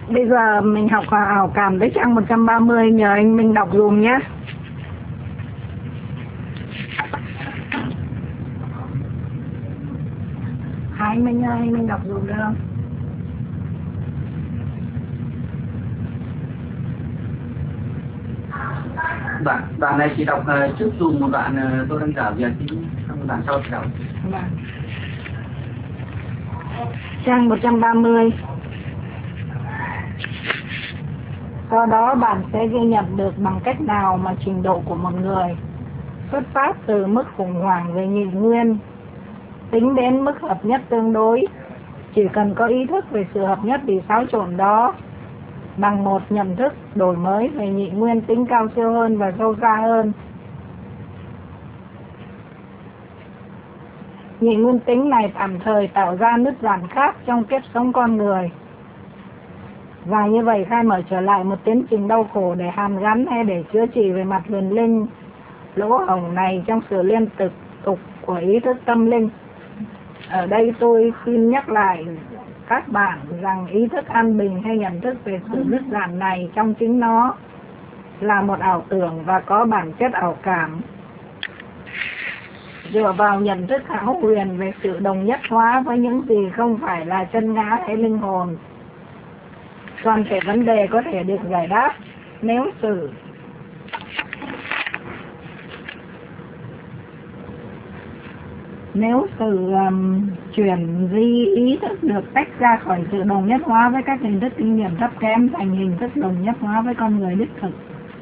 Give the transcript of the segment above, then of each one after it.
Bây giờ mình học ảo cảm tới trang 130, nhờ anh Minh đọc dùm nhé. Anh Minh ơi, anh Minh đọc dùm được không? Đoạn này chị đọc trước dùm một đoạn, tôi đang trả việc, xong đoạn sau chị đọc. Trang 130. Do đó bạn sẽ ghi nhận được bằng cách nào mà trình độ của một người xuất phát từ mức khủng hoảng về nhị nguyên tính đến mức hợp nhất tương đối. Chỉ cần có ý thức về sự hợp nhất bị xáo trộn đó bằng một nhận thức đổi mới về nhị nguyên tính cao siêu hơn và sâu xa hơn. Nhị nguyên tính này tạm thời tạo ra nứt giản khác trong kiếp sống con người, và như vậy khai mở trở lại một tiến trình đau khổ để hàn gắn hay để chữa trị về mặt huyền linh lỗ hổng này trong sự liên tục của ý thức tâm linh. Ở đây tôi xin nhắc lại các bạn rằng ý thức an bình hay nhận thức về sự nứt giản này trong chính nó là một ảo tưởng và có bản chất ảo cảm. Dựa vào nhận thức hão huyền về sự đồng nhất hóa với những gì không phải là chân ngã hay linh hồn, toàn thể vấn đề có thể được giải đáp nếu sự chuyển di ý thức được tách ra khỏi sự đồng nhất hóa với các hình thức kinh nghiệm thấp kém thành hình thức đồng nhất hóa với con người đích thực.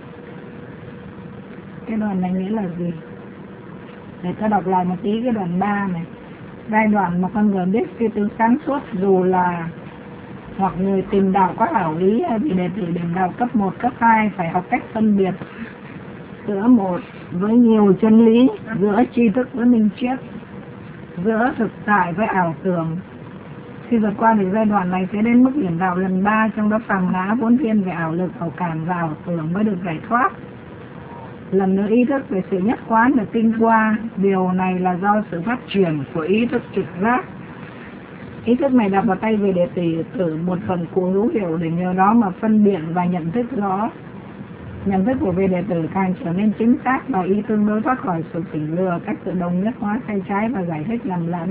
Cái đoạn này nghĩa là gì? Để tôi đọc lại một tí cái đoạn 3 này. Giai đoạn mà con người biết suy tư sáng suốt, dù là hoặc người tìm đạo có ảo lý hay bị đệ tử điểm đạo cấp 1, cấp 2 phải học cách phân biệt giữa một với nhiều chân lý, giữa tri thức với minh triết, giữa thực tại với ảo tưởng. Khi vượt qua được giai đoạn này sẽ đến mức điểm đạo lần 3, trong đó phàm ngã vốn thiên về ảo lực, ảo cảm và ảo tưởng mới được giải thoát. Lần nữa ý thức về sự nhất quán được kinh qua. Điều này là do sự phát triển của ý thức trực giác. Ý thức này đặt vào tay về đệ tử một phần của hữu hiệu để nhờ đó mà phân biệt và nhận thức rõ. Nhận thức của vị đệ tử càng trở nên chính xác và ý tương đối thoát khỏi sự chỉnh lừa, cách tự động nhất hóa sai trái và giải thích lầm lẫn.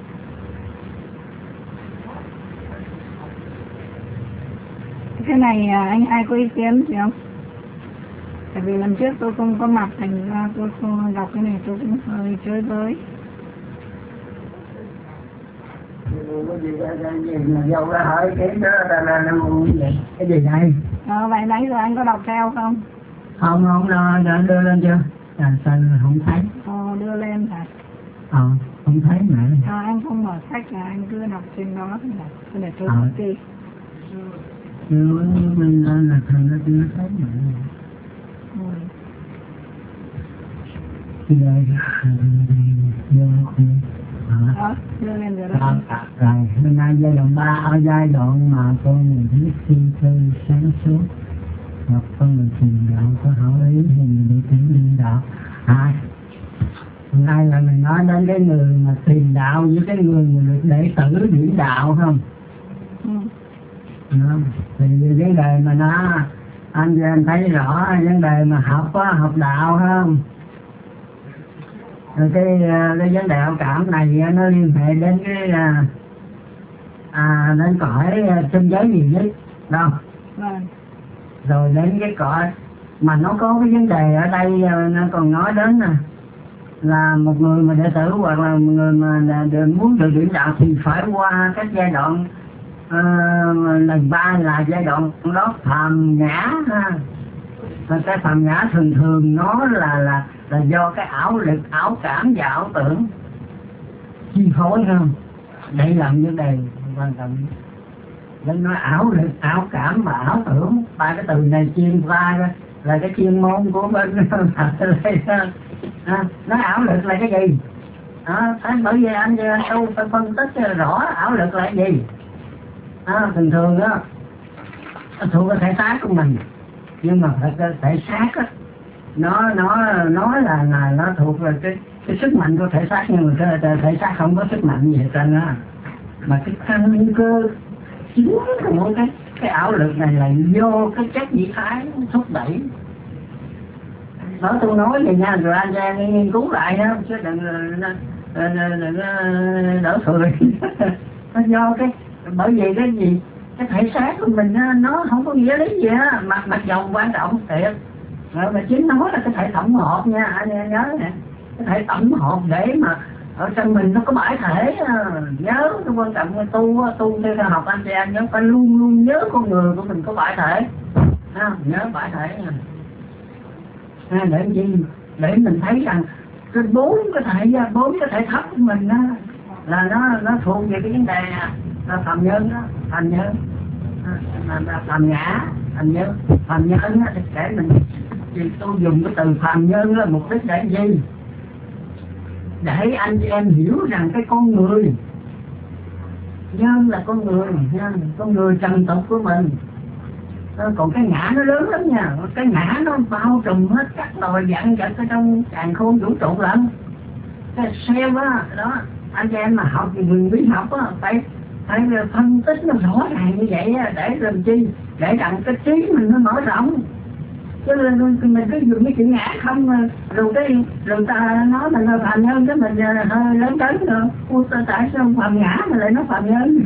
Cái này anh ai có ý kiến gì không? Tại vì lần trước tôi không có mặt, thành ra tôi không đọc cái này, tôi cũng hơi chơi với. Dâu ra hỏi cái đó là vậy. Cái gì đây? Vậy nãy giờ anh có đọc theo không? Không, đưa lên chưa? Sao không thấy? Đưa lên hả? Không thấy mẹ. Anh không mở sách là anh cứ đọc trên đó thôi là. Để tôi copy. Mình lên là thằng nó chưa thấy mẹ. Đưa lên rồi đó. Rồi, hôm nay giai đoạn 3 ở giai đoạn mà con người biết suy tư sáng suốt, hoặc con người tìm đạo có hảo ý thì người đi tìm đi đạo. Hôm nay là mình nói đến cái người mà tìm đạo với cái người được đệ tử giữ đạo không? Thì vấn đề mà nó anh thấy rõ vấn đề mà học đạo không? Rồi cái vấn đề ảo cảm này nó liên hệ đến cái đến cõi sinh giới nhiều nhất đâu. Rồi đến cái cõi mà nó có cái vấn đề ở đây nó còn nói đến là một người mà đệ tử hoặc là một người mà muốn được điểm đạo thì phải qua các giai đoạn lần 3 là giai đoạn đó phàm ngã ha. Và cái phàm ngã thường nó là do cái ảo lực, ảo cảm và ảo tưởng chi phối không? Đây là vấn đề quan trọng. Nên nói ảo lực, ảo cảm và ảo tưởng, ba cái từ này chuyên qua là cái chuyên môn của bên nói ảo lực là cái gì? Bởi vì anh đâu phải phân tích rõ ảo lực là cái gì. Thường đó thuộc cái thể xác của mình, nhưng mà thể xác á nó là nó thuộc về cái sức mạnh của thể xác, nhưng mà cái thể xác không có sức mạnh gì hết trơn á, mà cái căn cơ chính của cái ảo lực này là vô cái chất vị thái thúc đẩy. Đó tôi nói vậy nha, rồi anh ra nghiên cứu lại đó, chứ đừng đỡ cười. Nó do cái, bởi vì cái gì, cái thể xác của mình nó không có nghĩa lý gì á, mặc dầu quan trọng thiệt. Rồi mà chính nói là cái thể tổng hợp nha, anh nhớ nè, cái thể tổng hợp để mà ở trong mình nó có bảy thể. Nhớ cái quan trọng của tu theo học anh chị em nhớ phải luôn luôn nhớ con người của mình có bảy thể. Nhớ bảy thể nha. Để gì? Để mình thấy rằng cái bốn cái thể thấp của mình đó, là nó thuộc về cái vấn đề là phàm nhân đó, phàm nhân, là phàm ngã, phàm nhân đó, thì để mình, thì tôi dùng cái từ phàm nhân là mục đích để gì? Để anh chị em hiểu rằng cái con người, nhân là con người trần tục của mình. Còn cái ngã nó lớn lắm nha, cái ngã nó bao trùm hết các loài vạn vật ở trong càn khôn vũ trụ lận. Cái xem đó, anh em mà học thì mình biết học á, phải phân tích nó rõ ràng như vậy á, để làm chi? Để rằng cái trí mình nó mở rộng. Chứ mình cứ dùng cái chữ ngã không, rồi ta nói mình là phàm nhân, cái mình hơi lớn lớn rồi. Tại sao phàm ngã mà lại nói phàm nhân?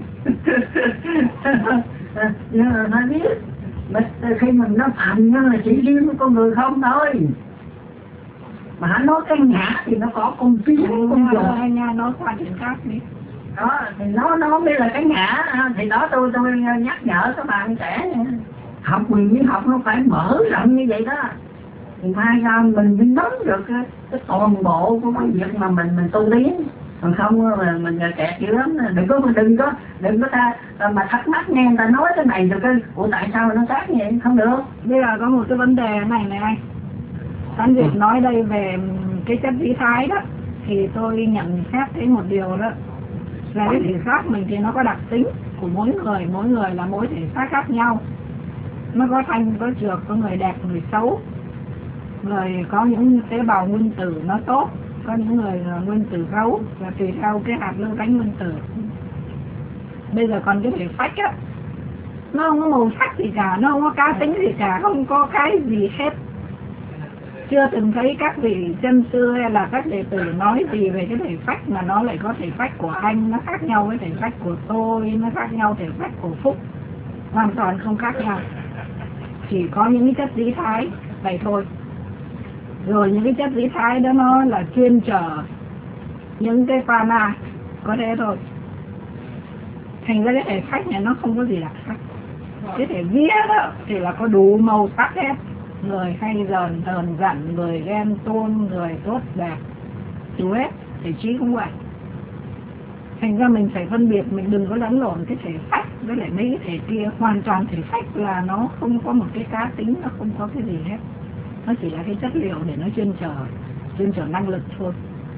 Nhưng mà phải biết, khi mình nói phàm nhân là chỉ riêng của con người không thôi. Mà hắn nói cái ngã thì nó có con kiến, con người. Nha, nói qua chuyện khác đi. Đó, thì nó mới là cái ngã. Thì đó tôi nhắc nhở các bạn trẻ học, mình với học nó phải mở rộng như vậy đó. Thì mai ra mình mới nắm được cái toàn bộ của cái việc mà mình tu tiến. Còn không mà mình kẹt dữ lắm. Đừng có ta mà thắc mắc nghe người ta nói cái này rồi cái ủa tại sao nó khác như vậy, không được. Bây giờ có một cái vấn đề này anh. Anh Việt nói đây về cái chất vĩ thái đó, thì tôi nhận xét thấy một điều đó là cái thể xác mình thì nó có đặc tính của mỗi người là mỗi thể xác khác nhau. Nó có thanh, có trược, có người đẹp, người xấu. Rồi có những tế bào nguyên tử nó tốt, có những người nguyên tử xấu, và tùy theo cái hạt lưu tánh nguyên tử. Bây giờ còn cái thể phách á, nó không có màu sắc gì cả, nó không có cá tính gì cả, không có cái gì hết. Chưa từng thấy các vị chân xưa hay là các đệ tử nói gì về cái thể phách mà nó lại có thể phách của anh, nó khác nhau với thể phách của tôi, nó khác nhau thể phách của Phúc. Hoàn toàn không khác nhau. Chỉ có những cái chất vĩ thái vậy thôi. Rồi những cái chất vĩ thái đó nó là chuyên trở những cái prana, có thế thôi. Thành ra cái thể phách này nó không có gì đặc sắc. Cái thể vía đó thì là có đủ màu sắc hết. Người hay hờn giận, người ghen tuông, người tốt đẹp, đủ hết. Thể trí cũng vậy. Thành ra mình phải phân biệt, mình đừng có lẫn lộn cái thể phách với lại mấy cái thể kia. Hoàn toàn thể phách là nó không có một cái cá tính, nó không có cái gì hết. Nó chỉ là cái chất liệu để nó chuyên trở năng lực thôi.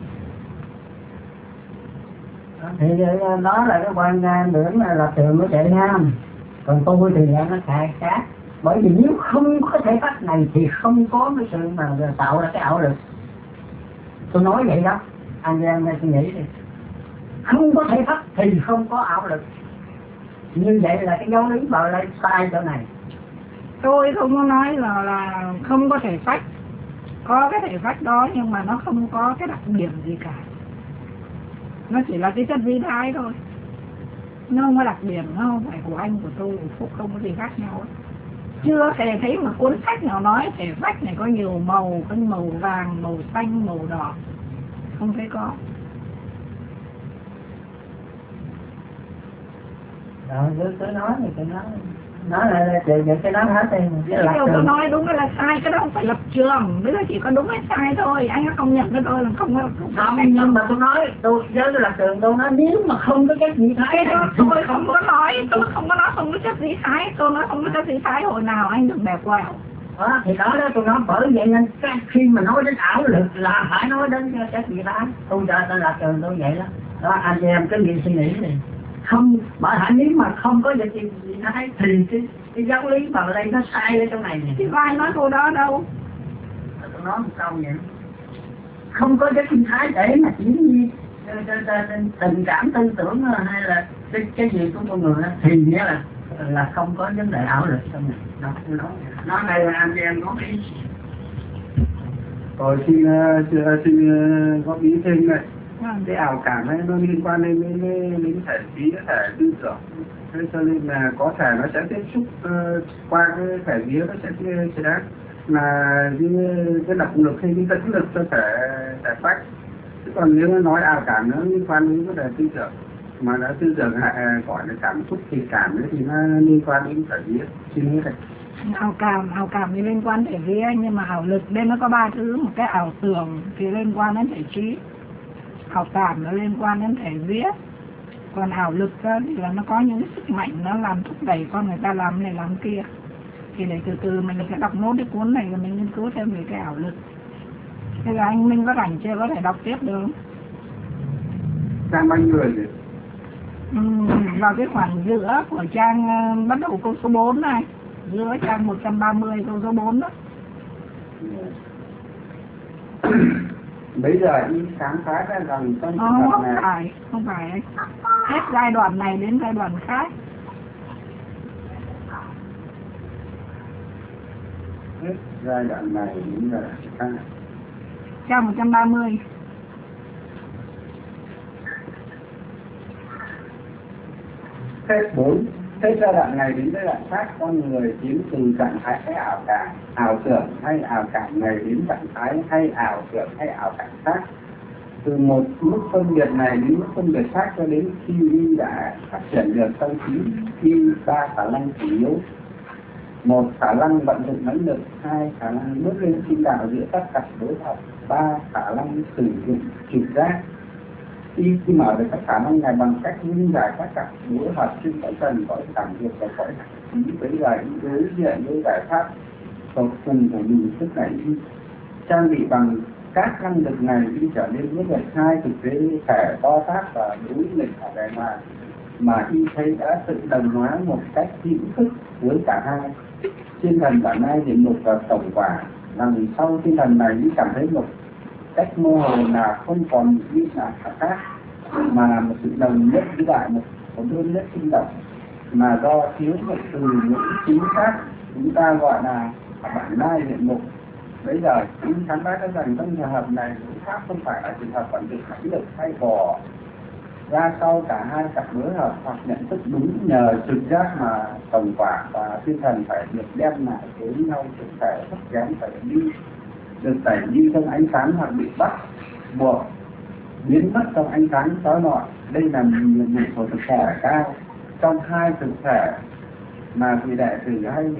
Thì đó là cái quan điểm là lập trường của chạy nam. Còn tôi thì nó khác. Bởi vì nếu không có thể phách này thì không có cái sự mà tạo ra cái ảo lực. Tôi nói vậy đó, anh em suy nghĩ đi. Không có thể phách thì không có ảo lực. Như vậy là cái giáo lý bảo lại sai chỗ này. Tôi không có nói là không có thể phách. Có cái thể phách đó nhưng mà nó không có cái đặc điểm gì cả. Nó chỉ là cái chất vĩ thái thôi. Nó không có đặc điểm, nó không phải của anh, của tôi, của Phúc, không có gì khác nhau. Chưa thể thấy một cuốn sách nào nói thể phách này có nhiều màu, có màu vàng, màu xanh, màu đỏ. Không thấy có. Rồi cứ nói thì cứ nói là cái đó hết đi. Tôi nói đúng là sai, cái đó không phải lập trường. Bây giờ chỉ có đúng hay sai thôi. Anh có công nhận cái tôi là không. Nhưng mà tôi nói, tôi với cái lập trường tôi nói nếu mà không có chất vĩ thái đó, tôi không có nói không có chất vĩ thái. Tôi nói không có chất vĩ thái hồi nào anh đừng bẹp vào. Đó, thì đó tôi nói bởi vậy nên khi mà nói đến ảo lực là phải nói đến chất vĩ thái. Tôi cho tôi lập trường tôi vậy đó. Đó, anh em cứ gì suy nghĩ đi. Không, bởi hẳn nếu mà không có vật gì thái thì cái giáo lý vào đây nó sai ở trong này nè. Thì có ai nói câu đó đâu. Tôi nói một câu vậy. Không có cái sinh thái để mà chỉ như tình cảm tư tưởng hay là cái gì của con người thì nghĩa là là không có vấn đề ảo lực trong này. Nó này là anh em có cái Rồi xin góp ý thêm này. Cái ảo cảm ấy nó liên quan đến thể trí, thể tư tưởng. Thế cho nên là có thể nó sẽ tiếp xúc qua cái thể vía, nó sẽ là cái động lực hay cái dẫn lực cho thể phách. Chứ còn nếu nói ảo cảm nó liên quan đến vấn đề tư tưởng, mà đã tư tưởng gọi là cảm xúc tình cảm ấy, thì nó liên quan đến thể vía. Xin hết này. Ảo cảm thì liên quan thể vía, nhưng mà ảo lực đây nó có 3 thứ. Một cái ảo tưởng thì liên quan đến thể trí, ảo cảm nó liên quan đến thể vía, còn ảo lực thì là nó có những cái sức mạnh nó làm thúc đẩy con người ta làm này làm kia. Thì để từ từ mình sẽ đọc nốt cái cuốn này và mình nghiên cứu thêm về cái ảo lực. Thế là anh Minh có rảnh chưa, có thể đọc tiếp được không? Trang bao nhiêu rồi? Vào cái khoảng giữa của trang bắt đầu câu số 4 này, giữa trang 130 câu số 4 đó. Bây giờ đi khám phá ra rằng trong trường hợp này không phải hết giai đoạn này đến giai đoạn khác. hết giai đoạn này đến giai đoạn khác. Trang 130. Hết 4. Hết giai đoạn này đến giai đoạn khác, con người tiến từ trạng thái hay ảo cảm, ảo tưởng hay ảo cảm này đến trạng thái hay ảo tưởng hay ảo cảm khác. Từ một mức phân biệt này đến mức phân biệt khác cho đến khi y đã phát triển được trong khi 3 khả năng chủ yếu. 1. Khả năng vận dụng mãnh lực. 2. Khả năng bước lên sinh đạo giữa các cặp đối lập. 3. Khả năng sử dụng trực giác. Khi mở được các khả năng này bằng cách lý giải các cặp đối hợp trên cõi trần, cõi cảm nghiệp và cõi hạnh ý, với giải đối diện với giải pháp tột cùng của mình, tức là trang bị bằng các năng lực này đi trở nên nhất định hai thực tế thể to tác và đối nghịch ở bề ngoài, mà y thấy đã tự đồng hóa một cách hữu thức với cả hai. Thiên thần cả hai diện mục và tổng quả đằng sau thiên thần này đi cảm thấy một cách mơ hồ là không còn như là khác, mà là một sự đồng nhất với lại một đơn nhất sinh động, mà do thiếu một từ ngữ chính xác chúng ta gọi là bản lai diện mục. Bây giờ chúng khám phá thấy rằng trong trường hợp này ngữ pháp không phải là trường hợp vận dụng mãnh lực hay bỏ ra sau cả hai cặp đối hợp hoặc nhận thức đúng nhờ trực giác, mà tổng quả và thiên thần phải được đem lại với nhau, chúng thể thất kém phải được tẩy đi trong ánh sáng hoặc bị bắt buộc biến mất trong ánh sáng chói lọi. Đây là nhiệm vụ của thực thể cao. Trong hai thực thể mà vị đệ tử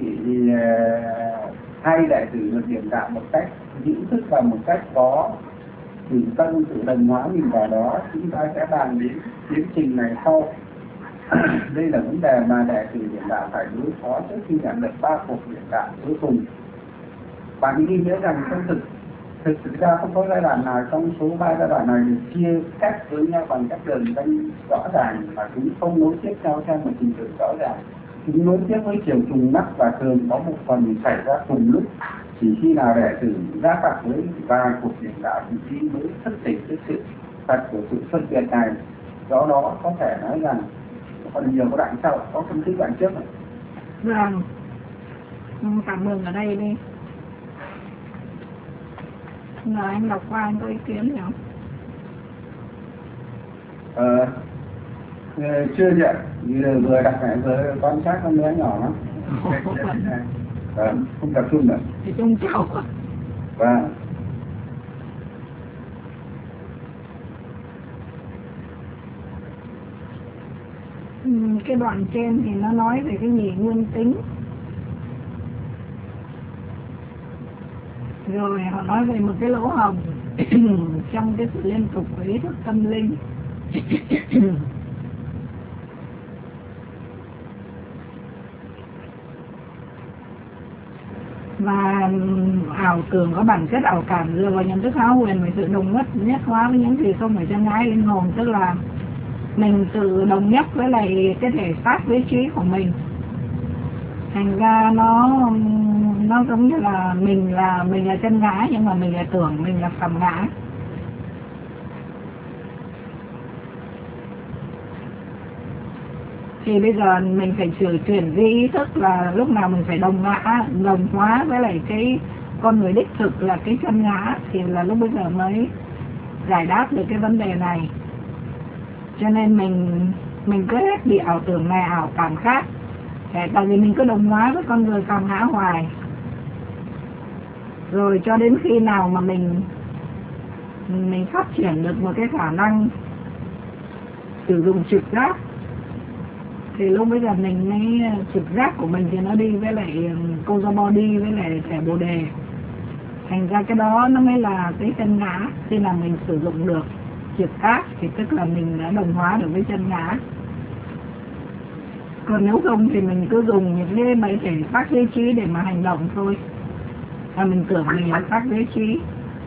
hay đệ tử được điểm đạo một cách hữu thức và một cách có tự tâm tự đồng hóa mình vào đó, chúng ta sẽ bàn đến tiến trình này sau. Đây là vấn đề mà đệ tử điểm đạo phải đối phó trước khi nhận được 3 cuộc điểm đạo cuối cùng. Bạn ghi nhớ rằng trong thực ra không có giai đoạn nào trong số 3 giai đoạn này được chia cách với nhau bằng các đường ranh rõ ràng, mà chúng không nối tiếp nhau theo một trình tự rõ ràng. Chúng nối tiếp với chiều trùng mắc và thường có một phần xảy ra cùng lúc. Chỉ khi nào đệ tử giáp mặt với vài cuộc điểm đạo thì mới thức tỉnh cái sự thật của sự phân biệt này. Do đó có thể nói rằng còn nhiều có đoạn sau, có phân tích đoạn trước này. Vâng, cảm ơn ở đây đi. Là anh đọc qua anh có ý kiến gì không? Chưa nhận, vừa đọc lại vừa quan sát con bé nhỏ lắm. Không tập trung được. Thì trung cháu. Vâng. Cái đoạn trên thì nó nói về cái nhị nguyên tính. Rồi họ nói về một cái lỗ hổng trong cái sự liên tục của ý thức tâm linh. Và ảo tưởng có bản chất ảo cảm dựa vào nhận thức hão huyền về sự đồng nhất hóa với những gì không phải chân ái linh hồn, tức là mình tự đồng nhất với lại cái thể xác với trí của mình. Thành ra nó giống như là mình là chân ngã, nhưng mà mình là tưởng mình là phàm ngã. Thì bây giờ mình phải chuyển cái ý thức là lúc nào mình phải đồng hóa với lại cái con người đích thực là cái chân ngã, thì là lúc bây giờ mới giải đáp được cái vấn đề này. Cho nên mình cứ hết bị ảo tưởng này ảo cảm khác, tại vì mình cứ đồng hóa với con người cảm ngã hoài. Rồi cho đến khi nào mà mình phát triển được một cái khả năng sử dụng trực giác, thì lúc bây giờ mình mới trực giác của mình thì nó đi với lại Kozo Body với lại thẻ Bồ Đề. Thành ra cái đó nó mới là cái chân ngã. Khi nào mình sử dụng được trực giác thì tức là mình đã đồng hóa được với chân ngã. Còn nếu không thì mình cứ dùng những cái mấy thể tác giới trí để mà hành động thôi, và mình tưởng mình là tác giới trí.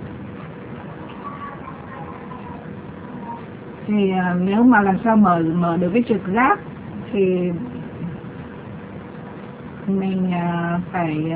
Thì nếu mà làm sao mở được cái trực giác thì mình phải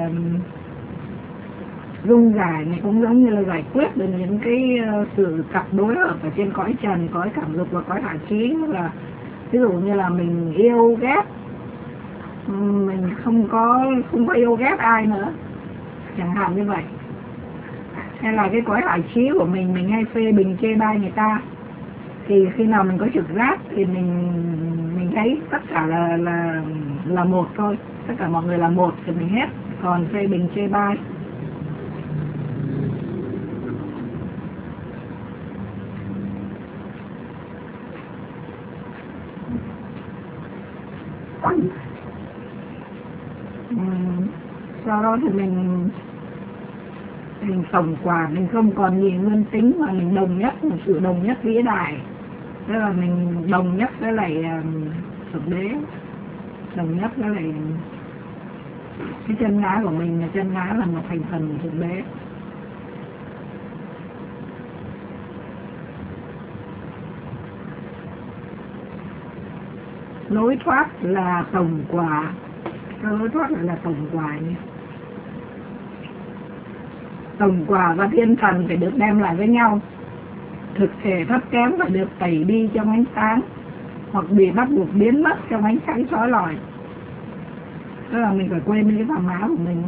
dung giải này, cũng giống như là giải quyết được những cái sự cặp đối hợp ở trên cõi trần, cõi cảm dục và cõi hạ trí. Là ví dụ như là mình yêu ghét, mình không có yêu ghét ai nữa, chẳng hạn như vậy. Hay là cái cõi hạ trí của mình hay phê bình chê bai người ta, thì khi nào mình có trực giác thì mình thấy tất cả là một thôi, tất cả mọi người là một thì mình hết còn phê bình chê bai. Sau đó thì mình tổng quả, mình không còn gì nguyên tính mà mình đồng nhất, một sự đồng nhất vĩ đại. Tức là mình đồng nhất với lại Thượng Đế, đồng nhất với lại cái chân ngã của mình, là chân ngã là một thành phần của Thượng Đế. Lối thoát là tổng quả. Lối thoát là tổng quả nhé. Tổng quả và thiên thần phải được đem lại với nhau. Thực thể thấp kém phải được tẩy đi trong ánh sáng, hoặc bị bắt buộc biến mất trong ánh sáng chói lọi. Tức là mình phải quên đi cái phạm ngã của mình.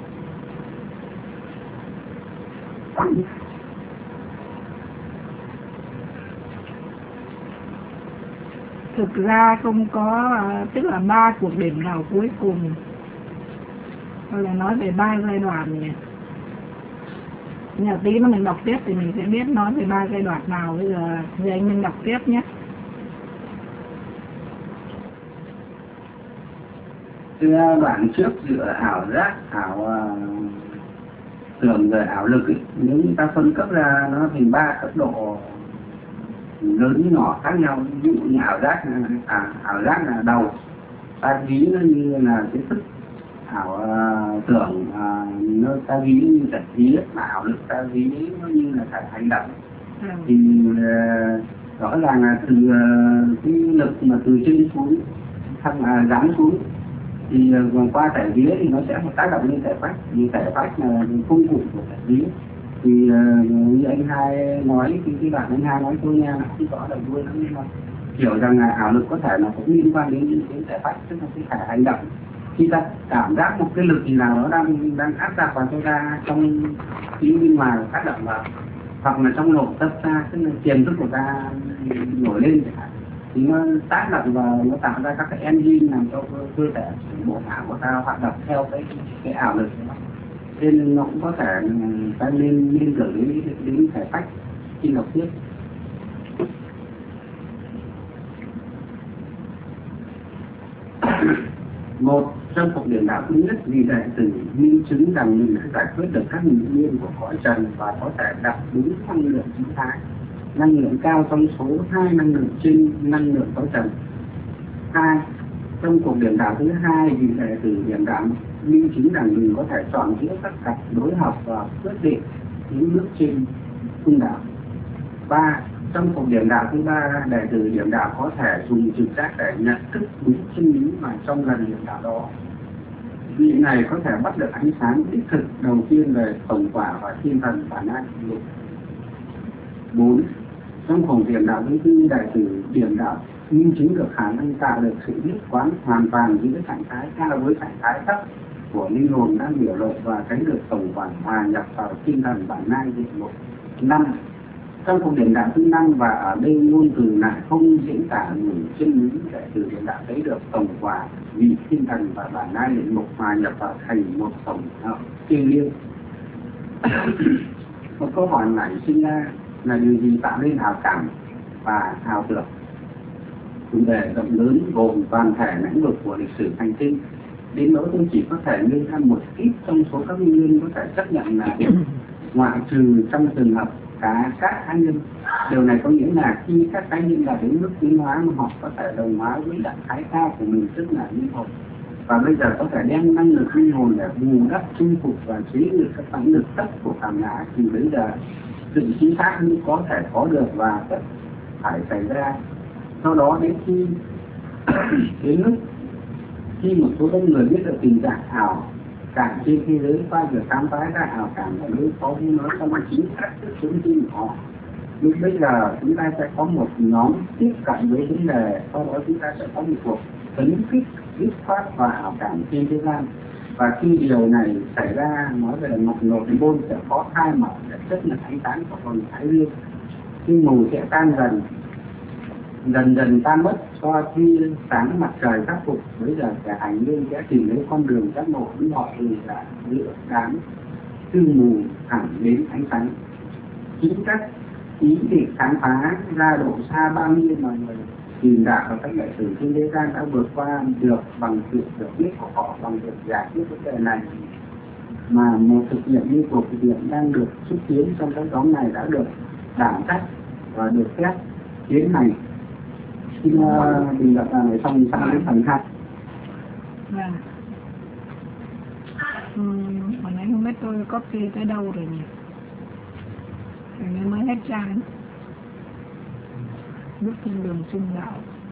Thực ra không có, tức là 3 cuộc điểm nào cuối cùng. Tôi là nói về 3 giai đoạn nhỉ. Nhờ tí nữa mình đọc tiếp thì mình sẽ biết nói về 3 giai đoạn nào. Bây giờ người anh mình đọc tiếp nhé. Cái đoạn trước giữa ảo giác, ảo tưởng rồi ảo lực ấy, nếu chúng ta phân cấp ra nó thành 3 cấp độ lớn nhỏ khác nhau. Ví dụ như ảo giác là đầu, ta ví nó như là cái thức. Ảo tưởng nó ta ví như thật ý, mà ảo lực ta ví nó như là thể hành động. Thì rõ ràng là từ cái lực mà từ trên xuống giáng xuống thì qua thể vía thì nó sẽ một tác động lên thể phách. Vì thể phách là công cụ của thể vía. Thì như anh hai nói, cái đoạn anh hai nói tôi nghe là không rõ đầu đuôi lắm, nhưng mà hiểu rằng là ảo lực có thể là cũng liên quan đến thể phách, tức là cái thể hành động. Khi ta cảm giác một cái lực gì nào nó đang áp đặt vào cho ta trong phía bên ngoài tác động vào, hoặc là trong nội tâm ta, tức là tiềm thức của ta nổi lên chẳng hạn, thì nó tác động vào, nó tạo ra các cái enzyme làm cho cơ thể bộ não của ta hoạt động theo cái ảo lực. Nên nó cũng có thể ta nên gửi đến thể phách khi đọc tiếp. Một trong cuộc điển đạo thứ nhất, vì đệ tử minh chứng rằng mình đã giải quyết được các nguyên nhân của cõi trần và có thể đặt đúng năng lượng chính thái, năng lượng cao trong số 2 năng lượng trên năng lượng cõi trần. 2. Trong cuộc điển đạo thứ hai, vì đệ tử điển đạo minh chứng rằng mình có thể chọn giữa các cặp đối hợp và quyết định những bước trên phương đạo. 3. Trong cuộc điển đạo thứ ba, đệ tử điển đạo có thể dùng trực giác để nhận thức đúng chân lý mà trong lần điển đạo đó. Vị này có thể bắt được ánh sáng đích thực đầu tiên về tổng quả và thiên thần và na lục. 4. Trong cuộc điển đạo thứ tư, đệ tử điển đạo minh chứng được khả năng tạo được sự nhất quán hoàn toàn giữa trạng thái cao với trạng thái thấp của linh hồn đang biểu lộ và thấy được tổng quan hòa nhập vào tinh thần bản năng diện mục 5. Trong cuộc điển đạo thứ 5 và ở đây ngôn từ lại không diễn tả đủ chân lý để từ điển đạo thấy được tổng quả vì tinh thần và bản năng diện mục hòa nhập vào thành một tổng hợp thiêng liêng. Một câu hỏi nảy sinh ra là điều gì tạo nên ảo cảm và ảo tưởng? Chủ đề rộng lớn gồm toàn thể lĩnh vực của lịch sử hành tinh, đến nỗi tôi chỉ có thể nêu ra một ít trong số các nguyên nhân có thể chấp nhận là ngoại trừ trong trường hợp các cá nhân. Điều này có nghĩa là khi các cá nhân đạt đến mức tiến hóa mà họ có thể đồng hóa với trạng thái cao của mình, tức là linh hồn, và bây giờ có thể đem năng lực linh hồn để bù đắp chinh phục và chế ngự các phản lực thấp của cảm ngã, thì bây giờ sự chính xác mới có thể có được và tất phải xảy ra. Sau đó đến lúc khi một số đông người biết được tình trạng ảo cảm trên thế giới qua việc khám phá ra ảo cảm và đối phó với nó trong chính xác thức chúng tin của họ, lúc bây giờ chúng ta sẽ có một nhóm tiếp cận với vấn đề, sau đó chúng ta sẽ có một cuộc tấn kích dứt khoát và ảo cảm trên thế gian. Và khi điều này xảy ra, nói về mặt nội môn sẽ có khai mở để chấp nhận ánh sáng của hồn thái dương. Sương mù sẽ tan dần tan mất cho khi sáng mặt trời khắc phục. Bây giờ cả hành hương sẽ tìm lấy con đường giác ngộ với họ từ là giữa đám sương mù thẳng đến ánh sáng. Chính các ý định khám phá ra độ xa bao nhiêu mà người tìm đạo và các đại sử trên thế gian đã vượt qua được bằng sự được biết của họ, bằng việc giải quyết vấn đề này, mà một thực nghiệm như cuộc thực nghiệm đang được xúc tiến trong các nhóm này đã được đảm trách và được phép tiến hành. Xin bình luận này xong sang đến phần 2. Vâng. Hồi nãy không biết tôi copy tới đâu rồi nhỉ? Hình như mới hết trang. Bước trên đường trung đạo.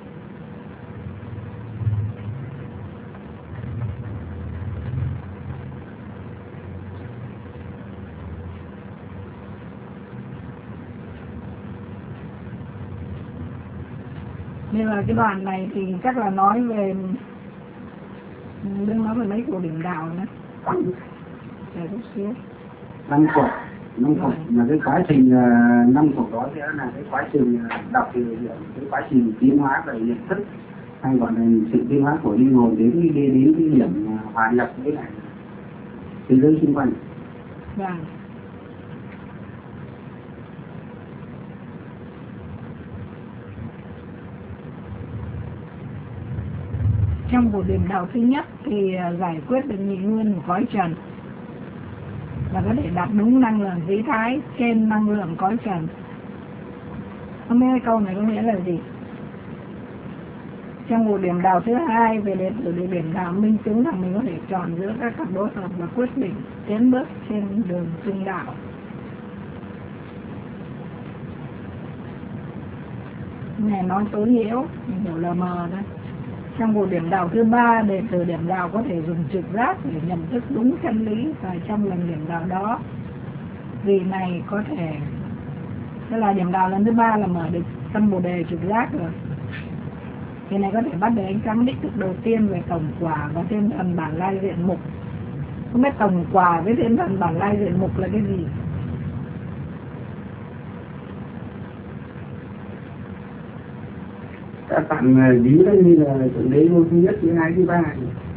Nên là cái đoạn này thì chắc là nói về đừng nói về mấy cuộc đỉnh đạo nữa. Để chút xíu. 5 cuộc là cái quá trình 5 cuộc đó sẽ là cái quá trình đọc thì cái quá trình tiến hóa về nhận thức, hay gọi là sự tiến hóa của linh hồn đến cái điểm hòa nhập với lại thế giới xung quanh. Vâng. Trong cuộc điểm đạo thứ nhất thì giải quyết được nhị nguyên của cõi trần và có thể đặt đúng năng lượng vĩ thái trên năng lượng cõi trần. Không biết câu này có nghĩa là gì? Trong cuộc điểm đạo thứ hai về đệ tử địa điểm đạo minh chứng rằng mình có thể chọn giữa các cặp đối hợp và quyết định tiến bước trên đường trung đạo. Này nói tối hiểu, mình hiểu lờ mờ đấy. Trong cuộc điểm đạo thứ ba, đệ tử điểm đạo có thể dùng trực giác để nhận thức đúng chân lý, và trong lần điểm đạo đó, vị này có thể, tức là điểm đạo lần thứ ba là mở được tâm bồ đề trực giác rồi. Vị này có thể bắt được ánh sáng đích thực đầu tiên về tổng quả và thiên thần bản lai diện mục. Không biết tổng quả với thiên thần bản lai diện mục là cái gì? Các bạn ví đó như là thượng đế ngôi thứ nhất, thứ hai, thứ ba.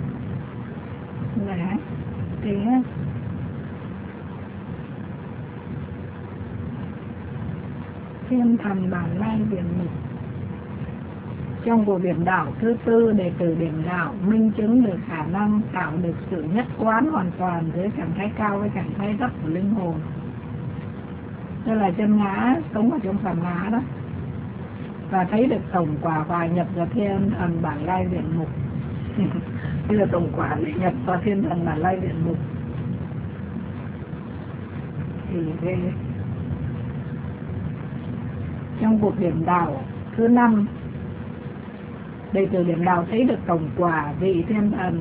Dạ, thì thiên thần bản lai diện mục. Trong cuộc điểm đạo thứ tư, đệ tử điểm đạo minh chứng được khả năng tạo được sự nhất quán hoàn toàn giữa trạng thái cao với trạng thái thấp của linh hồn. Đây là chân ngã, sống ở trong phạm ngã đó. Và thấy được tổng quả hòa nhập vào thiên thần bản lai diện mục. Đây là tổng quả để nhập vào thiên thần bản lai diện mục. Thì trong cuộc điểm đạo thứ 5, đệ tử điểm đạo thấy được tổng quả vị thiên thần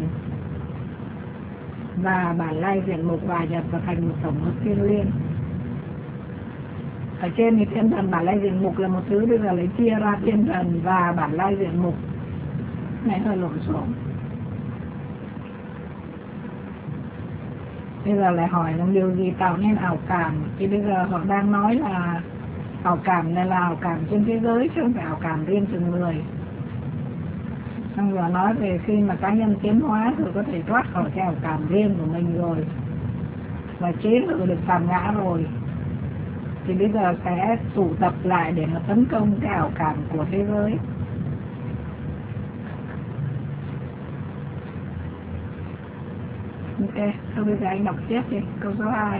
và bản lai diện mục hòa nhập vào thành một tổng hợp thiên liêng. Ở trên thì thiên thần bản lai diện mục là một thứ, bây giờ lấy chia ra thiên thần và bản lai diện mục này hơi lộn xộn. Bây giờ lại hỏi là điều gì tạo nên ảo cảm. Thì bây giờ họ đang nói là ảo cảm này là ảo cảm trên thế giới chứ không phải ảo cảm riêng từng người. Xong rồi nói về khi mà cá nhân tiến hóa rồi có thể thoát khỏi cái ảo cảm riêng của mình rồi và chế ngự được phàm ngã rồi, thì bây giờ sẽ tụ tập lại để mà tấn công cái ảo cảm của thế giới. Ok, thôi bây giờ anh đọc tiếp đi, câu số 2.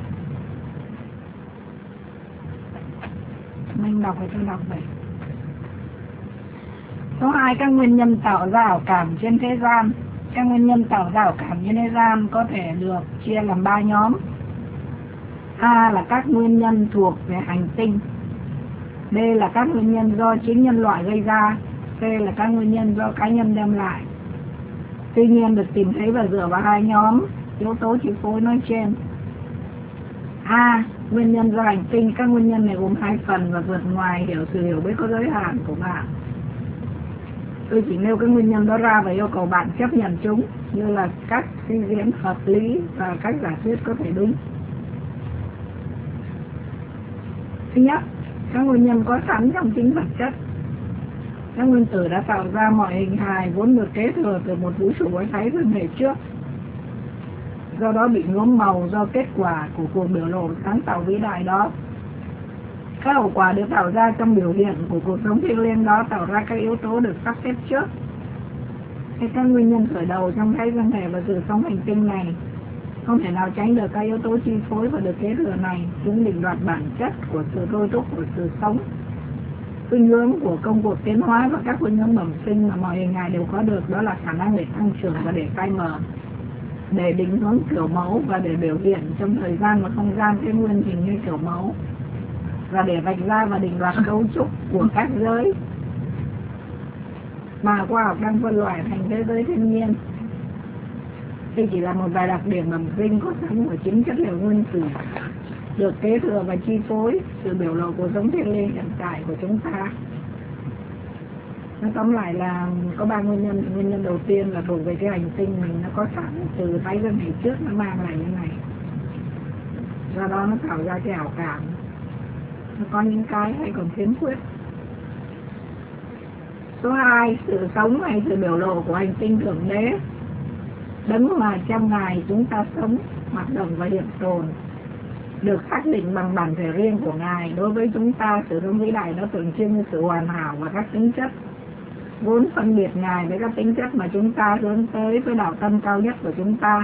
Mình đọc thì tôi đọc vậy. Số 2, các nguyên nhân tạo ra ảo cảm trên thế gian. Các nguyên nhân tạo ra ảo cảm trên thế gian có thể được chia làm 3 nhóm. A là các nguyên nhân thuộc về hành tinh. B là các nguyên nhân do chính nhân loại gây ra. C là các nguyên nhân do cá nhân đem lại. Tuy nhiên được tìm thấy và dựa vào 2 nhóm yếu tố chi phối nói trên. A. Nguyên nhân do hành tinh. Các nguyên nhân này gồm 2 phần và vượt ngoài sự hiểu biết có giới hạn của bạn. Tôi chỉ nêu các nguyên nhân đó ra và yêu cầu bạn chấp nhận chúng, như là các suy diễn hợp lý và các giả thuyết có thể đúng. Thứ nhất, các nguyên nhân có sẵn trong chính vật chất. Các nguyên tử đã tạo ra mọi hình hài vốn được kế thừa từ một vũ trụ ánh thái hơn ngày trước, do đó bị nhuốm màu do kết quả của cuộc biểu lộ sáng tạo vĩ đại đó. Các hậu quả được tạo ra trong biểu hiện của cuộc sống thiêng liêng đó tạo ra các yếu tố được sắp xếp trước. Các nguyên nhân khởi đầu trong cái thân thể và sự sống hành tinh này không thể nào tránh được các yếu tố chi phối và được kế thừa này. Chúng định đoạt bản chất của sự thôi thúc của sự sống, khuynh hướng của công cuộc tiến hóa và các khuynh hướng bẩm sinh mà mọi hình hài đều có được, đó là khả năng để tăng trưởng và để khai mở, để định hướng kiểu mẫu và để biểu hiện trong thời gian và không gian cái nguyên hình như kiểu mẫu, và để vạch ra và định đoạt cấu trúc của các giới mà khoa học đang phân loại thành thế giới thiên nhiên. Đây chỉ là một vài đặc điểm bẩm sinh có sẵn của chính chất liệu nguyên tử, được kế thừa và chi phối sự biểu lộ cuộc sống thiêng liêng hiện tại của chúng ta. Nó tóm lại là có 3 nguyên nhân. Nguyên nhân đầu tiên là thuộc về cái hành tinh mình, nó có sẵn từ thái dương ngày trước, nó mang lại như này, do đó nó tạo ra cái ảo cảm. Nó có những cái hay còn khiếm khuyết. Số 2, sự sống hay sự biểu lộ của hành tinh thượng đế, đấng mà trong Ngài chúng ta sống, hoạt động và hiện tồn, được xác định bằng bản thể riêng của Ngài. Đối với chúng ta, sự sống vĩ đại nó tượng trưng như sự hoàn hảo và các tính chất vốn phân biệt Ngài với các tính chất mà chúng ta hướng tới với đạo tâm cao nhất của chúng ta.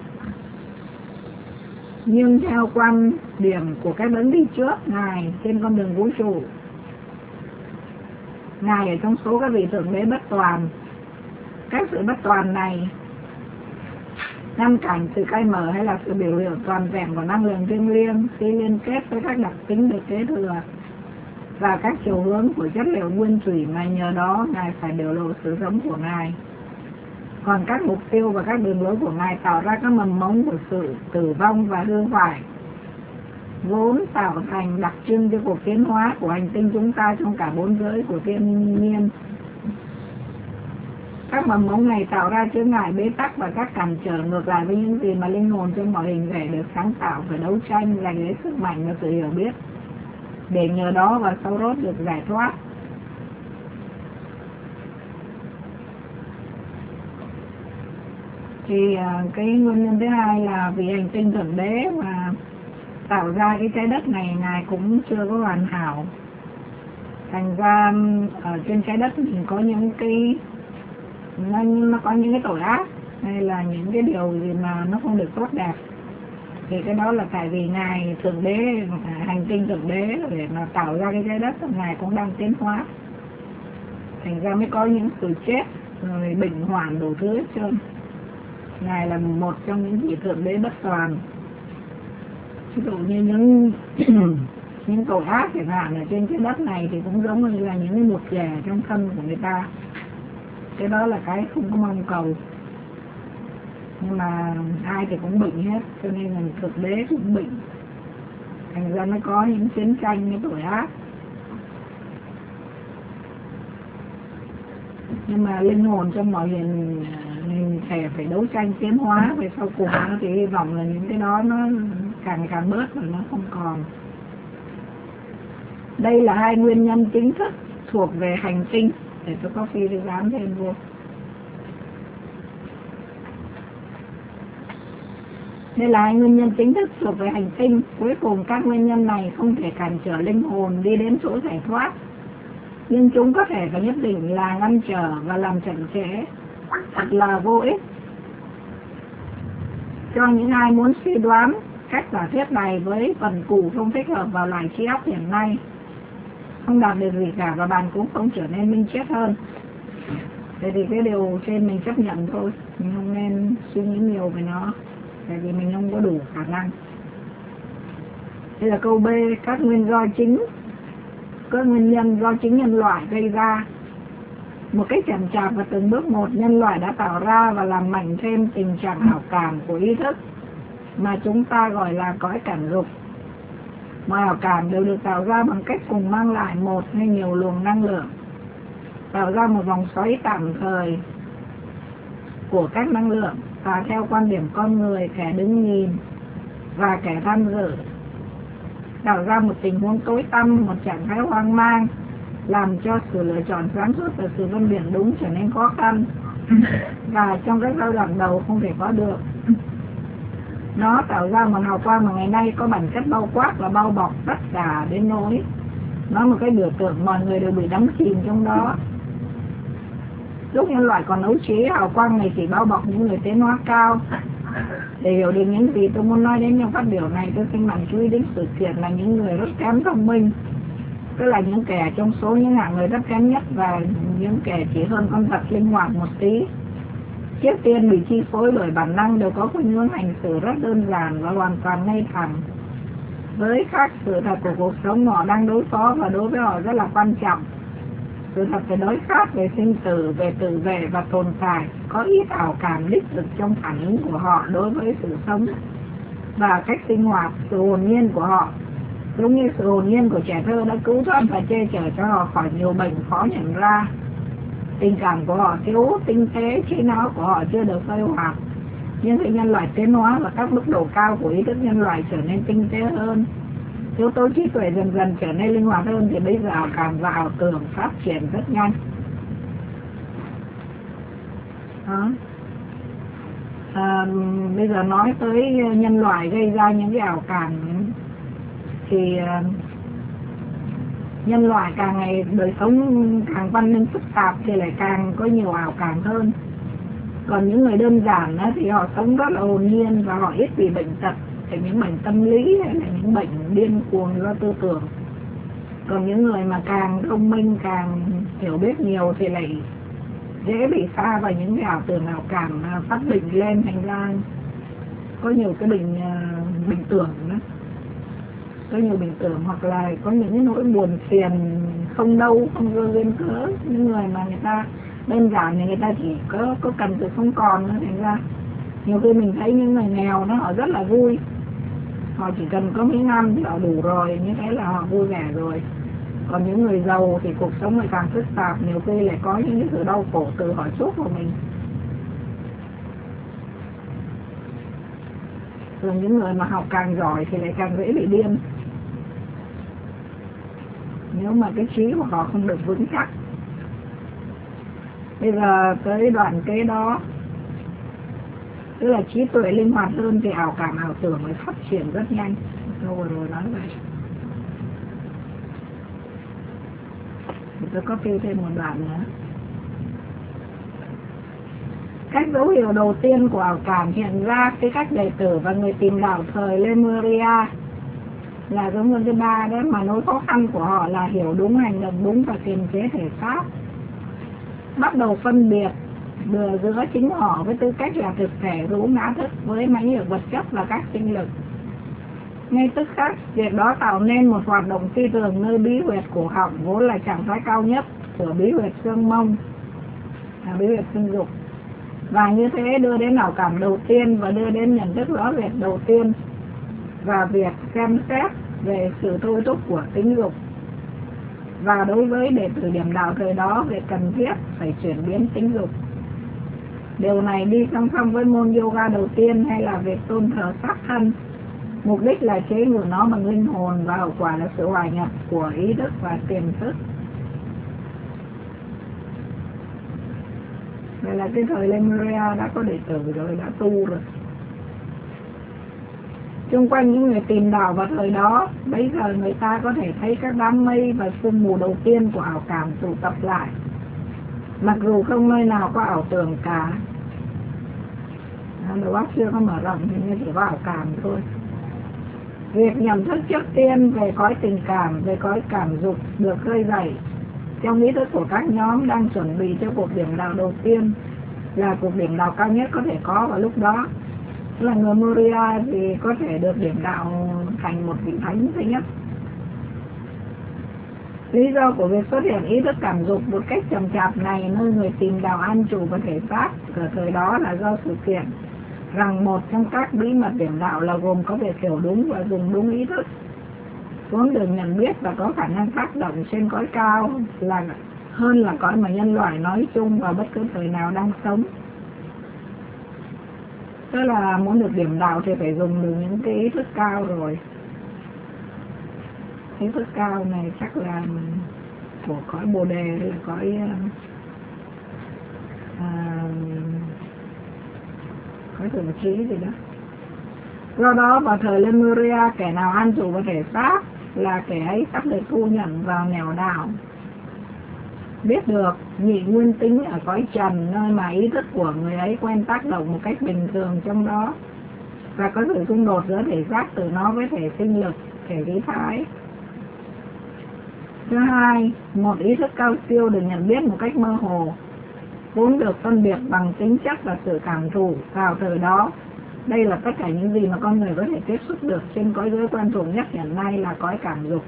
Nhưng theo quan điểm của các đấng đi trước Ngài trên con đường vũ trụ, Ngài ở trong số các vị thượng đế bất toàn. Các sự bất toàn này ngăn cản sự khai mở hay là sự biểu hiện toàn vẹn của năng lượng thiêng liêng khi liên kết với các đặc tính được kế thừa và các chiều hướng của chất liệu nguyên thủy mà nhờ đó Ngài phải biểu lộ sự sống của Ngài. Còn các mục tiêu và các đường lối của Ngài tạo ra các mầm mống của sự tử vong và hư hoại, vốn tạo thành đặc trưng cho cuộc tiến hóa của hành tinh chúng ta trong cả 4 giới của thiên nhiên. Các mầm mống này tạo ra chướng ngại bế tắc và các cản trở ngược lại với những gì mà linh hồn trong mọi hình thể được sáng tạo phải đấu tranh giành lấy sức mạnh và sự hiểu biết, để nhờ đó và sau rốt được giải thoát. Thì cái nguyên nhân thứ hai là vì hành tinh thượng đế mà tạo ra cái trái đất này, Ngài cũng chưa có hoàn hảo. Thành ra ở trên trái đất mình có những cái nó có những cái tội ác hay là những cái điều gì mà nó không được tốt đẹp, thì cái đó là tại vì Ngài thượng đế, hành tinh thượng đế để mà tạo ra cái trái đất, Ngài cũng đang tiến hóa, thành ra mới có những sự chết rồi bệnh hoạn đủ thứ hết trơn. Ngài là một trong những vị thượng đế bất toàn. Ví dụ như những tội ác chẳng hạn ở trên cái đất này thì cũng giống như là những cái mụt ghẻ trong thân của người ta. Cái đó là cái không có mong cầu. Nhưng mà ai thì cũng bệnh hết, cho nên là thượng đế cũng bệnh. thành ra nó có những chiến tranh, những tội ác. Nhưng mà linh hồn trong mọi hiện thể phải đấu tranh tiến hóa, về sau cùng nó thì hy vọng là những cái đó nó càng càng bớt và nó không còn. Đây là hai nguyên nhân chính thức thuộc về hành tinh, để tôi có phi dán thêm vô. Đây là hai nguyên nhân chính thức thuộc về hành tinh. Cuối cùng các nguyên nhân này không thể cản trở linh hồn đi đến chỗ giải thoát, nhưng chúng có thể và nhất định là ngăn trở và làm chậm trễ, thật là vô ích. Cho những ai muốn suy đoán cách giả thuyết này với phần cũ không thích hợp vào loại trí óc hiện nay, không đạt được gì cả và bạn cũng không trở nên minh triết hơn. Thế thì cái điều trên mình chấp nhận thôi, mình không nên suy nghĩ nhiều về nó, tại vì mình không có đủ khả năng. Đây là câu B, các nguyên nhân do chính nhân loại gây ra. Một cách chậm chạp và từng bước một, nhân loại đã tạo ra và làm mạnh thêm tình trạng ảo cảm của ý thức mà chúng ta gọi là cõi cảm dục. Mọi ảo cảm đều được tạo ra bằng cách cùng mang lại một hay nhiều luồng năng lượng, tạo ra một vòng xoáy tạm thời của các năng lượng, và theo quan điểm con người, kẻ đứng nhìn và kẻ tham dự, tạo ra một tình huống tối tăm, một trạng thái hoang mang, làm cho sự lựa chọn sáng suốt và sự phân biệt đúng trở nên khó khăn, và trong các giai đoạn đầu không thể có được. Nó tạo ra một hào quang mà ngày nay có bản chất bao quát và bao bọc tất cả đến nỗi nó một cái biểu tượng mọi người đều bị đắm chìm trong đó. Lúc nhân loại còn ấu trí, hào quang này chỉ bao bọc những người tiến hóa cao. Để hiểu được những gì tôi muốn nói đến trong phát biểu này, tôi xin bạn chú ý đến sự kiện là những người rất kém thông minh, tức là những kẻ trong số những hạng người rất kém nhất và những kẻ chỉ hơn con vật linh hoạt một tí, trước tiên bị chi phối bởi bản năng, đều có khuynh hướng hành xử rất đơn giản và hoàn toàn ngay thẳng với các sự thật của cuộc sống họ đang đối phó, và đối với họ rất là quan trọng. Sự thật về đối khác, về sinh tử, về tự vệ và tồn tại, có ít ảo cảm đích thực trong phản ứng của họ đối với sự sống và cách sinh hoạt. Sự hồn nhiên của họ, giống như sự hồn nhiên của trẻ thơ, đã cứu thoát và che chở cho họ khỏi nhiều bệnh khó nhận ra. Tình cảm của họ thiếu tinh tế, trí não của họ chưa được khơi hoạt. Nhưng khi nhân loại tiến hóa và các mức độ cao của ý thức nhân loại trở nên tinh tế hơn, yếu tố trí tuệ dần dần trở nên linh hoạt hơn, thì bây giờ ảo cảm và ảo tưởng phát triển rất nhanh. Bây giờ nói tới nhân loại gây ra những cái ảo cảm, thì nhân loại càng ngày đời sống càng văn minh phức tạp thì lại càng có nhiều ảo cảm hơn. Còn những người đơn giản thì họ sống rất là hồn nhiên và họ ít bị bệnh tật, thì những bệnh tâm lý hay là những bệnh điên cuồng do tư tưởng. Còn những người mà càng thông minh, càng hiểu biết nhiều thì lại dễ bị sa vào những cái ảo tưởng, ảo cảm phát bệnh lên, thành ra có nhiều cái bệnh tưởng đó. Có nhiều bệnh tưởng, hoặc là có những cái nỗi buồn phiền không đâu, không do duyên cớ. Những người mà người ta đơn giản thì người ta chỉ có cần từ không còn nữa, thành ra nhiều khi mình thấy những người nghèo họ rất là vui, họ chỉ cần có miếng ăn thì họ đủ rồi, như thế là họ vui vẻ rồi. Còn những người giàu thì cuộc sống lại càng phức tạp, nhiều khi lại có những cái sự đau khổ từ họ chuốc của mình. Rồi những người mà học càng giỏi thì lại càng dễ bị điên, nếu mà cái trí của họ không được vững chắc. Bây giờ tới đoạn kế đó, tức là trí tuệ linh hoạt hơn thì ảo cảm, ảo tưởng mới phát triển rất nhanh. Tôi vừa rồi nói vậy. Tôi copy thêm một đoạn nữa. Các dấu hiệu đầu tiên của ảo cảm hiện ra khi các đệ tử và người tìm đạo thời Lemuria là dấu hiệu thứ ba đó, mà nỗi khó khăn của họ là hiểu đúng, hành động đúng và kiềm chế thể xác. Bắt đầu phân biệt giữa chính họ với tư cách là thực thể hữu ngã thức với mãnh lực vật chất và các sinh lực. Ngay tức khắc, việc đó tạo nên một hoạt động phi thường nơi bí huyệt cổ họng, vốn là trạng thái cao nhất của bí huyệt xương mông, bí huyệt sinh dục, và như thế đưa đến ảo cảm đầu tiên và đưa đến nhận thức rõ rệt đầu tiên. Và việc xem xét về sự thôi thúc của tính dục. Và đối với đệ tử điểm đạo thời đó, về cần thiết phải chuyển biến tính dục. Điều này đi song song với môn yoga đầu tiên, hay là việc tôn thờ xác thân. Mục đích là chế ngự nó bằng linh hồn, và hậu quả là sự hòa nhập của ý thức và tiềm thức. Vậy là cái thời Lemuria đã có đệ tử rồi, đã tu rồi. Xung quanh những người tìm đạo vào thời đó, bây giờ người ta có thể thấy các đám mây và sương mù đầu tiên của ảo cảm tụ tập lại. Mặc dù không nơi nào có ảo tưởng cả. Đầu óc chưa có mở rộng thì chỉ có ảo cảm thôi. Việc nhận thức trước tiên về cõi tình cảm, về cõi cảm dục được khơi dậy trong ý thức của các nhóm đang chuẩn bị cho cuộc điểm đạo đầu tiên, là cuộc điểm đạo cao nhất có thể có vào lúc đó. Là người Moria thì có thể được điểm đạo thành một vị thánh thứ nhất. Lý do của việc xuất hiện ý thức cảm dục một cách chậm chạp này nơi người tìm đạo an trụ và thể xác ở thời đó là do sự kiện rằng một trong các bí mật điểm đạo là gồm có việc hiểu đúng và dùng đúng ý thức, vốn được nhận biết và có khả năng tác động trên cõi cao là hơn là cõi mà nhân loại nói chung vào bất cứ thời nào đang sống. Tức là muốn được điểm đạo thì phải dùng được những cái ý thức cao rồi. Ý thức cao này chắc là của cõi Bồ Đề, là cõi thượng trí gì đó. Do đó vào thời Lemuria, kẻ nào an trụ vào thể xác là kẻ ấy sắp được thu nhận vào nẻo đạo. Biết được nhị nguyên tính ở cõi trần, nơi mà ý thức của người ấy quen tác động một cách bình thường trong đó, và có sự xung đột giữa thể xác từ nó với thể sinh lực, thể lý thái. Thứ hai, một ý thức cao siêu được nhận biết một cách mơ hồ, vốn được phân biệt bằng tính chất và sự cảm thụ vào thời đó. Đây là tất cả những gì mà con người có thể tiếp xúc được trên cõi giới quen thuộc nhất hiện nay là cõi cảm dục.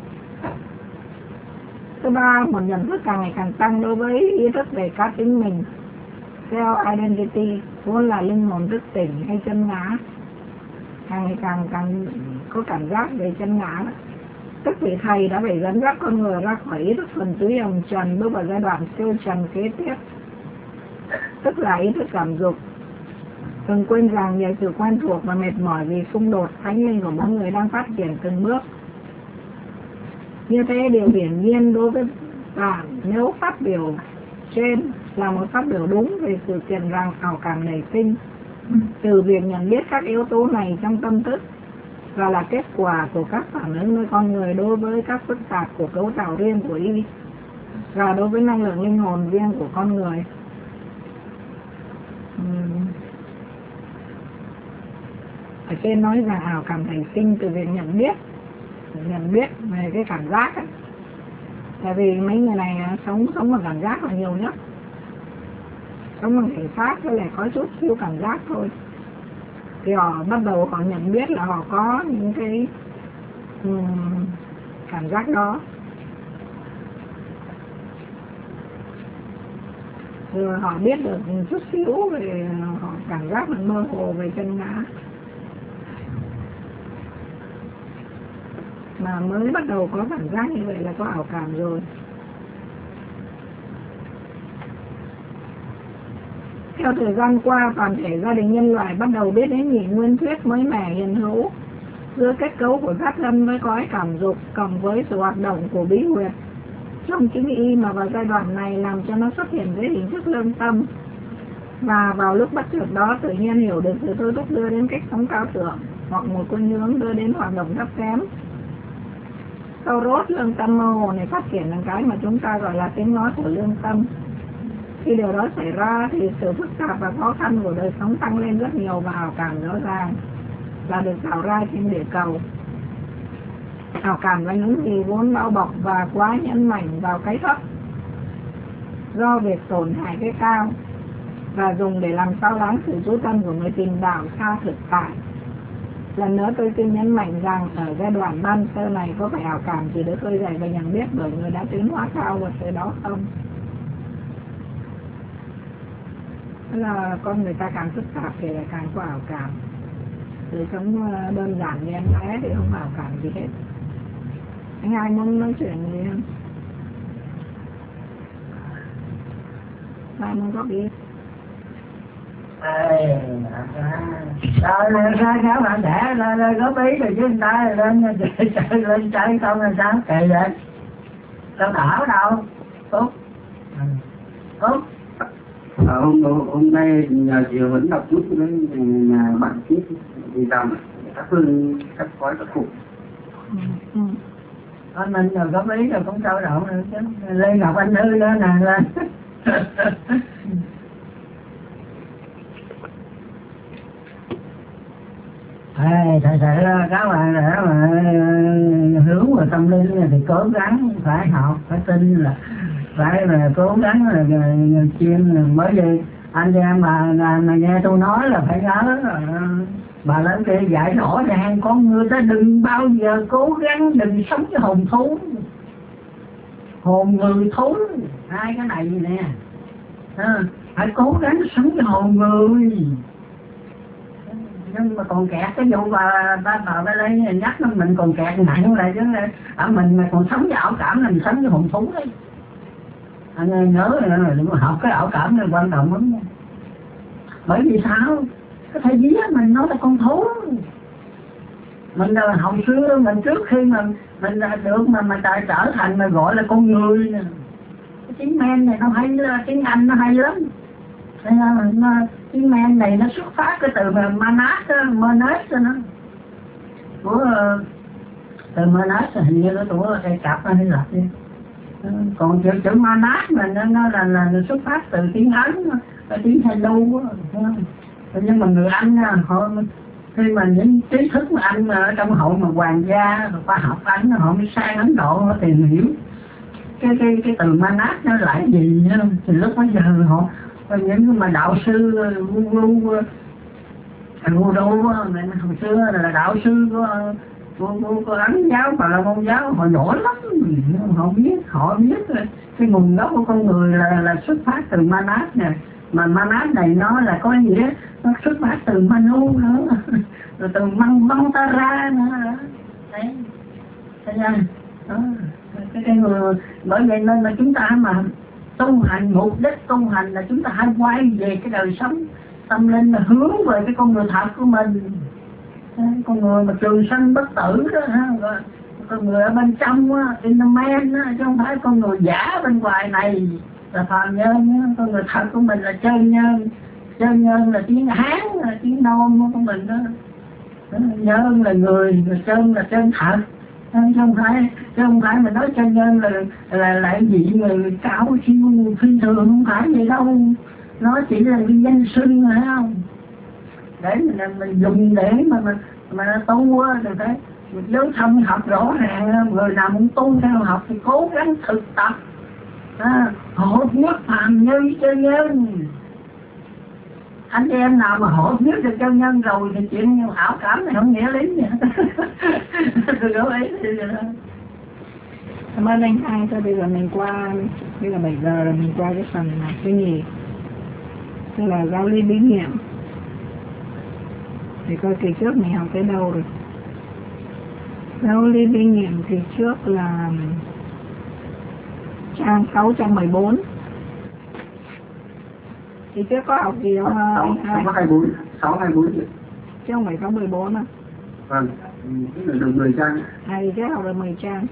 Thứ ba, một nhận thức càng ngày càng tăng đối với ý thức về cá tính mình, self-identity, vốn là linh hồn thức tỉnh hay chân ngã. Càng ngày càng có cảm giác về chân ngã. Tức vị thầy đã phải dẫn dắt con người ra khỏi ý thức thuần túy hồng trần, bước vào giai đoạn siêu trần kế tiếp, tức là ý thức cảm dục. Đừng quên rằng nhờ sự quen thuộc và mệt mỏi vì xung đột, thánh linh của mỗi người đang phát triển từng bước. Như thế điều hiển nhiên đối với bạn nếu phát biểu trên là một phát biểu đúng về sự kiện rằng ảo cảm nảy sinh từ việc nhận biết các yếu tố này trong tâm thức, và là kết quả của các phản ứng nơi con người đối với các phức tạp của cấu tạo riêng của y, và đối với năng lượng linh hồn riêng của con người. Ở trên nói rằng ảo cảm nảy sinh từ việc nhận biết về cái cảm giác ấy. Tại vì mấy người này sống bằng cảm giác là nhiều nhất, sống bằng thể xác với lại có chút xíu cảm giác thôi, thì họ bắt đầu họ nhận biết là họ có những cái cảm giác đó, rồi họ biết được chút xíu về họ cảm giác là mơ hồ về chân ngã, mà mới bắt đầu có cảm giác như vậy là có ảo cảm rồi. Theo thời gian qua, toàn thể gia đình nhân loại bắt đầu biết đến nhị nguyên thuyết mới mẻ hiện hữu giữa kết cấu của pháp thân với cõi cảm dục cộng với sự hoạt động của bí huyệt trong chính y, mà vào giai đoạn này làm cho nó xuất hiện dưới hình thức lương tâm, và vào lúc bất chợt đó tự nhiên hiểu được sự thôi thúc đưa đến cách sống cao thượng hoặc một khuynh hướng đưa đến hoạt động thấp kém. Sau rốt lương tâm mơ hồ này phát triển thành cái mà chúng ta gọi là tiếng nói của lương tâm. Khi điều đó xảy ra thì sự phức tạp và khó khăn của đời sống tăng lên rất nhiều, và ảo cảm rõ ràng là được tạo ra trên địa cầu. Ảo cảm là những gì vốn bao bọc và quá nhấn mạnh vào cái thấp do việc tổn hại cái cao, và dùng để làm sao lãng sự chú tâm của người tìm đạo xa thực tại. Lần nữa tôi xin nhấn mạnh rằng ở giai đoạn ban sơ này có phải ảo cảm chỉ được khơi dậy và nhận biết bởi người đã tiến hóa cao vào thời đó không? Tức là con người ta càng phức tạp thì lại càng có ảo cảm. đời sống đơn giản như em bé thì không ảo cảm gì hết. Anh ai muốn nói chuyện gì không? Ai muốn góp ý? Rồi các bạn đẻ lên góp ý rồi chứ người ta lên chơi không là sao kệ vậy? Đâu đảo đâu tốt tốt. Hôm nay nhờ chị vẫn đọc chút với nhà bạn chút vì rằng các phương các gói các cục. Mình rồi góp ý rồi cũng trao đổi nữa chứ. Lê Ngọc Anh Thư đó nè lên. Thật sự các bạn để mà hướng vào tâm linh thì cố gắng phải học, phải tin là phải là cố gắng là chuyên, bởi vì anh em mà nghe tôi nói là phải nhớ bà lên kia dạy rõ ràng con người ta đừng bao giờ cố gắng đừng sống với hồn thú, hồn người thú, hai cái này nè, phải cố gắng sống với hồn người. Nhưng mà còn kẹt cái vụ bà ở đây nhắc mình còn kẹt nặng lại chứ mình mà còn sống với ảo cảm là mình sống với hồn thú đấy. Anh nhớ là đừng có học cái ảo cảm này quan trọng lắm. Bởi vì sao? Cái thầy vía mình nói là con thú. Mình là hồi xưa mình trước khi mà mình được mà trở thành mà gọi là con người nè. Cái tiếng men này nó hay, tiếng Anh nó hay lắm. Tiếng men này nó xuất phát cái từ Manas đó nó. Của từ Manas hình như nó của Ai Cập hay là gì. Còn chữ Manas mà nó là xuất phát từ tiếng Ấn, tiếng Hindu á. Nhưng mà người Anh họ khi mà những trí thức mà Anh mà ở trong hội mà hoàng gia khoa học Anh họ mới sang Ấn Độ họ tìm hiểu cái từ Manas nó là cái gì nữa. Thì lúc bây giờ họ những cái mà đạo sư guru hồi xưa là đạo sư của Ấn giáo và là Môn giáo họ nổi lắm, họ biết cái nguồn gốc của con người là xuất phát từ Manas nè, mà Manas này nó là có gì đó nó xuất phát từ Manu nữa, rồi từ Mantara nữa đấy, thấy chưa? Cái người bởi vậy nên là chúng ta mà tu hành, mục đích tu hành là chúng ta hãy quay về cái đời sống tâm linh, là hướng về cái con người thật của mình, con người mà trường sanh bất tử đó, con người ở bên trong á, in the man á, chứ không phải con người giả bên ngoài này là phàm nhân. Con người thật của mình là chân nhân. Chân nhân là tiếng Hán, là tiếng Nôm của mình đó. Nhân là người, chân là chân thật. Chứ không phải mình nói chân nhân là lại vị người cao siêu phi thường, không phải vậy đâu. Nó chỉ là cái danh xưng, phải không? Để mình dùng để mà tu á, rồi phải giới thân học rõ ràng. Người nào muốn tu theo học thì cố gắng thực tập, hợp nhất phàm nhân chân nhân. Anh em nào mà hợp nhất được chân nhân rồi thì chuyện ảo cảm này không nghĩa lý gì hết. Tôi nói ấy thì vậy đó. Cảm ơn anh hai. Thôi bây giờ mình qua, bây giờ 7 giờ rồi mình qua cái phần thứ nhì, tức là giáo lý bí nghiệm. Thì coi kỳ trước mình học tới đâu rồi. Giáo lý bí nghiệm kỳ trước là trang 614. Thì trước có học gì không anh hai? 624 chứ không phải 614 à? Vâng, tức là được 10 trang. Thì trước học được 10 trang.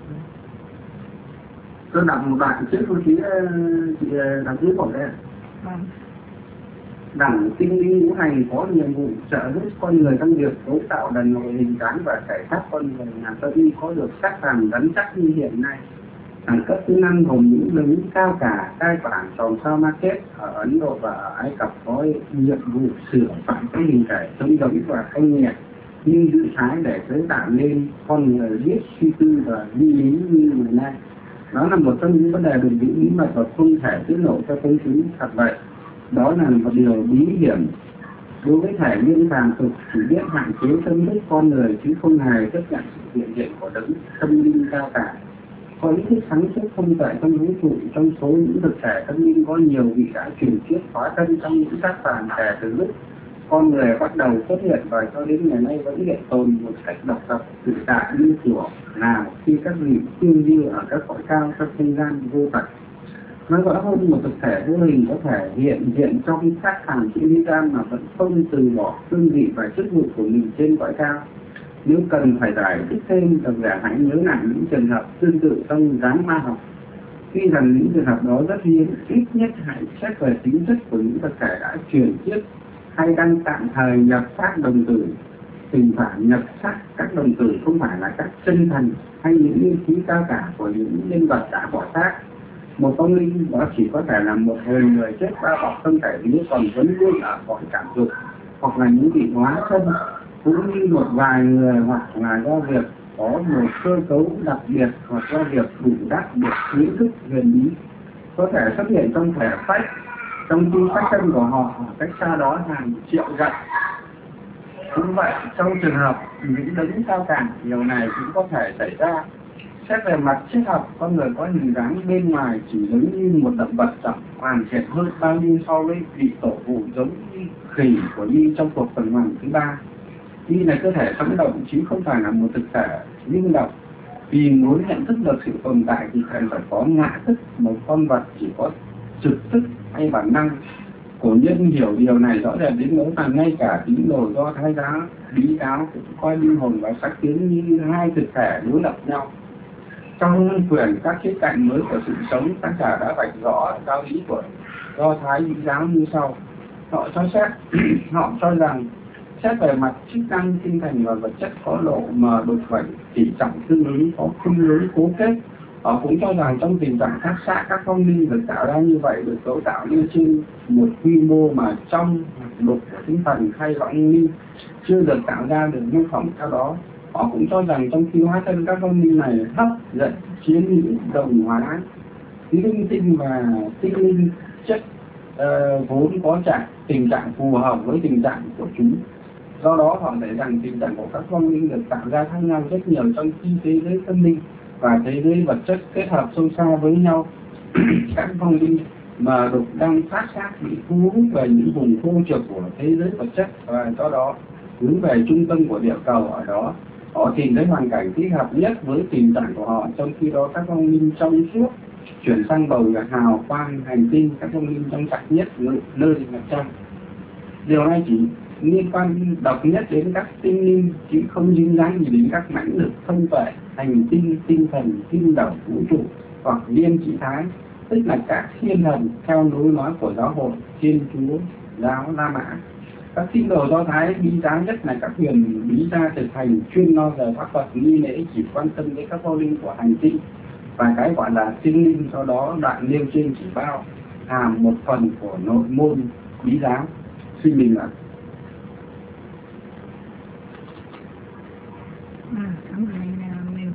Tôi đọc một đoạn trước cô chị đọc dưới một đây. Vâng. Đẳng tinh linh ngũ hành có nhiệm vụ trợ giúp con người trong việc cấu tạo đàn nội hình dáng và thể xác con người làm cho y có được sắc hàm rắn chắc như hiện nay. Đẳng cấp thứ 5 gồm những lính cao cả, cai quản tròn sao market ở Ấn Độ và ở Ai Cập có nhiệm vụ sửa soạn cái hình thể trống giống và thanh nhẹ nhưng tự thái để chế tạo nên con người biết suy tư và di lý như ngày nay. Đó là một trong những vấn đề được giữ bí mật và không thể tiết lộ cho công chúng thật vậy. Đó là một điều bí hiểm đối với thể nhân phàm tục, chỉ biết hạn chế tâm thức con người chứ không hề chấp nhận sự hiện diện của đấng tâm linh cao cả. Có ý thức sáng suốt không tại trong vũ trụ, trong số những thực thể tâm linh có nhiều vị đã truyền kiếp hóa thân trong những các phàm thể từ lúc con người bắt đầu xuất hiện và cho đến ngày nay vẫn hiện tồn một cách độc lập tự tại như kiểu nào khi các vị siêu như ở các cõi cao trong không gian vô tận. Nói rõ hơn, một thực thể vô hình có thể hiện diện trong các hàng chữ lý gian mà vẫn không từ bỏ cương vị và chức vụ của mình trên cõi cao. Nếu cần phải giải thích thêm, độc giả hãy nhớ lại những trường hợp tương tự trong giáng ma học. Tuy rằng những trường hợp đó rất hiếm, ít nhất hãy xét về tính chất của những thực thể đã chuyển tiếp hay đang tạm thời nhập xác đồng tử. Tình phản nhập xác các đồng tử không phải là các chân thần hay những nghiên cứu cao cả của những nhân vật đã bỏ xác. Một vong linh đó chỉ có thể là một người chết bao bọc thân thể nếu còn vẫn luôn ở cõi cảm dục, hoặc là những vị hóa thân, cũng như một vài người, hoặc là do việc có một cơ cấu đặc biệt, hoặc do việc đủ đắc được kiến thức huyền bí có thể xuất hiện trong thể phách, trong khi xác thân của họ ở cách xa đó hàng triệu dặm. Cũng vậy, trong trường hợp những đấng cao cả, điều này cũng có thể xảy ra. Xét về mặt triết học, con người có hình dáng bên ngoài chỉ giống như một động vật chẳng hoàn thiện hơn bao nhiêu so với vị tổ phụ giống như khỉ của Nhi trong cuộc tuần hoàn thứ 3. Nhi là cơ thể sống động chứ không phải là một thực thể linh động. Vì muốn nhận thức được sự tồn tại thì cần phải có ngã thức, một con vật chỉ có trực thức hay bản năng. Cổ nhân hiểu điều này rõ ràng đến nỗi mà ngay cả tín đồ Do Thái giáo, Bí giáo cũng coi linh hồn và xác kiến như hai thực thể đối lập nhau. Trong quyển các khía cạnh mới của sự sống, tác giả đã vạch rõ giáo lý của Do Thái Bí giáo như sau. Họ cho rằng xét về mặt chức năng tinh thần và vật chất có độ mà đột vậy, tỉ trọng tương ứng có khung lối cố kết. Họ cũng cho rằng trong tình trạng thác xạ, các vong linh được tạo ra như vậy được cấu tạo lên trên một quy mô mà trong đột của tinh thần hay vọng linh chưa được tạo ra được mô phỏng theo đó. Họ cũng cho rằng trong khi hóa thân các vong linh này hấp dẫn chiến hữu đồng hóa linh tinh và tinh linh chất vốn có tình trạng phù hợp với tình trạng của chúng. Do đó họ thấy rằng tình trạng của các vong linh được tạo ra khác nhau rất nhiều trong khi thế giới tâm linh và thế giới vật chất kết hợp sâu xa với nhau. Các vong linh mà đục đang phát sát bị thu hút về những vùng khô trượt của thế giới vật chất và do đó hướng về trung tâm của địa cầu. Ở đó họ tìm thấy hoàn cảnh thích hợp nhất với tình trạng của họ. Trong khi đó các vong linh trong suốt chuyển sang bầu hào quang hành tinh, các vong linh trong sạch nhất nơi mặt trăng. Điều này chỉ liên quan độc nhất đến các tinh linh chứ không dính dáng gì đến các mãnh lực thông tuệ, hành tinh, tinh thần, tinh đầu vũ trụ hoặc liên trị thái, tức là các thiên thần theo lối nói của giáo hội Thiên Chúa giáo La Mã. Các tín đồ Do Thái Bí giáo, nhất là các huyền bí gia thực hành chuyên lo về pháp thuật nghi lễ, chỉ quan tâm đến các vong linh của hành tinh và cái gọi là tinh linh. Do đó đoạn nêu trên chỉ bao hàm một phần của nội môn Bí giáo. Xin bình luận. Cảm ơn mình.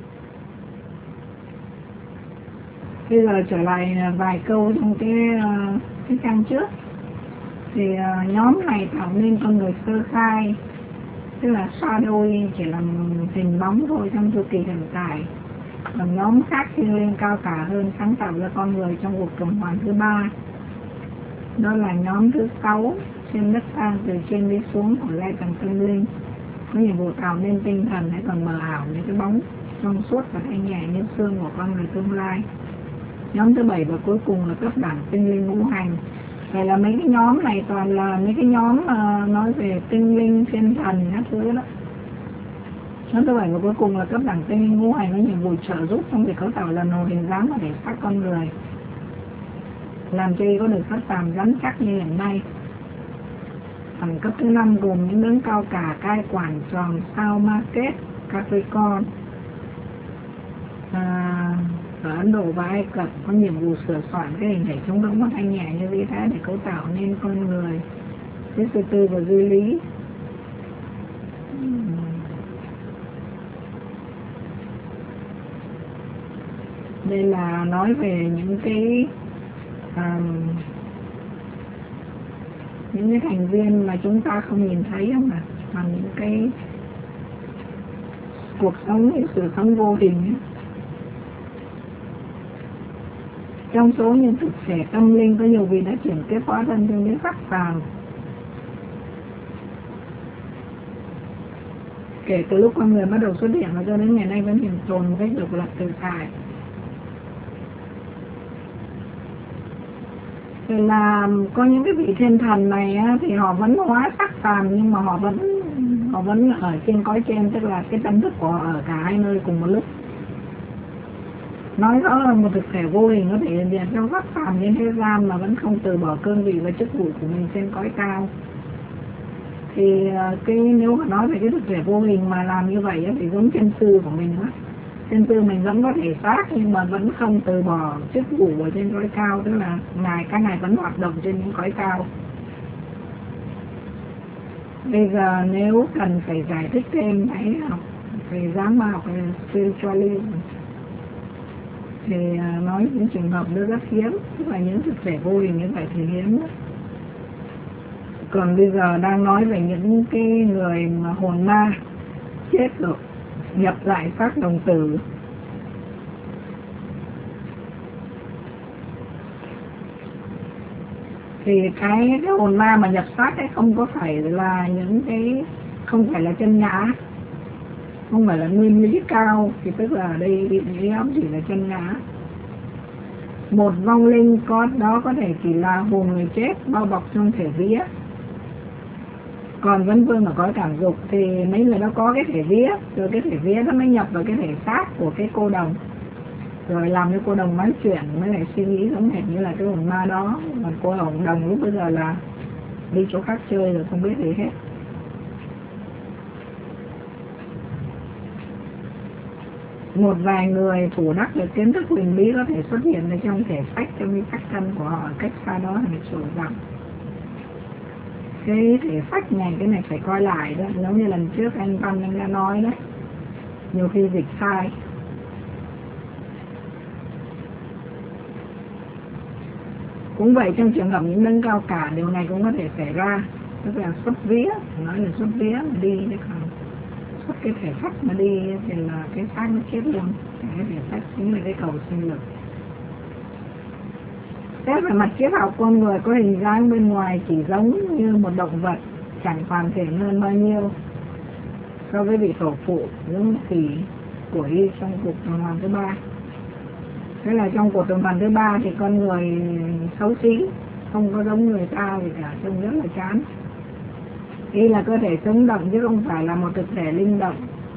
Bây giờ trở lại vài câu trong cái trang trước. Thì nhóm này tạo nên con người sơ khai, tức là shadowy, chỉ là hình bóng thôi trong chu kỳ hiện tại. Còn nhóm khác thiên liêng cao cả hơn sáng tạo ra con người trong cuộc tuần hoàn thứ 3. Đó là nhóm thứ 6, trên đất sang từ trên đi xuống của giai tầng tâm linh, có nhiệm vụ tạo nên tinh thần hay còn mờ ảo những cái bóng trong suốt và thanh nhẹ như xương của con người tương lai. Nhóm thứ 7 và cuối cùng là cấp đẳng tinh linh ngũ hành. Vậy là mấy cái nhóm này toàn là mấy cái nhóm mà nói về tinh linh, thiên thần các thứ đó. Nhóm thứ 7 và cuối cùng là cấp đẳng tinh linh ngũ hành, có nhiệm vụ trợ giúp trong việc cấu tạo lần hồ hình dáng và thể xác con người, làm cho y có được phát phàm rắn chắc như hiện nay. Đẳng cấp thứ 5 gồm những đấng cao cả cai quản tròn sao Ma Kết, Capricorn. Ở Ấn Độ và Ai Cập có nhiệm vụ sửa soạn cái hình thể chống đông mất thanh nhẹ như vĩ thế để cấu tạo nên con người. Thứ tư và duy lý. Đây là nói về những cái thành viên mà chúng ta không nhìn thấy không ạ, mà những cái cuộc sống, những sự sống vô hình ấy. Trong số những thực thể tâm linh có nhiều vị đã chuyển tiếp hóa thân tương đến sắc phàm. kể từ lúc con người bắt đầu xuất hiện và cho đến ngày nay vẫn hiện tồn một cách độc lập tự tại. Thì là có những cái vị thiên thần này á, thì họ vẫn hóa sắc phàm nhưng mà họ vẫn ở trên cõi trên, tức là cái tâm thức của họ ở cả hai nơi cùng một lúc. Nói rõ là một thực thể vô hình có thể hiện diện trong sắc phàm trên thế gian mà vẫn không từ bỏ cương vị và chức vụ của mình trên cõi cao. Thì nếu mà nói về cái thực thể vô hình mà làm như vậy á, thì giống chân sư của mình á. Chân sư mình vẫn có thể xác nhưng mà vẫn không từ bỏ chức vụ ở trên cõi cao, tức là các ngài vẫn hoạt động trên những cõi cao. Bây giờ nếu cần phải giải thích thêm hãy học về giáo học về spiritualism thì nói những trường hợp đó rất hiếm, tức là những thực thể vô hình như vậy thì hiếm đó. Còn bây giờ đang nói về những cái người mà hồn ma chết rồi nhập lại xác đồng tử. Thì cái hồn ma mà nhập xác ấy không có phải là không phải là chân ngã, không phải là nguyên lý cao, thì tức là đây ý ám chỉ là chân ngã. Một vong linh đó có thể chỉ là hồn người chết bao bọc trong thể vía. Còn vấn vương ở cõi cảm dục thì mấy người đó có cái thể vía, rồi cái thể vía nó mới nhập vào cái thể xác của cái cô đồng, rồi làm cho cô đồng nói chuyện mới lại suy nghĩ giống hệt như là cái hồn ma đó. Còn cô hồn đồng lúc bây giờ là đi chỗ khác chơi rồi không biết gì hết. Một vài người thủ đắc được kiến thức huyền bí có thể xuất hiện ở trong thể phách, trong cái sắc thân của họ cách xa đó hàng chục dặm. Cái thể phách này, cái này phải coi lại đó, giống như lần trước anh Văn anh đã nói đấy, nhiều khi dịch sai. Cũng vậy, trong trường hợp những nâng cao cả, điều này cũng có thể xảy ra, tức là xuất vía, nói là xuất vía mà đi chứ không xuất cái thể phách mà đi thì là cái xác nó chết luôn. Cái thể phách chính là cái cầu sinh lực. Xét về mặt triết học, con người có hình dáng bên ngoài chỉ giống như một động vật, chẳng hoàn thể hơn bao nhiêu so với vị tổ phụ giống khỉ của y trong cuộc tuần hoàn thứ 3. Thế là trong cuộc tuần hoàn thứ 3 thì con người xấu xí, không có giống người ta gì cả, trông rất là chán. Y là cơ thể sống động chứ không phải là một thực thể linh động.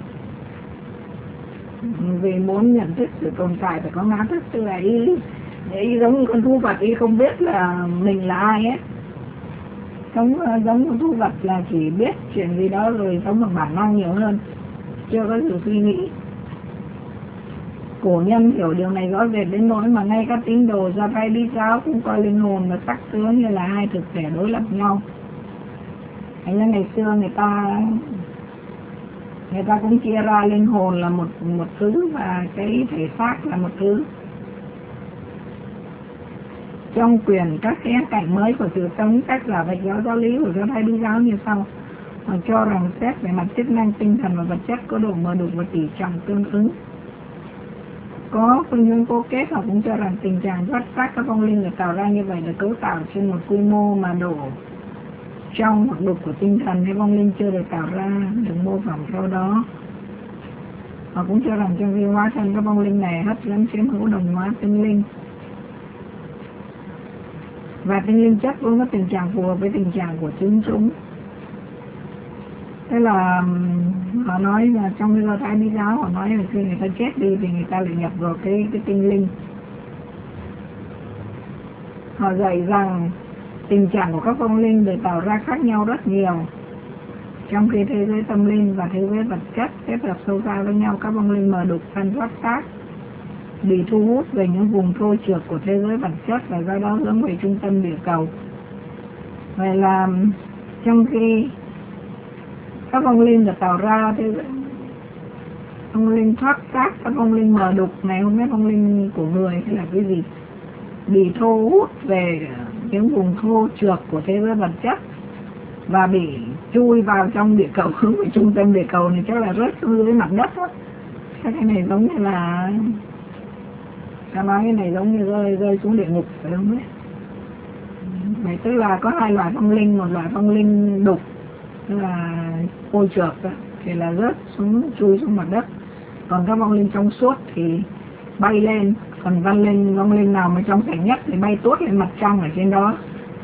Vì muốn nhận thức sự tồn tại phải có ngã thức, tức là y giống như con thú vật, y không biết là mình là ai ấy. Giống con thú vật là chỉ biết chuyện gì đó rồi sống bằng bản năng nhiều hơn, chưa có sự suy nghĩ. Cổ nhân hiểu điều này rõ rệt đến nỗi mà ngay các tín đồ Do Thái Bí giáo cũng coi linh hồn và sắc tướng như là hai thực thể đối lập nhau. Thành ra ngày xưa người ta cũng chia ra linh hồn là một thứ và cái thể xác là một thứ. Trong quyển các khía cạnh mới của sự sống, tác giả vạch rõ giáo lý của Do Thái Bí giáo như sau. Họ cho rằng xét về mặt chức năng tinh thần và vật chất có độ mờ đục và tỷ trọng tương ứng. Có phương hướng cố kết, họ cũng cho rằng tình trạng thoát xác các vong linh được tạo ra như vậy được cấu tạo trên một quy mô mà độ trong hoặc đục của tinh thần hay vong linh chưa được tạo ra, được mô phỏng theo đó. Họ cũng cho rằng trong khi hóa thân các vong linh này hấp dẫn chiếm hữu đồng hóa tinh linh, và tinh linh chất cũng có tình trạng phù hợp với tình trạng của chính chúng. Thế là họ nói là trong cái Do Thái Bí giáo họ nói là khi người ta chết đi thì người ta lại nhập vào cái tinh linh. Họ dạy rằng tình trạng của các vong linh được tạo ra khác nhau rất nhiều. Trong khi thế giới tâm linh và thế giới vật chất kết hợp sâu xa với nhau, các vong linh mờ đục thân thoát xác bị thu hút về những vùng thô trượt của thế giới vật chất và do đó hướng về trung tâm địa cầu. Vậy là trong khi các vong linh được tạo ra thì vong linh thoát xác, các vong linh mờ đục này không biết vong linh của người hay là cái gì, bị thu hút về những vùng thô trượt của thế giới vật chất và bị chui vào trong địa cầu, hướng về trung tâm địa cầu này, chắc là rớt xuống dưới mặt đất đó. Cái này giống như là ta nói cái này giống như rơi xuống địa ngục phải không đấy? Vậy tức là có hai loại vong linh, một loại vong linh đục tức là cô trượt đó, thì là rớt xuống, chui xuống mặt đất. Còn các vong linh trong suốt thì bay lên, còn vong linh nào mà trong sạch nhất thì bay tuốt lên mặt trăng ở trên đó.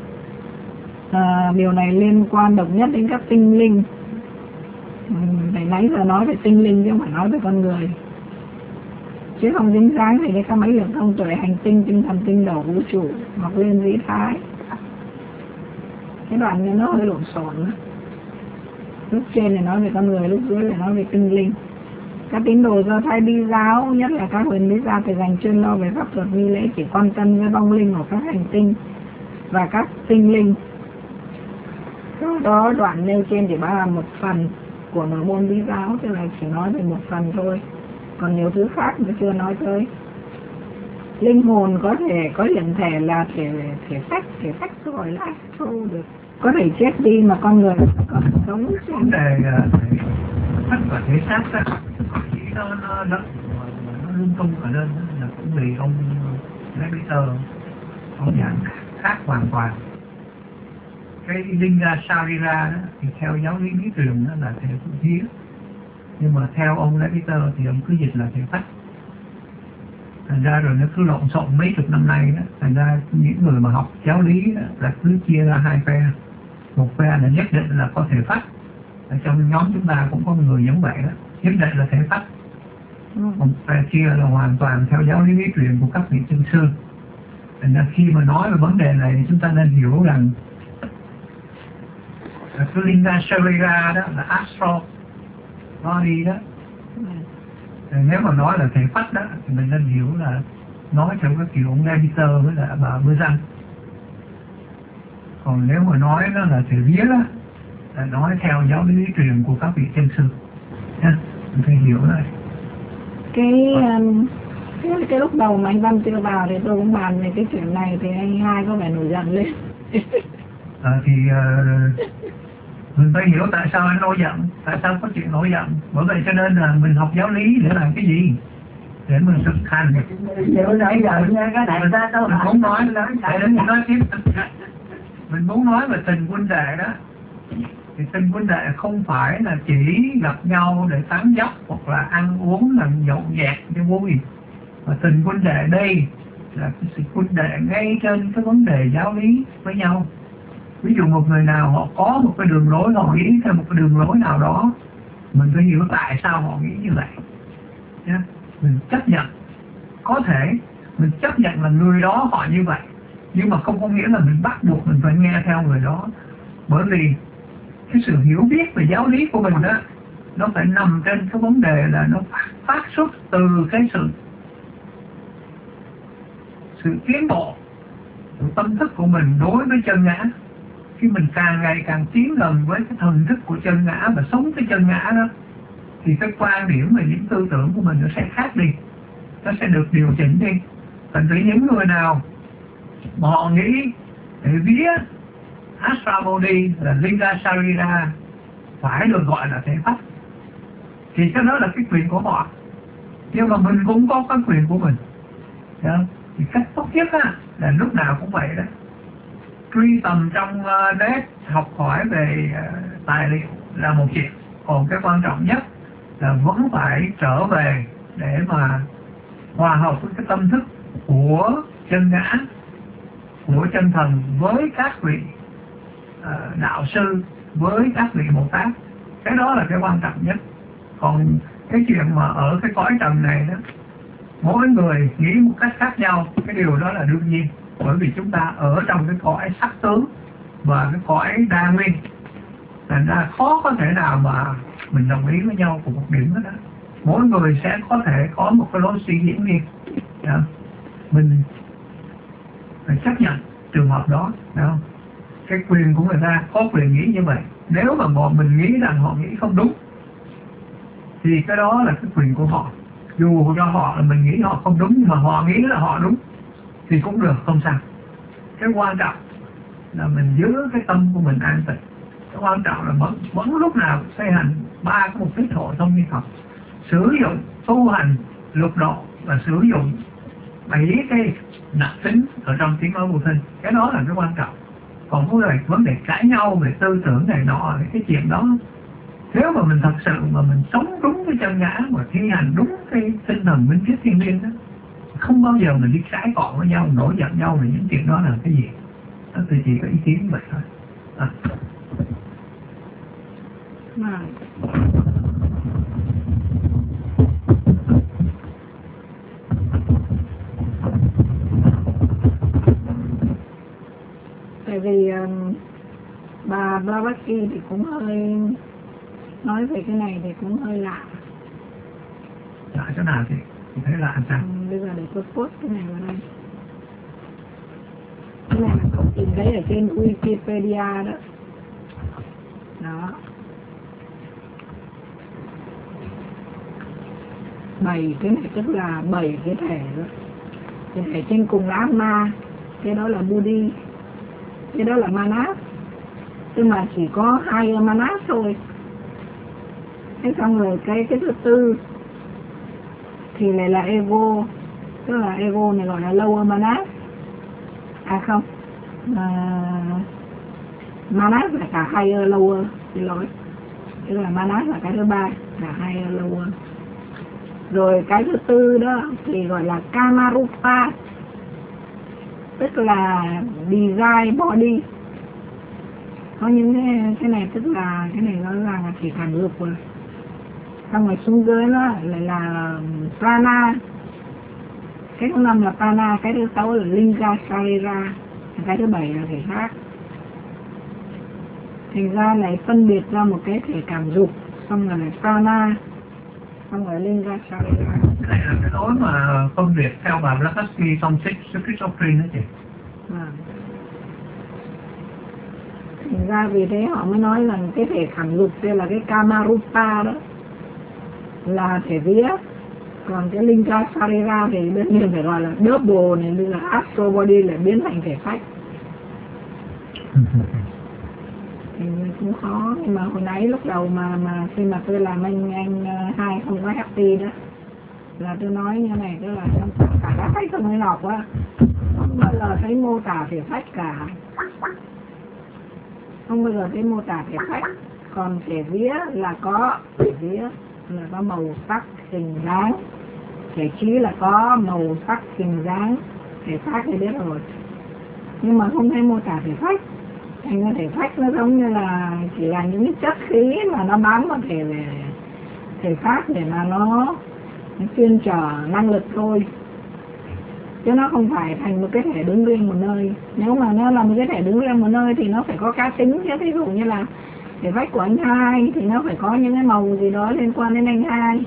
Điều này liên quan độc nhất đến các tinh linh. Phải nãy giờ nói về tinh linh chứ không phải nói về con người, chứ không dính dáng gì với các mấy đường thông tuệ, hành tinh, tinh thần, tinh đầu, vũ trụ, hoặc liên vĩ thái. Cái đoạn này nó hơi lộn xộn. Lúc trên này nói về con người, lúc dưới là nói về tinh linh. Các tín đồ Do Thái Bí giáo, nhất là các huyền bí gia, thì dành chuyên lo về pháp thuật nghi lễ, chỉ quan tâm với vong linh của các hành tinh và các tinh linh. Do đó đoạn nêu trên chỉ bao là một phần của nội môn bí giáo, tức là chỉ nói về một phần thôi, còn nhiều thứ khác mà chưa nói tới. Linh hồn có thể có hiện thể là thể phách rồi lại thô được, có thể chết đi mà con người còn sống. Vấn đề phách và thể xác đó, nó lung tung ở lên là cũng vì ông Peter ông giảng khác hoàn toàn. Cái Linga Sarira thì theo giáo lý bí truyền đó là thể của vía, nhưng mà theo ông Peter thì ông cứ dịch là thể phách. Thành ra rồi nó cứ lộn xộn mấy chục năm nay đó. Thành ra những người mà học giáo lý đó, là cứ chia ra hai phe. Một phe là nhất định là có thể phách, ở trong nhóm chúng ta cũng có người giống vậy đó, nhất định là thể phách. Một phe chia là hoàn toàn theo giáo lý bí truyền của các vị chân sư. Thành ra khi mà nói về vấn đề này thì chúng ta nên hiểu rằng cái Linga Sarira đó là astral body đó. Nếu mà nói là thể phách đó thì mình nên hiểu là nói theo cái kiểu ông Peter với lại bà Bơ Răng. Còn nếu mà nói nó là thể vía đó là nói theo giáo lý truyền của các vị chân sư nha, mình phải hiểu này. Cái lúc đầu mà anh Văn chưa vào thì tôi cũng bàn về cái chuyện này thì anh hai có vẻ nổi giận lên. Mình phải hiểu tại sao anh nổi giận, tại sao có chuyện nổi giận. Bởi vậy cho nên là mình học giáo lý để làm cái gì? Để mình thực hành. Nãy giờ cái này mình muốn nói để đến mình nói tiếp. Mình muốn nói về tình huynh đệ đó, thì tình huynh đệ không phải là chỉ gặp nhau để tán dóc hoặc là ăn uống làm nhậu nhẹt cho vui, mà tình huynh đệ đây là cái sự huynh đệ ngay trên cái vấn đề giáo lý với nhau. Ví dụ một người nào họ có một cái đường lối, họ nghĩ theo một cái đường lối nào đó, mình phải hiểu tại sao họ nghĩ như vậy nha. Mình chấp nhận, có thể mình chấp nhận là người đó họ như vậy, nhưng mà không có nghĩa là mình bắt buộc mình phải nghe theo người đó. Bởi vì cái sự hiểu biết về giáo lý của mình đó, nó phải nằm trên cái vấn đề là nó phát xuất từ cái sự tiến bộ của tâm thức của mình đối với chân ngã. Khi mình càng ngày càng tiến gần với cái thần thức của chân ngã và sống cái chân ngã đó, thì cái quan điểm về những tư tưởng của mình nó sẽ khác đi, nó sẽ được điều chỉnh đi. Thành ra những người nào mà họ nghĩ để vía Astral Body là Linga Sarira phải được gọi là thể phách, thì cái đó là cái quyền của họ, nhưng mà mình cũng có cái quyền của mình. Thì cách tốt nhất là lúc nào cũng vậy đó, truy tầm trong net học hỏi về tài liệu là một chuyện, còn cái quan trọng nhất là vẫn phải trở về để mà hòa hợp với cái tâm thức của chân ngã, của chân thần với các vị đạo sư, với các vị Bồ Tát. Cái đó là cái quan trọng nhất. Còn cái chuyện mà ở cái cõi trần này đó, mỗi người nghĩ một cách khác nhau, cái điều đó là đương nhiên. Bởi vì chúng ta ở trong cái cõi sắc tướng và cái cõi đa nguyên, thành ra khó có thể nào mà mình đồng ý với nhau của một điểm đó. Mỗi người sẽ có thể có một cái lối suy nghĩ riêng. Mình phải chấp nhận trường hợp đó. Cái quyền của người ta có quyền nghĩ như vậy. Nếu mà bọn mình nghĩ rằng họ nghĩ không đúng, thì cái đó là cái quyền của họ. Dù cho họ là mình nghĩ họ không đúng, nhưng mà họ nghĩ là họ đúng thì cũng được, không sao. Cái quan trọng là mình giữ cái tâm của mình an tịnh. Cái quan trọng là vẫn lúc nào xây hành ba cái mục đích hộ thông niên học, sử dụng tu hành lục độ và sử dụng 7 cái đặc tính ở trong tiếng nói vô sinh. Cái đó là cái quan trọng. Còn vấn đề cãi nhau về tư tưởng này nọ, cái chuyện đó Nếu mà mình thật sự mà mình sống đúng cái chân ngã, mà thi hành đúng cái tinh thần minh triết thiên liêng đó, không bao giờ mình đi cãi cọ với nhau, nổi giận nhau về những chuyện đó là cái gì. Đó, tôi chỉ có ý kiến vậy thôi. Tại vì bà Blavatsky thì cũng hơi nói về cái này thì cũng hơi lạ. Lạ chỗ nào thì thấy lạ sao? Bây giờ để tôi post cái này vào đây. Cái này là cậu tìm thấy ở trên Wikipedia đó. Đó. 7 cái này tức là 7 cái thể đó. Cái thể trên cùng là Atma, cái đó là Buddhi, cái đó là Manas. Nhưng mà chỉ có 2 Manas thôi. Thế xong rồi cái thứ tư thì lại là ego, tức là ego này gọi là lower Manas. Không, Manas là cả higher lower, xin lỗi, tức là Manas là cái thứ ba, là higher lower. Rồi cái thứ tư đó thì gọi là Kamarupa, tức là desire body. Có những cái này tức là cái này rõ ràng là chỉ thành lực rồi. Xong rồi xuống dưới nó lại là prana, cái thứ 5 là prana, cái thứ 6 là linga sarira, cái thứ 7 là thể khác. Thành ra lại phân biệt ra một cái thể cảm dục, xong rồi là prana, xong rồi linga sarira. Cái này là cái lối mà phân biệt theo bà Blavatsky trong Secret Doctrine đó chị. Thành ra vì thế họ mới nói rằng cái thể cảm dục đây là cái Kamarupa đó, là thể vía. Còn cái Linga Sarira thì bên nhiên phải gọi là double này, như là astral body lại biến thành thể phách. Thì cũng khó, nhưng mà hồi nãy lúc đầu mà khi mà tôi làm anh hai không có happy đó, là tôi nói như này, tức là trong cả các phách tôi mới đọc á, không bao giờ thấy mô tả thể phách cả, không bao giờ thấy mô tả thể phách. Còn thể vía là có, thể vía là có màu sắc hình dáng, thể trí là có màu sắc hình dáng, thể phách thì biết rồi, nhưng mà không thấy mô tả thể phách. Thành ra thể phách nó giống như là chỉ là những cái chất khí mà nó bám vào thể phách để mà nó chuyên trở năng lực thôi, chứ nó không phải thành một cái thể đứng riêng một nơi. Nếu mà nó là một cái thể đứng riêng một nơi thì nó phải có cá tính chứ. Ví dụ như là thể phách của anh hai thì nó phải có những cái màu gì đó liên quan đến anh hai,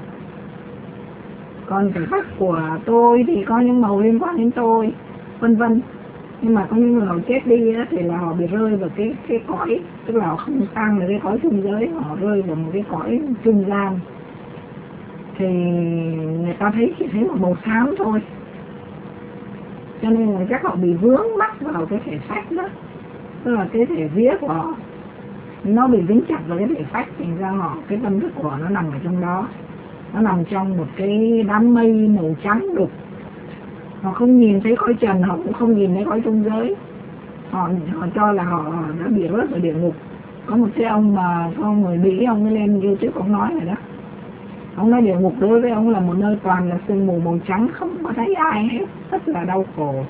còn thể phách của tôi thì có những màu liên quan đến tôi, vân vân. Nhưng mà có những người họ chết đi đó, thì là họ bị rơi vào cái cõi, tức là họ không sang được cái cõi trung giới, họ rơi vào một cái cõi trung gian, thì người ta chỉ thấy một màu xám thôi, cho nên là chắc họ bị vướng mắc vào cái thể phách đó, tức là cái thể vía của họ nó bị dính chặt vào cái thể phách, thành ra họ cái tâm thức của họ nó nằm ở trong đó, nó nằm trong một cái đám mây màu trắng đục. Họ không nhìn thấy cõi trần, họ cũng không nhìn thấy cõi trung giới, họ cho là họ đã bị rớt vào địa ngục. Có một cái ông mà con người Mỹ, ông ấy lên YouTube ông nói rồi đó, ông nói địa ngục đối với ông là một nơi toàn là sương mù màu trắng, không có thấy ai hết, rất là đau khổ.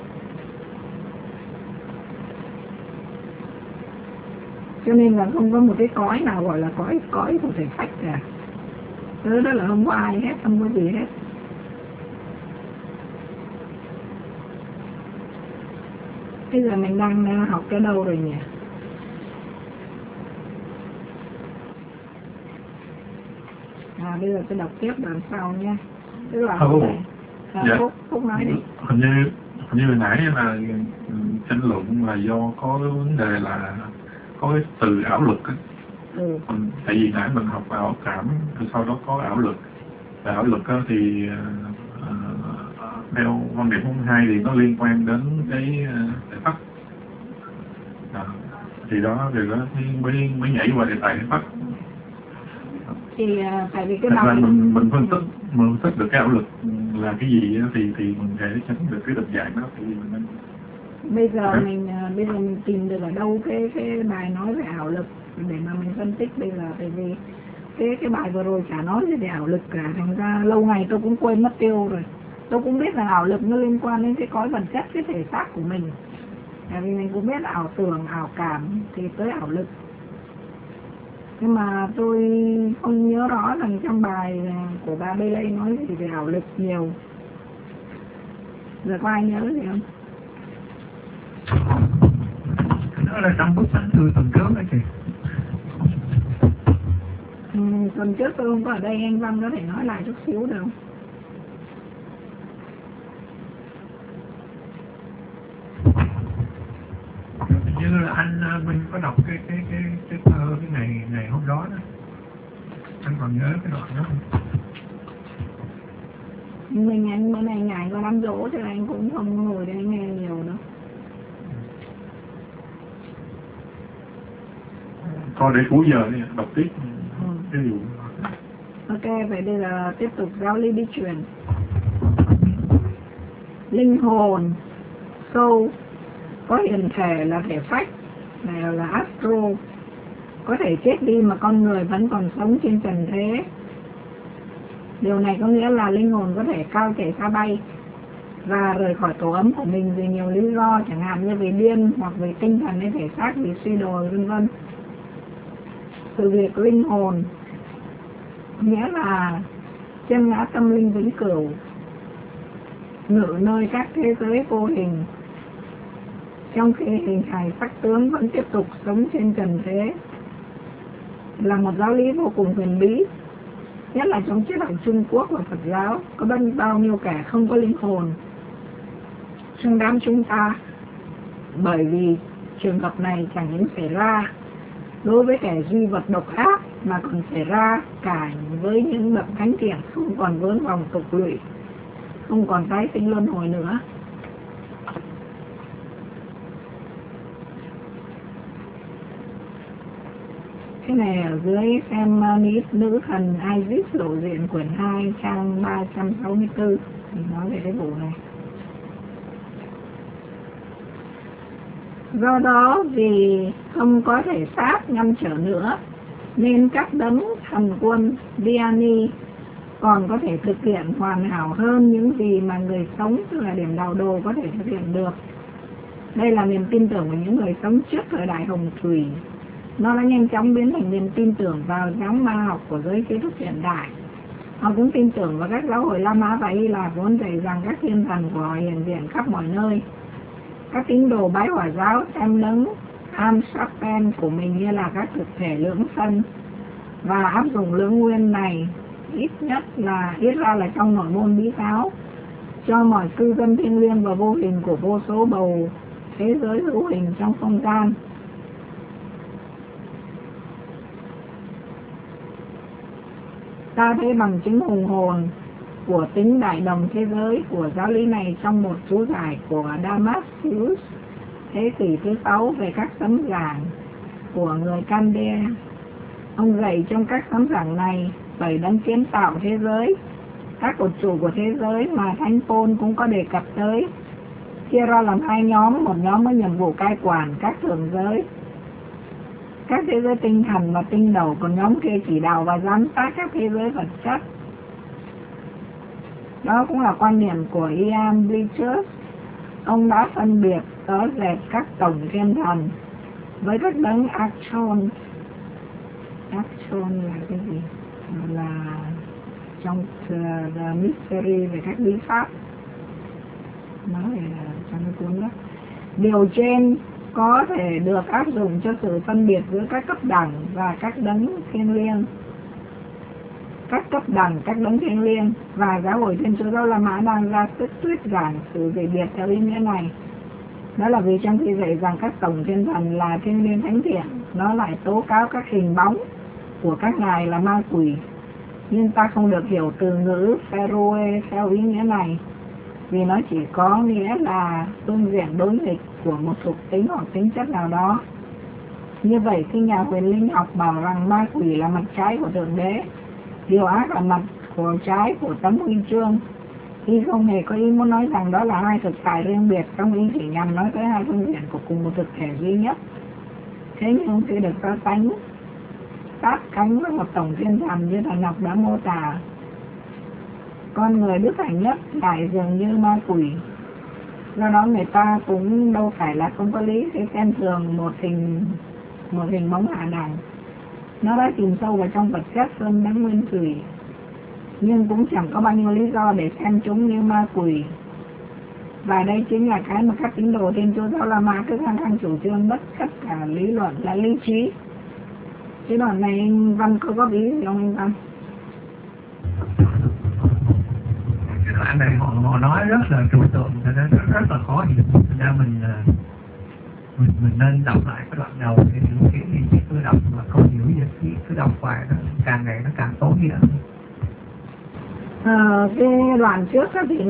Cho nên là không có một cái cõi nào gọi là cõi của thể phách cả. Đó là không có ai hết, không có gì hết. Bây giờ mình đang học cái đâu rồi nhỉ? Bây giờ tôi đọc tiếp đoạn sau nha. Tức là Phúc nói đi. Hình như hồi nãy là tranh luận là do có cái vấn đề là có cái từ ảo lực á. Tại vì nãy mình học ảo cảm, sau đó có ảo lực. Và ảo lực á thì theo quan điểm thứ hai thì nó liên quan đến cái thể phách. Thì đó mới nhảy qua đề tài thể phách. Thì tại vì cái đầu mình phân tích được cái ảo lực là cái gì thì mình sẽ tránh được cái định dạng đó. Thì mình bây giờ mình tìm được ở đâu cái bài nói về ảo lực. để mà mình phân tích bây giờ. Tại vì cái bài vừa rồi chả nói gì về ảo lực cả, thành ra lâu ngày tôi cũng quên mất tiêu rồi. Tôi cũng biết là ảo lực nó liên quan đến cái cõi vật chất, cái thể xác của mình. Tại vì mình cũng biết ảo tưởng, ảo cảm thì tới ảo lực. Nhưng mà tôi không nhớ rõ rằng trong bài của bà Bailey nói gì về ảo lực nhiều. Giờ có ai nhớ gì không? Đó là trong bức thánh thư tuần trước đó chị. Tuần trước tôi không có ở đây, anh Văn có thể nói lại chút xíu được không? Như là anh Minh có đọc cái thơ cái ngày hôm đó đó. Anh còn nhớ cái đoạn đó không? Anh bữa nay ngày có đám dỗ cho anh cũng không ngồi để nghe nhiều nữa. Coi để cuối giờ đi, đọc tiếp cái vụ. Ok, vậy đây là tiếp tục giáo lý bí truyền. Linh hồn, soul, có hiện thể là thể phách, này là astro, có thể chết đi mà con người vẫn còn sống trên trần thế. Điều này có nghĩa là linh hồn có thể cao chạy xa bay và rời khỏi tổ ấm của mình vì nhiều lý do, chẳng hạn như vì điên hoặc vì tinh thần hay thể xác bị suy đồi vân vân. Sự việc linh hồn nghĩa là chân ngã tâm linh vĩnh cửu, ngự nơi các thế giới vô hình, trong khi hình hài sắc tướng vẫn tiếp tục sống trên trần thế, là một giáo lý vô cùng huyền bí. Nhất là trong triết học Trung Quốc và Phật giáo, có bao nhiêu kẻ không có linh hồn trong đám chúng ta, bởi vì trường hợp này chẳng những xảy ra đối với kẻ duy vật độc ác mà còn xảy ra cả với những bậc thánh thiện không còn vướng vòng tục lụy, không còn tái sinh luân hồi nữa. Cái này ở dưới xem nữ thần Isis lộ diện quyển 2 trang 364 thì nói về cái vụ này. Do đó vì không có thể xác ngăn trở nữa nên các đấng thần quân Dhyani còn có thể thực hiện hoàn hảo hơn những gì mà người sống, tức là điểm đạo đồ, có thể thực hiện được. Đây là niềm tin tưởng của những người sống trước thời đại hồng thủy. Nó đã nhanh chóng biến thành niềm tin tưởng vào giáo ma học của giới trí thức hiện đại. Họ cũng tin tưởng vào các giáo hội La Mã và Hy Lạp vốn dạy rằng các thiên thần của họ hiện diện khắp mọi nơi. Các tín đồ bái Hỏa giáo xem đấng Amshakten của mình như là các thực thể lưỡng thân và áp dụng lưỡng nguyên này ít ra là trong nội môn bí giáo cho mọi cư dân thiêng liêng và vô hình của vô số bầu thế giới hữu hình trong không gian. Ta thấy bằng chứng hùng hồn của tính đại đồng thế giới của giáo lý này trong một chú giải của Damascus thế kỷ thứ 6 về các tấm giảng của người Candea. Ông dạy trong các tấm giảng này về đấng kiến tạo thế giới, các cột trụ của thế giới mà Thánh Paul cũng có đề cập tới, chia ra làm hai nhóm, một nhóm có nhiệm vụ cai quản các thượng giới, các thế giới tinh thần và tinh đầu, còn nhóm kia chỉ đạo và giám sát các thế giới vật chất. Đó cũng là quan điểm của Ian Bleachers. Ông đã phân biệt rõ rệt các tổng thiên thần với các đấng Archon. Archon là cái gì? Là trong The Mystery về các bí pháp, nói về trong cái cuốn đó. Điều trên có thể được áp dụng cho sự phân biệt giữa các cấp đẳng và các đấng thiêng liêng. Các cấp đẳng, các đấng thiêng liêng và giáo hội Thiên Chúa Giáo La Mã đang ra sức thuyết giảng sự dị biệt theo ý nghĩa này. Đó là vì trong khi dạy rằng các tổng thiên thần là thiêng liêng thánh thiện, nó lại tố cáo các hình bóng của các ngài là ma quỷ. Nhưng ta không được hiểu từ ngữ Phêrôe theo ý nghĩa này, vì nó chỉ có nghĩa là phương diện đối nghịch của một thuộc tính hoặc tính chất nào đó. Như vậy khi nhà huyền linh học bảo rằng ma quỷ là mặt trái của Thượng Đế, điều ác là mặt của trái của tấm huy chương, y không hề có ý muốn nói rằng đó là hai thực tại riêng biệt, trong ý chỉ nhằm nói tới hai phương diện của cùng một thực thể duy nhất. thế nhưng khi được có tánh sát cánh với một tổng thiên thần như thầy Ngọc đã mô tả, con người đức hạnh nhất lại dường như ma quỷ. Do đó người ta cũng đâu phải là không có lý khi xem thường một hình bóng hạ đẳng. Nó đã chìm sâu vào trong vật chất hơn đáng nguyên thủy, nhưng cũng chẳng có bao nhiêu lý do để xem chúng như ma quỷ. Và đây chính là cái mà các tín đồ Thiên Chúa Giáo La Mã cứ khăng khăng chủ trương bất tất cả lý luận là lý trí. Cái đoạn này anh Văn có góp ý gì không anh Văn? Cái đoạn này họ nói rất là trừu tượng, cho nên rất là khó hiểu. Thật ra mình nên đọc lại cái đoạn đầu để hiểu cái gì cứ đọc mà không hiểu gì cứ đọc hoài nó càng ngày nó càng tối nghĩa. Cái đoạn trước thì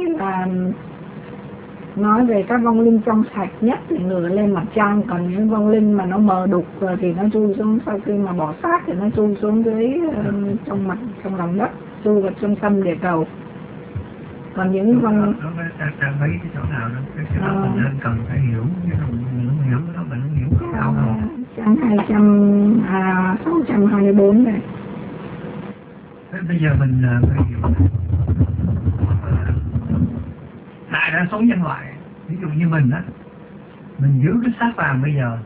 nói về các vong linh trong sạch nhất thì ngửa lên mặt trăng, còn những vong linh mà nó mờ đục thì nó chui xuống, sau khi mà bỏ xác thì nó chui xuống dưới trong lòng đất, chui vào trung tâm địa cầu. Còn những vong mấy cái chỗ nào đó cái đó mình nên cần phải hiểu, hiểu đó mình không hiểu cái nào đâu. Trang 624 này. Bây giờ mình phải hiểu đại đa số nhân loại, ví dụ như mình á, mình giữ cái xác vàng bây giờ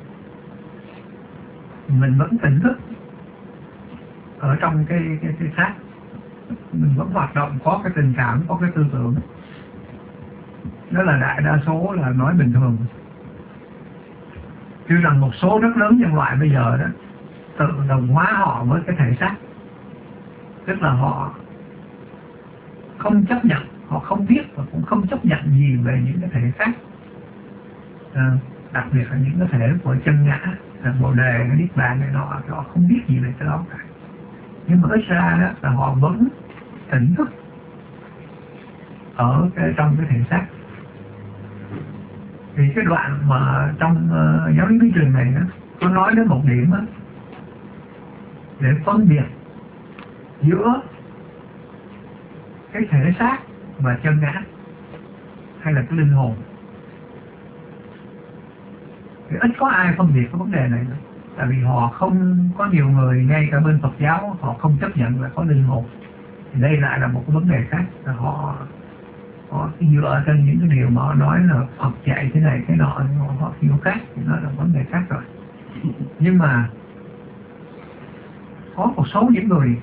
mình vẫn tỉnh thức ở trong cái xác, mình vẫn hoạt động, có cái tình cảm, có cái tư tưởng. Đó là đại đa số là nói bình thường. Chứ rằng một số rất lớn nhân loại bây giờ đó tự đồng hóa họ với cái thể xác, tức là họ không chấp nhận, họ không biết và cũng không chấp nhận gì về những cái thể xác, đặc biệt là những cái thể của chân ngã, bồ đề, niết bàn này nọ, họ không biết gì về cái đó cả. Nhưng mà ít ra đó là họ vẫn tỉnh thức ở trong cái thể xác. Thì cái đoạn mà trong giáo lý lý truyền này đó, tôi nói đến một điểm đó, để phân biệt giữa cái thể xác và chân ngã hay là cái linh hồn. Thì ít có ai phân biệt cái vấn đề này nữa. Tại vì họ không có nhiều người, ngay cả bên Phật giáo họ không chấp nhận là có linh hồn. Thì đây lại là một cái vấn đề khác, là họ dựa trên những cái điều mà họ nói là Phật dạy thế này thế nọ, họ hiểu khác thì nó là vấn đề khác rồi. Nhưng mà có một số những người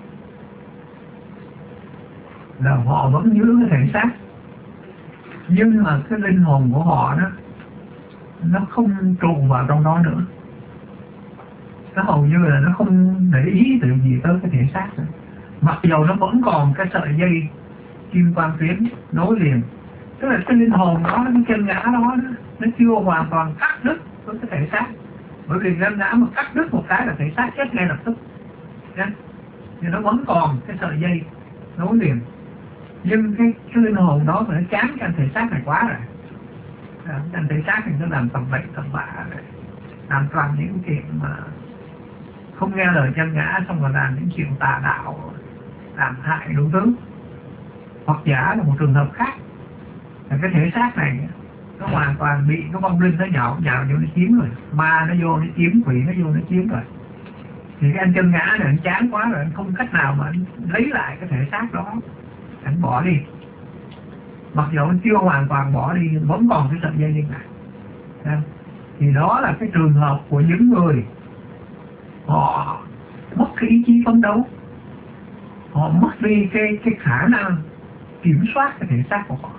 là họ vẫn giữ cái thể xác, nhưng mà cái linh hồn của họ đó nó không trụ vào trong đó nữa, nó hầu như là nó không để ý từ gì tới cái thể xác nữa. Mặc dù nó vẫn còn cái sợi dây kim quang tuyến nối liền, tức là cái linh hồn đó, cái chân ngã đó nó chưa hoàn toàn cắt đứt với cái thể xác. Bởi vì chân ngã mà cắt đứt một cái là thể xác chết ngay lập tức, thì nó vẫn còn cái sợi dây nối liền. Nhưng cái linh hồn đó mà nó chán cái thể xác này quá rồi, cái thể xác thì nó làm tầm bậy tầm bạ rồi, làm toàn những chuyện mà không nghe lời chân ngã, xong rồi làm những chuyện tà đạo, làm hại đủ thứ. Hoặc giả là một trường hợp khác, là cái thể xác này nó hoàn toàn bị cái vong linh nó nhào vô nó chiếm rồi, ma nó vô nó chiếm, quỷ nó vô nó chiếm rồi. Thì cái anh chân ngã này anh chán quá rồi, anh không cách nào mà anh lấy lại cái thể xác đó, anh bỏ đi. Mặc dù anh chưa hoàn toàn bỏ đi, vẫn còn cái sợi dây liên lạc. Thì đó là cái trường hợp của những người họ mất cái ý chí phấn đấu, họ mất đi cái khả năng kiểm soát cái thể xác của họ.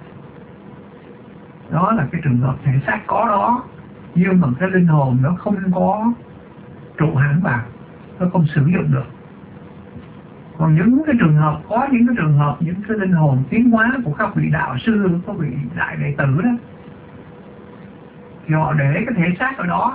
Đó là cái trường hợp thể xác có đó, nhưng mà cái linh hồn nó không có trụ hẳn vào, nó không sử dụng được. Còn những cái trường hợp, có những cái trường hợp, những cái linh hồn tiến hóa của các vị đạo sư, các vị đại đệ tử đó, thì họ để cái thể xác ở đó,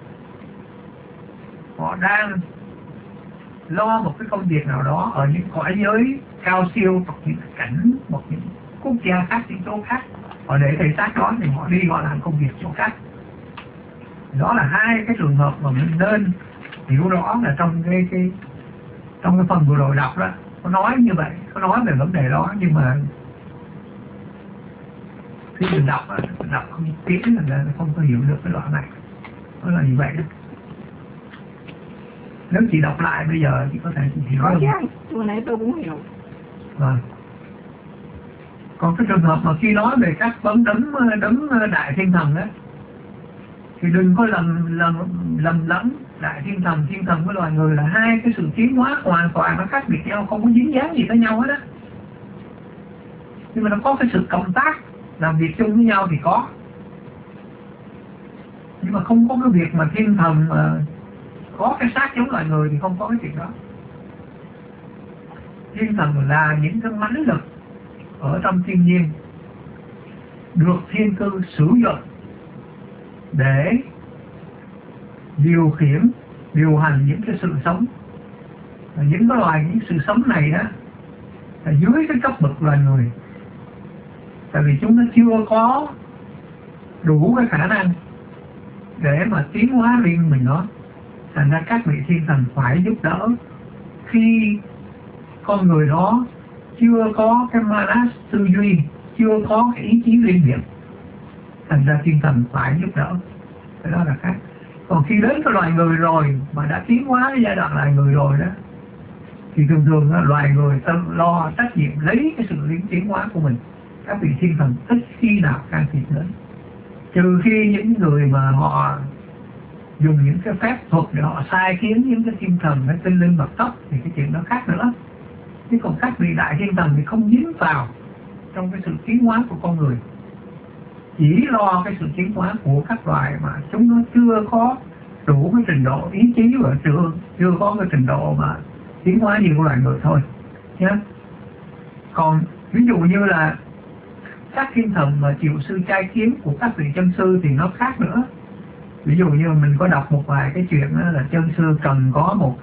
họ đang lo một cái công việc nào đó ở những cõi giới cao siêu, hoặc những cảnh, hoặc những quốc gia khác, những chỗ khác. Họ để thể xác đó thì họ đi họ làm công việc chỗ khác. Đó là hai cái trường hợp mà mình nên hiểu rõ, là trong cái phần vừa rồi đọc đó, có nói như vậy, có nói về vấn đề đó, nhưng mà khi mình đọc không tiến là không có hiểu được cái đoạn này. Nó là như vậy đó. Nếu chị đọc lại bây giờ chị có thể chị hiểu có không? chứ anh, vừa nãy tôi cũng hiểu. Vâng. Còn cái trường hợp mà khi nói về các đấng đại thiên thần đó, thì đừng có lầm lẫn đại thiên thần với loài người là hai cái sự tiến hóa hoàn toàn nó khác biệt nhau, không có dính dáng gì tới nhau hết á. Nhưng mà nó có cái sự cộng tác làm việc chung với nhau thì có, nhưng mà không có cái việc mà thiên thần mà có cái xác giống loài người thì không có cái chuyện đó. Thiên thần là những cái mãnh lực ở trong thiên nhiên được thiên cư sử dụng để điều khiển, điều hành những cái sự sống. Những cái loài, những sự sống này đó là dưới cái cấp bậc loài người, tại vì chúng nó chưa có đủ cái khả năng để mà tiến hóa riêng mình nó. Thành ra các vị thiên thần phải giúp đỡ khi con người đó chưa có cái manas tư duy, chưa có cái ý chí riêng biệt. Thành ra thiên thần phải giúp đỡ, cái đó là khác. Còn khi đến cái loài người rồi mà đã tiến hóa cái giai đoạn loài người rồi đó, thì thường thường đó, loài người ta lo trách nhiệm lấy cái sự tiến hóa của mình. Các vị thiên thần ít khi nào can thiệp đến, trừ khi những người mà họ dùng những cái phép thuật để họ sai khiến những cái thiên thần hay tinh linh bậc tốc thì cái chuyện đó khác nữa. Chứ còn các vị đại thiên thần thì không dính vào trong cái sự tiến hóa của con người, chỉ lo cái sự tiến hóa của các loài mà chúng nó chưa có đủ cái trình độ ý chí và chưa có cái trình độ mà tiến hóa như của loài người thôi nhé. Còn ví dụ như là các thiên thần mà chịu sự trai kiến của các vị chân sư thì nó khác nữa. Ví dụ như mình có đọc một vài cái chuyện đó là chân sư cần có một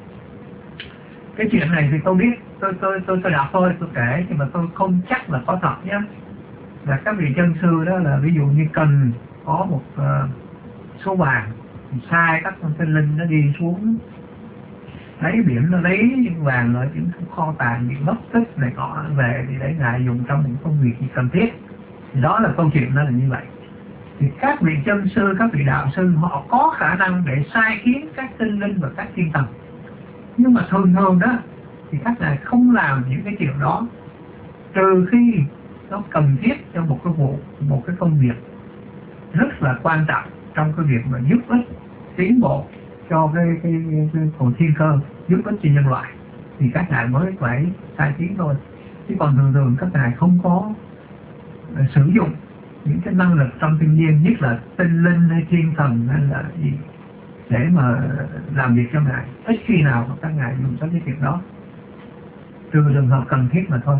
cái chuyện này thì tôi biết, tôi đọc thôi, tôi kể, nhưng mà tôi không chắc là có thật nhé. Là các vị chân sư đó là ví dụ như cần có một số vàng, sai các con tinh linh nó đi xuống lấy biển, nó lấy những vàng ở những kho tàng bị mất tích này nọ về thì để ngài dùng trong những công việc gì cần thiết. Thì đó là câu chuyện đó là như vậy. Thì các vị chân sư, các vị đạo sư họ có khả năng để sai khiến các tinh linh và các thiên thần, nhưng mà thường thường đó thì các ngài không làm những cái chuyện đó, trừ khi nó cần thiết cho một cái vụ, một cái công việc rất là quan trọng trong cái việc mà giúp ích tiến bộ cho cái phần thiên cơ, giúp ích cho nhân loại, thì các ngài mới phải sai khiến thôi. Chứ còn thường thường các ngài không có sử dụng những cái năng lực trong thiên nhiên, nhất là tinh linh hay thiên thần hay là gì để mà làm việc cho ngài. Ít khi nào mà các ngài dùng tới cái việc đó, trừ trường hợp cần thiết mà thôi.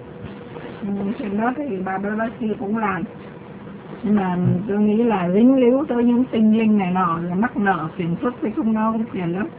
Chuyện đó thì bà Blavatsky cũng làm, nhưng mà tôi nghĩ là dính líu tới những tinh linh này nọ là mắc nợ phiền phức với chúng nó cũng phiền lắm.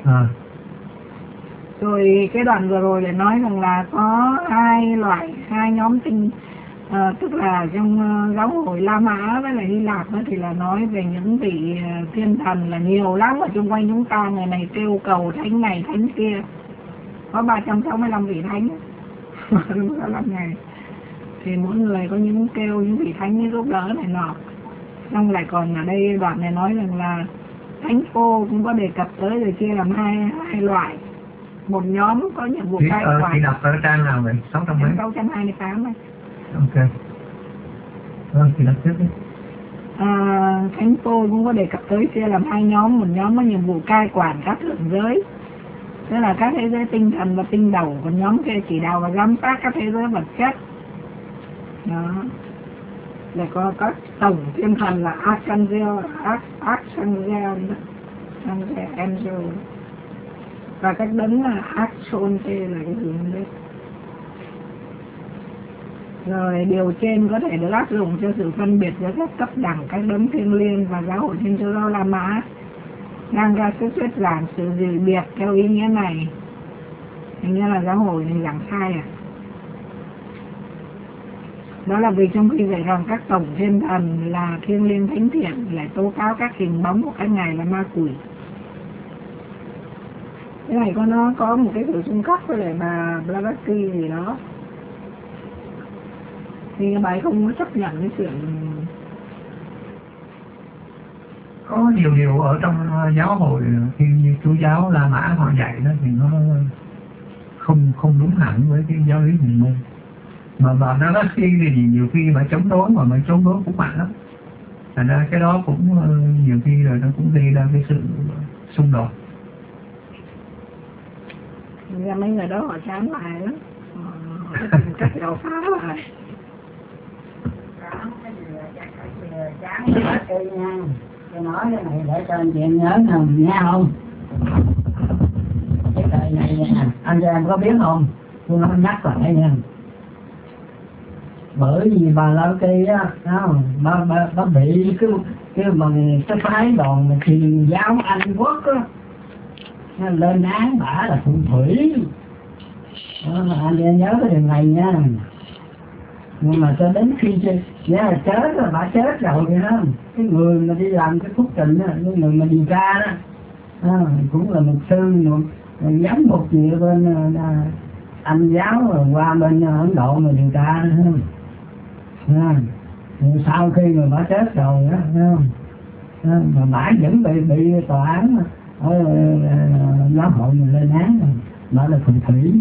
Rồi cái đoạn vừa rồi lại nói rằng là có hai nhóm tinh, tức là trong giáo hội La Mã với lại Hy Lạp đó, thì là nói về những vị thiên thần là nhiều lắm ở xung quanh chúng ta. Người này kêu cầu thánh này thánh kia, có 365 vị thánh 365 ngày, thì mỗi người có những kêu những vị thánh như giúp đỡ này nọ. Xong lại còn ở đây đoạn này nói rằng là thánh Phô cũng có đề cập tới rồi, chia làm hai loại. Một nhóm có nhiệm vụ cai quản. Chị đọc ở trang nào vậy? 628 này. Ok. Vâng, chị đọc tiếp đi. Thánh Phô cũng có đề cập tới chia làm hai nhóm. Một nhóm có nhiệm vụ cai quản các thượng giới, tức là các thế giới tinh thần và tinh đầu. Còn nhóm kia chỉ đạo và giám sát các thế giới vật chất. Đó. Để có các tổng thiên thần là Archangel, Angel, và các đấng là Archonte là cái gì không biết. Rồi điều trên có thể được áp dụng cho sự phân biệt giữa các cấp đẳng các đấng thiêng liêng và giáo hội Thiên Chúa Giáo La Mã đang ra sức thuyết giảng sự dị biệt theo ý nghĩa này. Hình như là giáo hội này giảng sai à? Đó là vì trong khi dạy rằng các tổng thiên thần là thiêng liêng thánh thiện, lại tố cáo các hình bóng của các ngài là ma quỷ. Cái này nó có một cái sự xung khắc với lại bà Blavatsky gì đó, thì bà ấy không chấp nhận cái chuyện, có điều ở trong giáo hội khi như chú giáo La Mã họ dạy đó thì nó không đúng hẳn với cái giáo lý mình môn, mà nó có khi thì nhiều khi mà chống đối mà chống đối cũng mạnh lắm, thành ra cái đó cũng nhiều khi rồi nó cũng gây ra cái sự xung đột. Ra mấy người đó họ chán lại lắm, họ tìm cách đào phá lại. Chán cái cây nha, tôi nói cái này để cho anh chị em nhớ không nghe không? Cái cây này nha, anh chị em có biết không? Tôi nói nhắc lại nha. Bởi vì bà Lão Kỳ á, bà bị cái bằng cái phái đoàn mà truyền giáo Anh Quốc á, nó lên án bả là phù thủy. Anh em nhớ cái điều này nha. Nhưng mà cho đến khi chết rồi, bà chết rồi vậy đó. Cái người mà đi làm cái phúc trình á, cái người mà điều tra đó, cũng là một sư, một giám mục gì ở bên Anh giáo rồi qua bên Ấn Độ mà điều tra đó. Sau khi mà bà chết rồi á, mà bà vẫn bị tòa án ở giáo hội mình lên án, bà là phù thủy.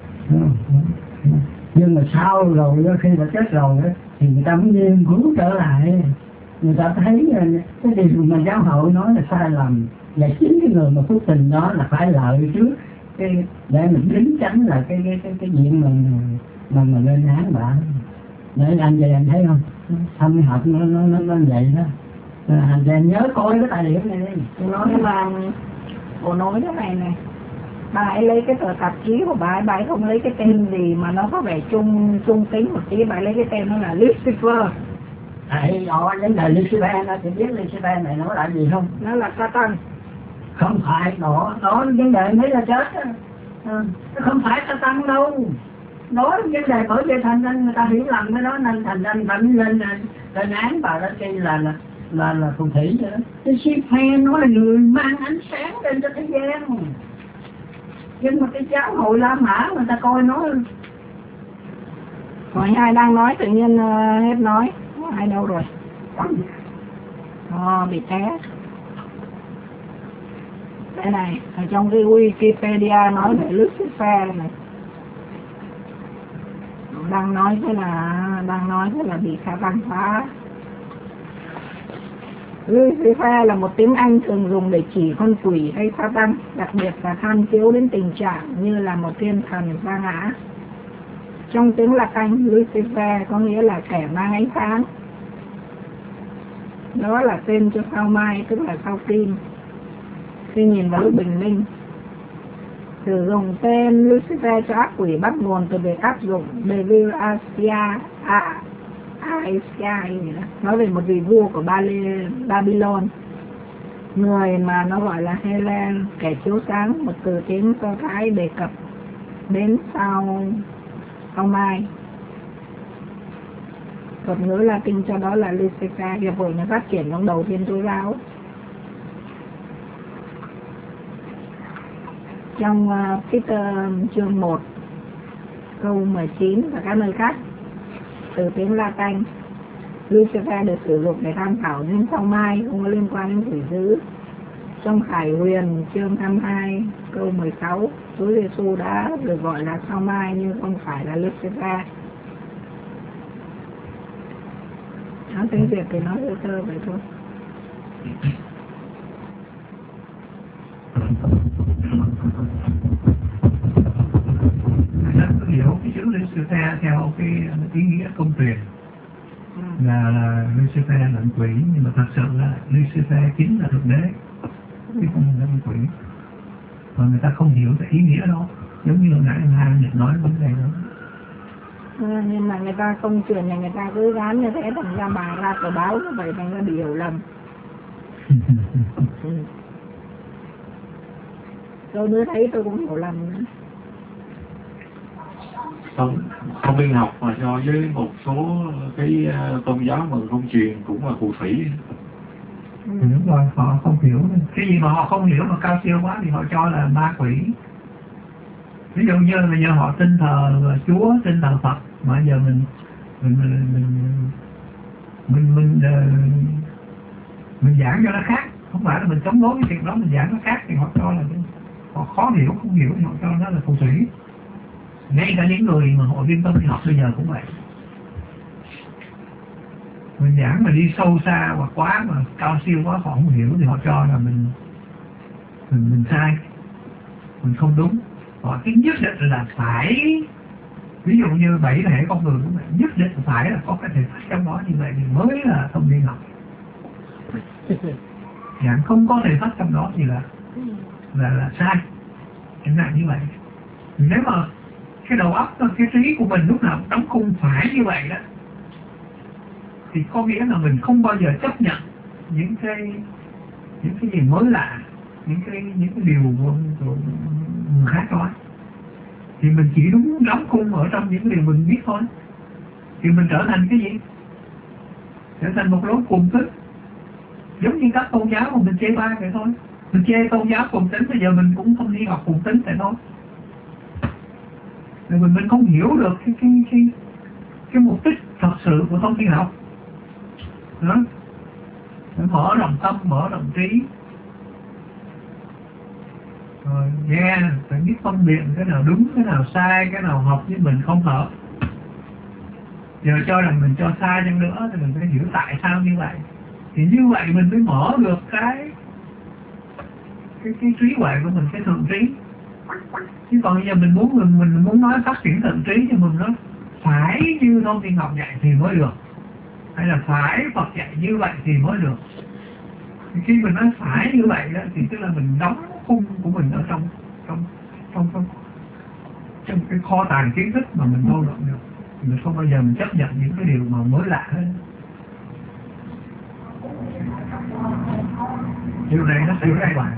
Nhưng mà sau rồi đó, khi bà chết rồi đó, thì người ta mới nghiên cứu trở lại, người ta thấy cái điều mà giáo hội nói là sai lầm, và chính cái người mà phúc tình đó là phải lợi trước cái để mình đính chánh là cái chuyện mà lên án bà. Để anh về anh thấy không, thâm học nó vậy đó. Anh về nhớ coi cái tài liệu này đi. Tôi nói là cô nói cái này bà ấy lấy cái tờ tạp chí của bà ấy không lấy cái tên gì mà nó có vẻ trung tính một tí, bà ấy lấy cái tên nó là Lucifer. Vấn đề Lucifer nó thì biết Lucifer này nó là gì không? Nó là Satan. Không phải, đó vấn đề mới là chết á. Nó không phải Satan đâu. Nói vấn đề bởi vì thành ra người ta hiểu lầm cái đó, nên thành ra vẫn lên án bà đó kia là phù thủy vậy đó. Cái Lucifer nó là người mang ánh sáng lên cho thế gian. Nhưng mà cái giáo hội La Mã người ta coi nó hỏi ai đang nói tự nhiên hết nói, ai đâu rồi? Bị té. Cái này ở trong cái Wikipedia nói về Lucifer này, đang nói thế là bị Satan phá. Lucifer là một tiếng Anh thường dùng để chỉ con quỷ hay Satan, đặc biệt là tham chiếu đến tình trạng như là một thiên thần sa ngã. Trong tiếng Latin, Lucifer có nghĩa là kẻ mang ánh sáng. Đó là tên cho sao mai, tức là sao kim. Khi nhìn vào lúc bình minh, sử dụng tên Lucifer cho ác quỷ bắt nguồn từ việc áp dụng Devil Asia, nói về một vị vua của Babylon, người mà nó gọi là Helen, kẻ chiếu sáng, một từ tiếng Do Thái đề cập đến sao mai. Thuật ngữ Latin cho đó là Lucifer, hiệp hội nó phát triển trong đầu Thiên Chúa giáo. Trong Peter chương 1 câu 19 và các nơi khác, từ tiếng Latin, Lucifer được sử dụng để tham khảo những sao mai không có liên quan đến quỷ dữ. Trong Khải Huyền chương 22 câu 16, Chúa Giêsu đã được gọi là sao mai nhưng không phải là Lucifer. Nói tiếng Việt thì nói sơ vậy thôi. Hiểu cái chữ Lucifer theo cái ý nghĩa công truyền là Lucifer là quỷ, nhưng mà thật sự là Lucifer chính là thượng đế chứ không là quỷ, mà người ta không hiểu cái ý nghĩa đó, giống như nãy anh Hai Nhật nói vấn đề đó. Nhưng mà người ta không truyền này, người ta cứ gán như thế, thành ra bà ra tờ báo như vậy, thành ra bị hiểu lầm. Tôi mới thấy tôi cũng hiểu lầm nữa. Không biên học mà so với một số cái tôn giáo mà không truyền cũng là phù thủy. Đúng rồi, họ không hiểu cái gì mà họ không hiểu mà cao siêu quá thì họ cho là ma quỷ. Ví dụ như là giờ họ tin thờ Chúa, tin thờ Phật, mà giờ mình giảng cho nó khác, Không phải là mình chống đối cái chuyện đó, mình giảng nó khác thì họ cho là họ khó hiểu, không hiểu thì họ cho nó là phù thủy. Ngay cả những người mà hội viên tâm lý học bây giờ cũng vậy. Mình giảng mà đi sâu xa hoặc quá mà cao siêu quá họ không hiểu thì họ cho là mình sai, mình không đúng. Họ cứ nhất định là phải, ví dụ như 7 thể con người cũng vậy, nhất định phải là có cái thể phát trong đó, như vậy thì mới là thông thiên học. Giảng không có thể phát trong đó thì là sai. Chẳng hạn như vậy. Nếu mà cái đầu óc, cái trí của mình lúc nào đóng khung phải như vậy đó, thì có nghĩa là mình không bao giờ chấp nhận những cái gì mới lạ, những cái điều của người khác nói. Thì mình chỉ đúng đóng khung ở trong những điều mình biết thôi. Thì mình trở thành cái gì? Trở thành một lối cuồng tín. Giống như các tôn giáo mà mình chê bai vậy thôi. Mình chê tôn giáo cuồng tín, bây giờ mình cũng không đi học cuồng tín vậy thôi. Rồi mình không hiểu được cái mục đích thật sự của thông thiên học. Đó. Phải mở rộng tâm, mở rộng trí. Rồi nghe, phải biết phân biệt cái nào đúng, cái nào sai, cái nào hợp với mình, không hợp. Giờ cho rằng mình cho sai chăng nữa thì mình phải hiểu tại sao như vậy. Thì như vậy mình mới mở được cái trí huệ của mình, cái thượng trí. Chứ còn bây giờ mình muốn nói phát triển thượng trí cho mình, nó phải như thông thiên học dạy thì mới được, hay là phải Phật dạy như vậy thì mới được. Thì khi mình nói phải như vậy đó, thì tức là mình đóng khung của mình ở trong cái kho tàng kiến thức mà mình vô luận được. Mình không bao giờ mình chấp nhận những cái điều mà mới lạ hết. Điều này nó sẽ ra ngoài.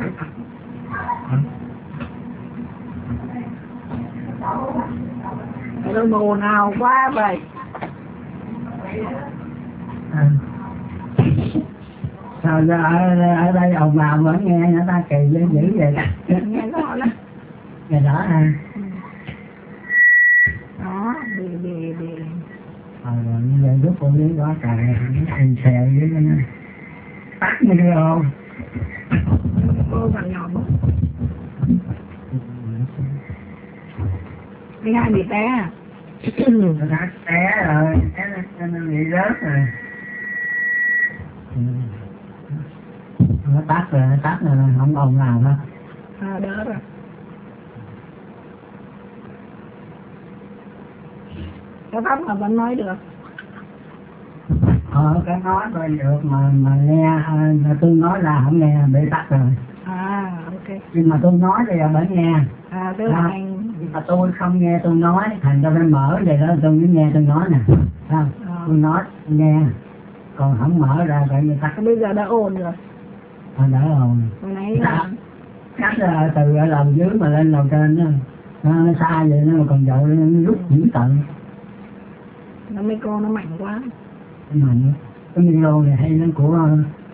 Nó ồn ào quá vậy. Sao ra ở đây ồn ào vẫn nghe người ta kỳ dữ vậy? Nghe rõ lắm. Nghe rõ ha. Đó, đi. Rồi như vậy lúc cô đi quá trời, anh xèo với nó tắt đi không? Cô còn nhỏ mất. Đi hai bị té à? Nó đã té rồi, nó bị rớt rồi. Nó tắt rồi, không ồn nào hết. À, đỡ rồi. Cái pháp mà vẫn nói được. Cái nói thôi được mà nghe, tôi nói là không nghe, bị tắt rồi. À, ok. Nhưng mà tôi nói thì là vẫn nghe. À, tức là anh... Nhưng mà tôi không nghe tôi nói, thành ra phải mở vậy đó, tôi mới nghe tôi nói nè. Không? Tôi nói, nghe. Còn không mở ra vậy người ta. Bây giờ đã ổn rồi. Đã ổn. Hồi nãy là... Cắt từ ở lầu dưới mà lên lầu trên đó. Nó xa vậy nó còn dội nó rút dữ tận. Nó micro nó mạnh quá. Mạnh. Cái micro này hay nó của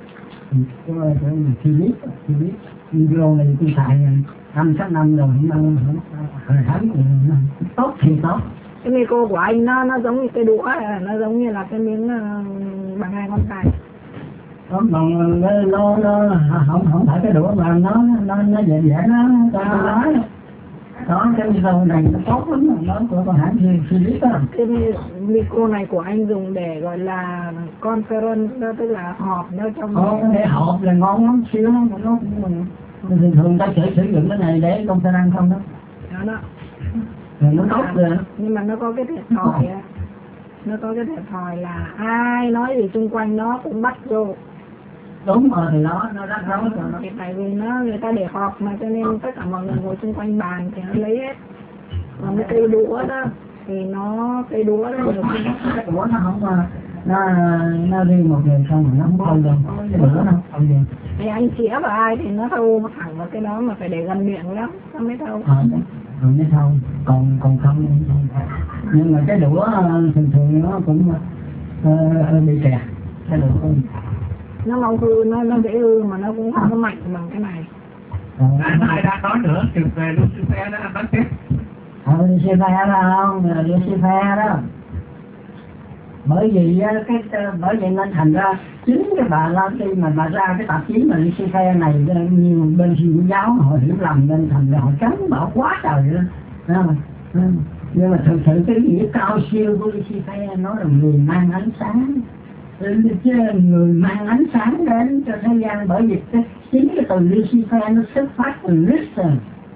Philip. Micro này tôi xài 5-6 năm rồi, hồi tháng tốt thì tốt. Cái micro của anh nó giống như cái đũa, nó giống như là cái miếng bằng 2 ngón tay. Nó không phải cái đũa mà nó dễ nó nói. Đó, cái micro này nó tốt lắm, nó của con hãng Philips đó. Cái micro này của anh dùng để gọi là conference đó, tức là họp nó trong... để họp là ngon lắm, xíu nó thường ta sử dụng cái này để conference không đó. Đó. Rồi nó tốt rồi. Nhưng mà nó có cái thiệt thòi á. Nó có cái thiệt thòi là ai nói gì xung quanh nó cũng bắt vô. Đúng rồi, thì nó rất rối rồi. Thì tại vì người ta để họp mà, cho nên tất cả mọi người ngồi xung quanh bàn thì nó lấy hết. Còn cái cây đũa đó thì cây đũa đó nhiều khi cái đũa nó không nó riêng một người không, nó không thôi đâu. Cái đũa nó không riêng. Thì anh chĩa vào ai thì nó thâu thẳng vào cái đó, mà phải để gần miệng lắm nó mới thâu. Mới thâu, còn không. Nhưng mà cái đũa thường nó cũng bị kẹt. Cái đũa cũng nó mau hư, nó dễ hư mà nó cũng không có mạnh bằng cái này. Ai đang nói nữa, từ về Lucifer đó, nói tiếp. Lucifer đó không? Lucifer đó. Bởi vì nên thành ra chính cái bà La Ti mà bà ra cái tạp chí mà Lucifer này, nhiều bên Thiên giáo họ hiểu lầm nên thành ra họ cấm bảo quá trời đó. Nhưng mà thực sự cái nghĩa cao siêu của Lucifer nó là người mang ánh sáng, chứ người mang ánh sáng đến cho thế gian. Bởi vì chính cái từ Lucifer nó xuất phát từ Lucifer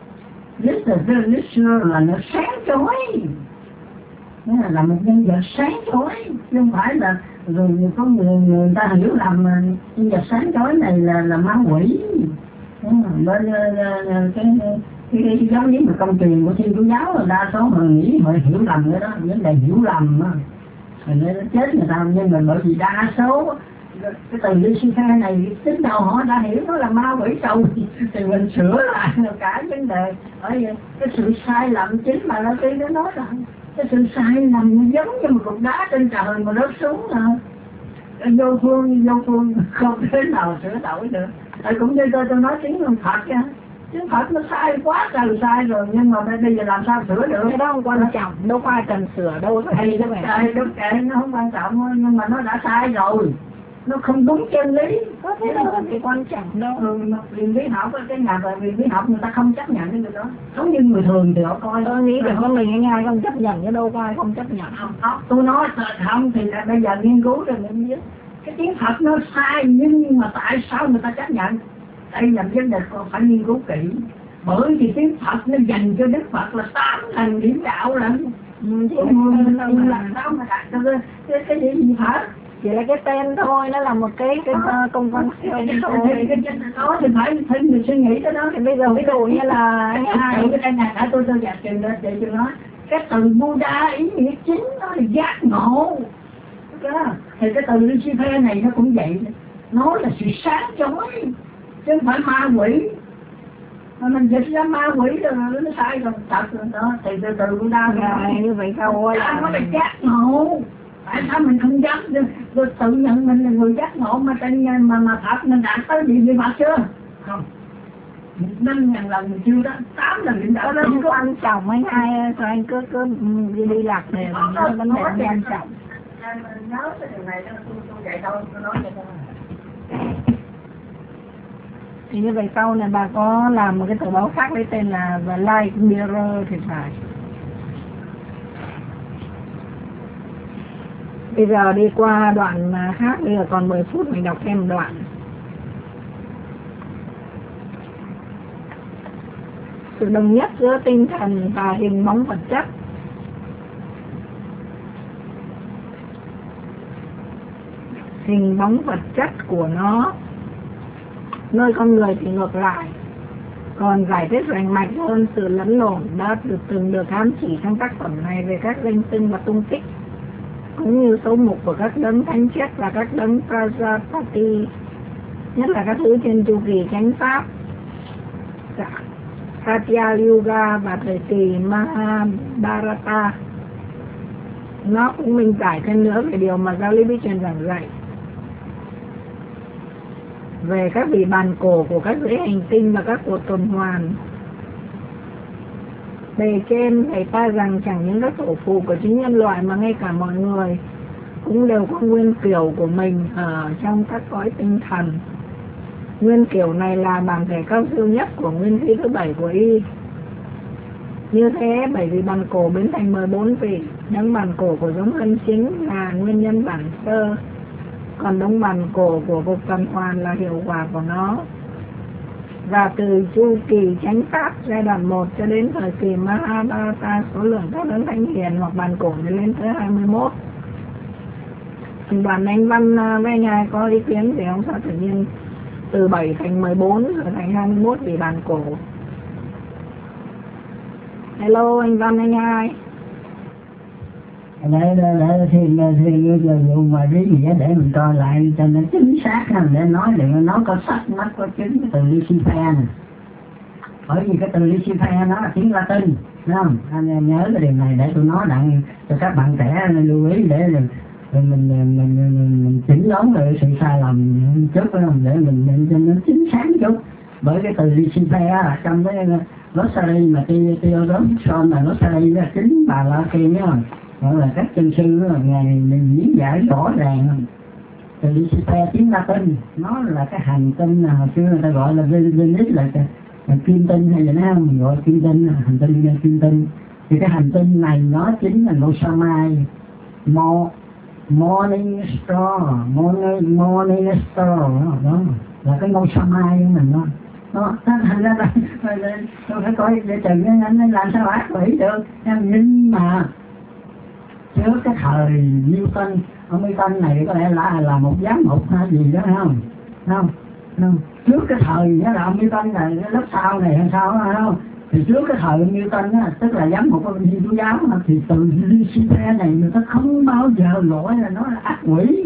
là nó sáng chói, là một nhân vật sáng chói, chứ không phải là rồi có người ta hiểu lầm nhân vật sáng chói này là ma quỷ. Bên cái giáo lý mà công truyền của Thiên Chúa giáo là đa số người nghĩ họ hiểu lầm cái đó, vấn đề hiểu lầm á, nên nó chết người ta. Nhưng mà bởi vì đa số cái từ Lucifer này tính đầu họ đã hiểu nó là ma quỷ rồi thì mình sửa lại cả vấn đề. Bởi vì cái sự sai lầm chính mà nó tiên nó nói rằng cái sự sai lầm giống như một cục đá trên trời mà rớt xuống rồi vô phương không thể nào sửa đổi được. Cũng như tôi nói tiếng Phật nha, tiếng Phật nó sai quá trời sai rồi, nhưng mà bây giờ làm sao sửa được? Cái đó không quan trọng, đâu có ai cần sửa đâu. Thầy đúng kệ, nó không quan trọng, nhưng mà nó đã sai rồi, nó không đúng chân lý. Có thế đâu có gì quan trọng đâu. Viện lý học, cái nhà về viện lý học người ta không chấp nhận cái điều đó. Giống như người thường thì họ coi. Tôi nghĩ là có mình ai không chấp nhận, chứ đâu có ai không chấp nhận. Không, tôi nói không thì là bây giờ nghiên cứu rồi mình biết cái tiếng Phật nó sai, nhưng mà tại sao người ta chấp nhận? Đây là vấn đề còn phải nghiên cứu kỹ. Bởi vì tiếng Phật nó dành cho Đức Phật là 8 thành điểm đạo lận. Làm sao mà đạt được cái gì Phật? Chỉ là cái tên thôi, nó là một cái công văn siêu thôi. Cái đó thì phải mình suy nghĩ cái đó. Thì bây giờ ví dụ như là cái đây này tôi dạy trường đó để tôi nói cái từ Buddha ý nghĩa chính nó là giác ngộ. Thì cái từ Lucifer này nó cũng vậy, nó là sự sáng chói chứ không phải ma quỷ. Mà mình dịch ra ma quỷ rồi nó sai rồi, thật rồi đó. Thì từ Buddha như vậy sao là nó là giác ngộ. Tại sao mình không dám tôi tự nhận mình là người giác ngộ mà Phật mình đạt tới gì như Phật chưa? Không. 5.000 lần mình chưa đó, 8 lần mình đã đó. Không quan trọng anh ai, rồi anh cứ đi lạc đề nó vấn đề quan trọng. Nhớ cái điều này đó, tôi dạy thôi, tôi nói vậy thôi. Thì như vậy sau này bà có làm một cái tờ báo khác lấy tên là The Light Mirror thì phải. Bây giờ đi qua đoạn khác, bây giờ còn 10 phút mình đọc thêm đoạn. Sự đồng nhất giữa tinh thần và hình bóng vật chất. Hình bóng vật chất của nó, nơi con người thì ngược lại. Còn giải thích rành mạch hơn sự lẫn lộn đã từng được ám chỉ trong tác phẩm này về các danh xưng và tung tích, cũng như số mục của các đấng thánh chết và các đấng Prajapati, nhất là các thứ trên chu kỳ chánh pháp, Satya Yuga và thời kỳ Mahabharata. Nó cũng minh giải thêm nữa về điều mà giáo lý bí truyền giảng dạy về các vị bàn cổ của các dãy hành tinh và các cuộc tuần hoàn. Bề trên thầy ta rằng chẳng những các tổ phụ của chính nhân loại mà ngay cả mọi người cũng đều có nguyên kiểu của mình ở trong các cõi tinh thần. Nguyên kiểu này là bản thể cao siêu nhất của nguyên khí thứ 7 của Y. Như thế, bởi vì bàn cổ biến thành 14 vị, đấng bàn cổ của giống thân chính là nguyên nhân bản sơ, còn đấng bàn cổ của cuộc tuần hoàn là hiệu quả của nó. Và từ chu kỳ chánh pháp giai đoạn 1 cho đến thời kỳ Mahabharata, số lượng các đấng thánh hiền hoặc bàn cổ lên tới 21. Đoàn anh Văn với anh ai có ý kiến thì ông sao tự nhiên từ 7 thành 14 rồi thành 21 vị bàn cổ. Hello anh Văn anh ai. Để thì dùng mà lý nghĩa để mình coi lại cho nó chính xác hơn, để nói đừng nói có sách mắt có chứng cái từ Lucifer này. Bởi vì cái từ Lucifer nó là tiếng Latin, đúng không? Anh em nhớ cái điều này để tôi nói đặng cho các bạn trẻ lưu ý để mình chỉnh đốn lại sự sai lầm chút, không để mình cho nó chính xác chút. Bởi cái từ Lucifer trong cái Rosary mà Theodore Son là Rosary là chính bà La Tiên nhá. gọi là các chân sư là ngày mình diễn giải rõ ràng. Từ Lucifer tiếng Latin, nó là cái hành tinh hồi xưa người ta gọi là Venus, là kim tinh hay gì đó không, gọi kim tinh, hành tinh kim tinh. Thì cái hành tinh này nó chính là ngôi sao mai, morning star, morning star đó, là cái ngôi sao mai của mình đó. Nó thành ra là tôi phải coi để chừng anh làm sao ác quỷ được. Nhưng mà trước cái thời Newton, ông Newton này có lẽ là một giám mục hay gì đó không? Trước cái thời đó là ông Newton này, cái lớp sau này hay sao đó không? Thì trước cái thời Newton á, tức là giám mục của Thiên Chúa giáo, thì từ Lucifer này người ta không bao giờ gọi là nó là ác quỷ.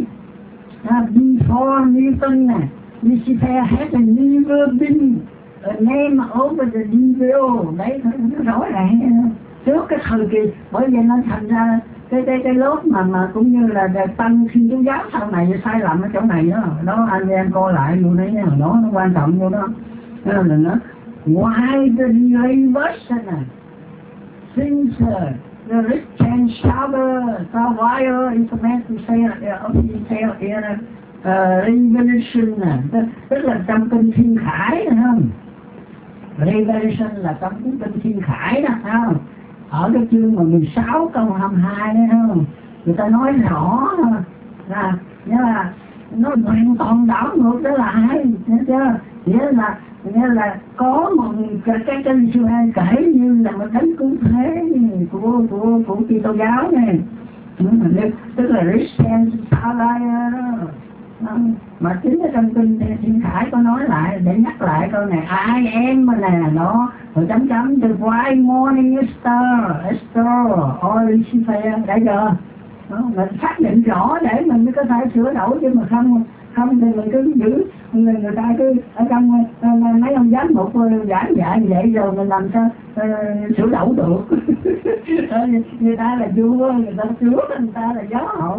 Before Newton nè, Lucifer had never been a name over the devil. Đấy, nó rõ ràng trước cái thời kỳ, bởi vì nó thành ra cái lớp mà cũng như là tăng Thiên Chúa giáo sau này sai lầm ở chỗ này đó anh em coi lại luôn đấy, nó quan trọng luôn đó. Nên là nó why the reversion since the rich and survivor is meant to say in Revelation, tức là trong kinh Thiên Khải phải không? Revelation là trong kinh Thiên Khải đó phải không? Ở cái chương mà 16 câu 22 đấy không? Người ta nói rõ là nó hoàn toàn đảo ngược trở lại, nhớ chưa? Nghĩa là có một cái kinh sư hay kể như là một đấng cứu thế của Kitô giáo này, tức là Christian Salaya đó. Mà chính ở trong kinh Thiên Khải có nói lại để nhắc lại câu này, I am mà nè, nó rồi chấm the bright morning star or Lucifer, đã chưa? Mình xác định rõ để mình mới có thể sửa đổi, chứ mà không thì mình cứ giữ người ta cứ ở trong mấy ông giám mục giảng dạy vậy rồi mình làm sao sửa đổi được. Người ta là vua, người ta chúa, người ta là giáo hội,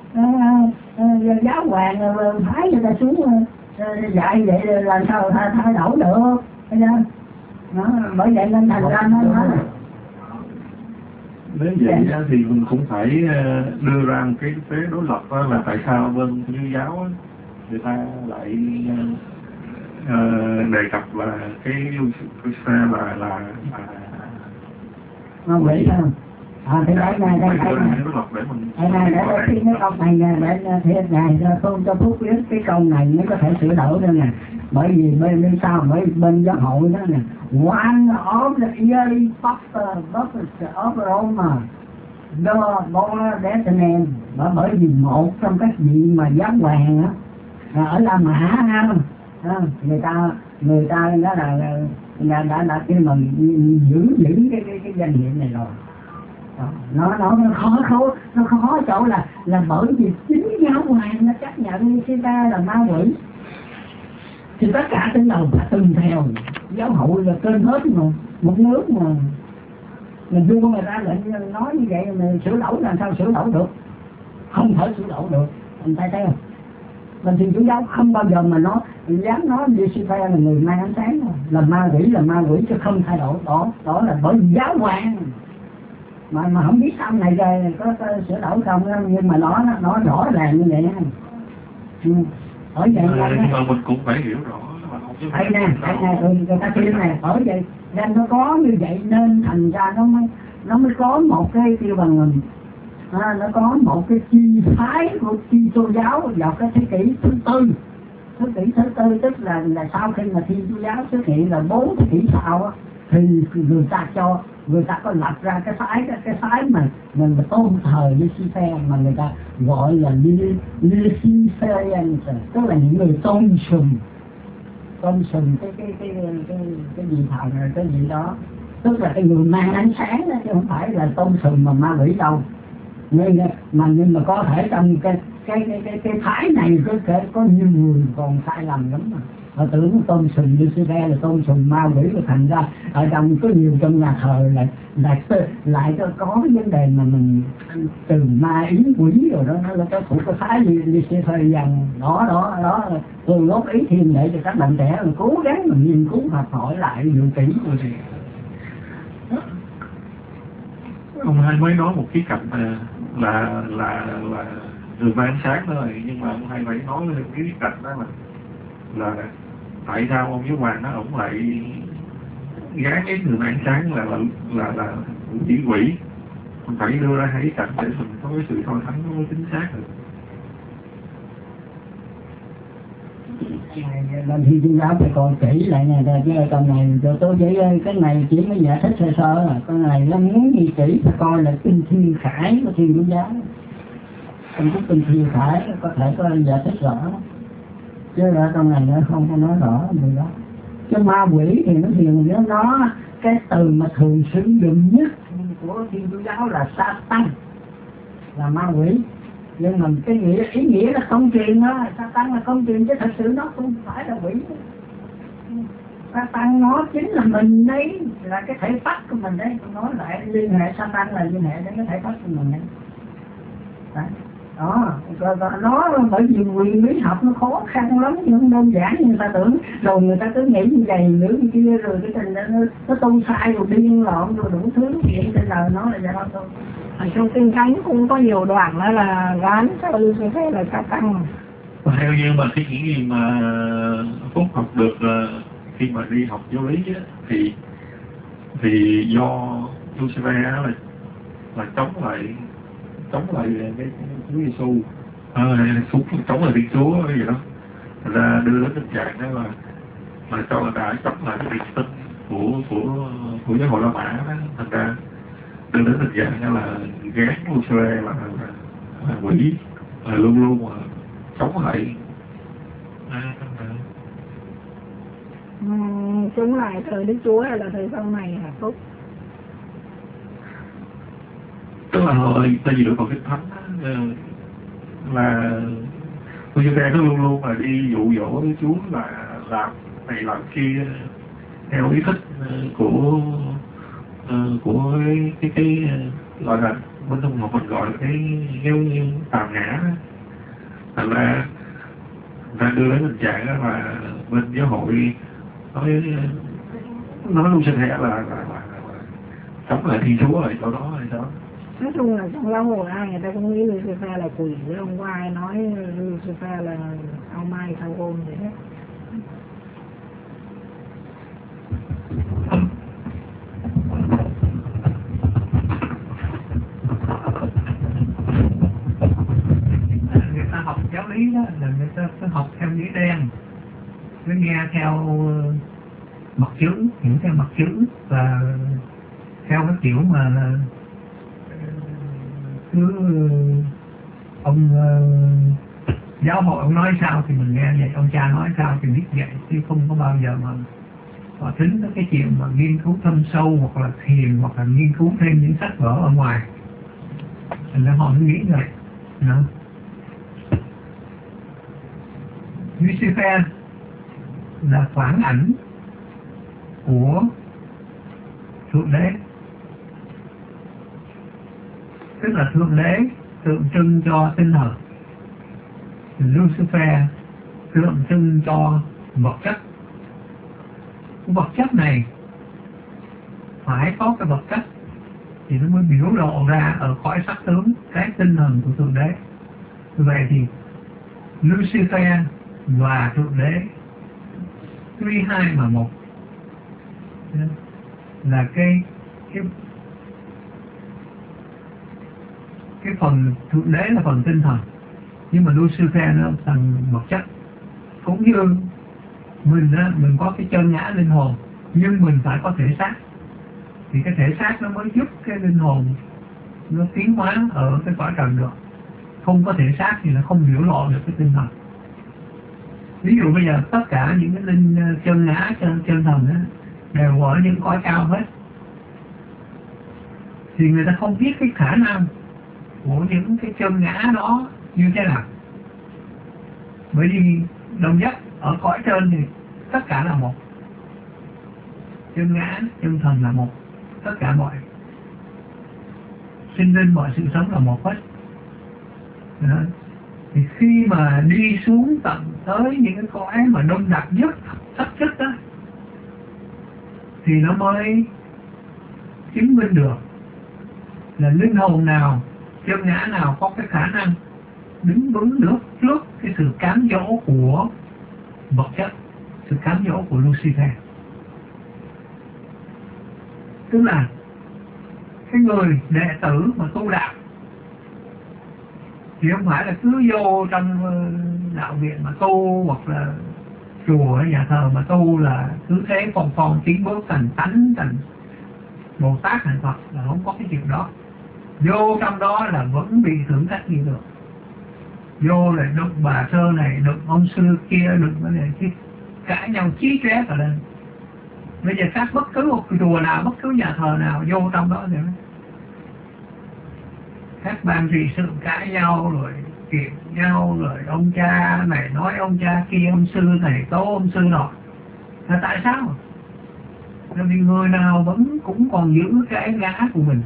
giáo hoàng phái người ta xuống dạy vậy rồi làm sao thay đổi được, thấy chưa? Bởi vậy nên thành ra nó nói nếu vậy thì mình cũng phải đưa ra một cái tế đối lập đó, là tại sao bên Thiên giáo người ta lại đề cập là cái Lucifer là không nghĩ không? Thì đây này để cái câu này nè, để thiệt này không cho Phúc biết cái câu này mới có thể sửa đổi nữa nè. Bởi vì bên sao, bởi bên giáo hội đó nè, one of the early pastors of Rome, the more Destiny, bởi vì một trong các vị mà giáo hoàng á ở La Mã người ta đó là đã kêu mà giữ cái danh hiệu này rồi. Nó khó chỗ là bởi vì chính giáo hoàng nó chấp nhận Lucifer là ma quỷ, thì tất cả tín đồ phải tuân theo. Giáo hội là trên hết mà, một nước mà vua người ta lệnh nói như vậy mà sửa đổi làm sao sửa đổi được, không thể sửa đổi được. Mình thấy không? Mình Thiên Chúa giáo không bao giờ mà nó dám nói Lucifer là người mang ánh sáng, là ma quỷ chứ không thay đổi. Đó là bởi vì giáo hoàng mà không biết sau này rồi có sửa đổi không, nhưng mà nó rõ ràng như vậy. Ở vậy nhưng mà mình cũng phải hiểu rõ. Đây nè, người ta kêu này, ở vậy nên nó có như vậy nên thành ra nó mới có một cái kêu bằng nó có một cái chi phái của Kitô giáo vào cái thế kỷ thứ tư. Thế kỷ thứ tư tức là sau khi mà Thiên Chúa giáo xuất hiện là 4 thế kỷ sau á, thì người ta có lập ra cái phái mà mình tôn thờ Lucifer, mà người ta gọi là Luciferians, tức là những người tôn sùng cái gì thần rồi cái gì đó, tức là cái người mang ánh sáng đó, chứ không phải là tôn sùng mà ma quỷ đâu. Nhưng mà có thể trong cái phái này có nhiều người còn sai lầm lắm mà. Họ tưởng tôn sùng Lucifer là tôn sùng ma quỷ, rồi thành ra ở trong có nhiều trong nhà thờ lại có cái vấn đề mà mình từ ma yến quỷ rồi đó, nó là cái thuộc cái phái Lucifer dần đó tôi góp ý thêm để cho các bạn trẻ cố gắng mình nghiên cứu học hỏi lại dự kỹ của gì. ông hai mới nói một cái cạnh là người mang ánh sáng thôi, nhưng mà ông hai phải nói lên cái cạnh đó là tại sao ông với Hoàng nó ổng lại gán cái người mang ánh sáng là chỉ quỷ. Mình phải đưa ra hai cái cạnh để mình có cái sự so sánh nó chính xác được. Nên khi chú giáo phải coi kỹ lại nè, chứ trong này tôi với cái này chỉ mới giải thích sơ sơ là con này nó muốn gì kỹ phải coi là kinh Thiên Khải của Thiên Chúa Giáo. Trong cái kinh Thiên Khải có thể có giải thích rõ, chứ ở trong này nó không có nói rõ gì đó. Cái ma quỷ thì nó thiền nó cái từ mà thường sử dụng nhất của Thiên Chúa Giáo là Satan, là ma quỷ. Nhưng mà cái ý nghĩa là công truyền đó, Satan là công truyền chứ thật sự nó không phải là quỷ. Satan nó chính là mình đấy, là cái thể phách của mình đấy. Tôi nói lại liên hệ Satan là liên hệ đến cái thể phách của mình đấy. Đó, nó bởi vì quyền lý học nó khó khăn lắm, nhưng không đơn giản như người ta tưởng. Rồi người ta cứ nghĩ như vậy nữa như kia, rồi cái tình nó tu sai rồi điên loạn rồi đủ thứ chuyện trên đời nó là vậy đó thôi. Ở trong Kinh Thánh cũng có nhiều đoạn đó là gán cho Lucifer là Satan. Theo như mà cái những gì mà Phúc học được khi mà đi học giáo lý á, thì do Lucifer là chống lại cái Chúa Giêsu, chống lại Thiên Chúa cái gì đó, thành ra đưa đến tình trạng đó là cho là đã chống lại cái niềm tin của giáo hội La Mã đó, thành ra đưa đến tình trạng đó là gán Lucifer là quỷ, là luôn luôn mà chống lại. Chống lại thời Đức Chúa hay là thời sau này hả Phúc? Tức là tại vì được còn Kinh Thánh là Lucifer nó luôn luôn là đi dụ dỗ với Chúa là làm này làm kia theo ý thích của cái gọi là bên trong học mình gọi là cái tàm ngã. Thành ra đưa đến tình trạng đó là bên giáo hội nói Lucifer là chống lại Thiên Chúa ở chỗ đó hay sao. Nói chung là trong giáo hội ai người ta cũng nghĩ Lucifer là quỷ, chứ không có ai nói Lucifer là ao mai sao ôm vậy hết. Người ta học giáo lý đó là người ta phải học theo nghĩa đen, cứ nghe theo mặt chữ, hiểu theo mặt chữ, và theo cái kiểu mà là cứ ông giáo hội ông nói sao thì mình nghe vậy, ông cha nói sao thì biết vậy, chứ không có bao giờ mà họ tính tới cái chuyện mà nghiên cứu thâm sâu hoặc là thiền hoặc là nghiên cứu thêm những sách vở ở ngoài. Thành ra họ mới nghĩ vậy. Lucifer là phản ảnh của Thượng Đế, tức là Thượng Đế tượng trưng cho tinh thần, Lucifer tượng trưng cho vật chất. Vật chất này phải có cái vật chất thì nó mới biểu lộ ra ở cõi sắc tướng cái tinh thần của Thượng Đế. Vậy thì Lucifer và Thượng Đế tuy hai mà một, là cái phần Thượng Đế là phần tinh thần, nhưng mà Lucifer nó thành vật chất. Cũng như mình có cái chân ngã linh hồn, nhưng mình phải có thể xác, thì cái thể xác nó mới giúp cái linh hồn nó tiến hóa ở cái cõi trần được. Không có thể xác thì nó không biểu lộ được cái tinh thần. Ví dụ bây giờ tất cả những cái linh chân ngã chân thần đó, đều ở những cõi cao hết, thì người ta không biết cái khả năng của những cái chân ngã đó như thế nào. Bởi vì đồng nhất ở cõi trên thì tất cả là một, chân ngã chân thần là một, tất cả mọi sinh linh mọi sự sống là một hết. Đó. Thì khi mà đi xuống tận tới những cái cõi mà đông đặc nhất, thấp nhất đó, thì nó mới chứng minh được là linh hồn nào, chân ngã nào có cái khả năng đứng vững được trước cái sự cám dỗ của vật chất, sự cám dỗ của Lucifer. Tức là cái người đệ tử mà tu đạo thì không phải là cứ vô trong đạo viện mà tu, hoặc là chùa nhà thờ mà tu là cứ thế phong tiến bước thành tánh, thành Bồ Tát thành Phật, là không có cái chuyện đó. Vô trong đó là vẫn bị thử thách như được. Vô là đụng bà sơ này, đụng ông sư kia, đụng cái này kia, cãi nhau chí chóe cả lên. Bây giờ các bất cứ một chùa nào, bất cứ nhà thờ nào vô trong đó thì các ban trị sự cãi nhau, rồi kiện nhau, rồi ông cha này nói ông cha kia, ông sư này tố ông sư nọ. Là tại sao? Bởi vì người nào vẫn cũng còn giữ cái ngã của mình,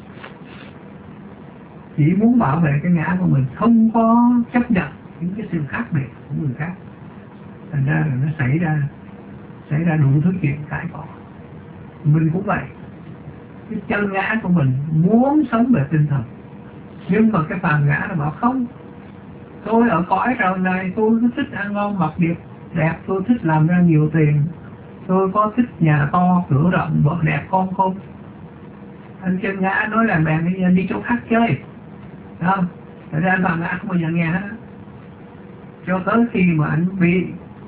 chỉ muốn bảo vệ cái ngã của mình, không có chấp nhận những cái sự khác biệt của người khác. Thành ra là nó xảy ra đủ thứ chuyện cãi cọ. Mình cũng vậy, cái chân ngã của mình muốn sống về tinh thần, nhưng mà cái phàm ngã nó bảo không, tôi ở cõi trời này tôi cứ thích ăn ngon mặc đẹp, tôi thích làm ra nhiều tiền, tôi có thích nhà to cửa rộng vợ đẹp con không. Anh chân ngã nói là bạn đi chỗ khác chơi, đúng không? Thật ra anh phàm ngã không bao giờ nghe hết, cho tới khi mà anh bị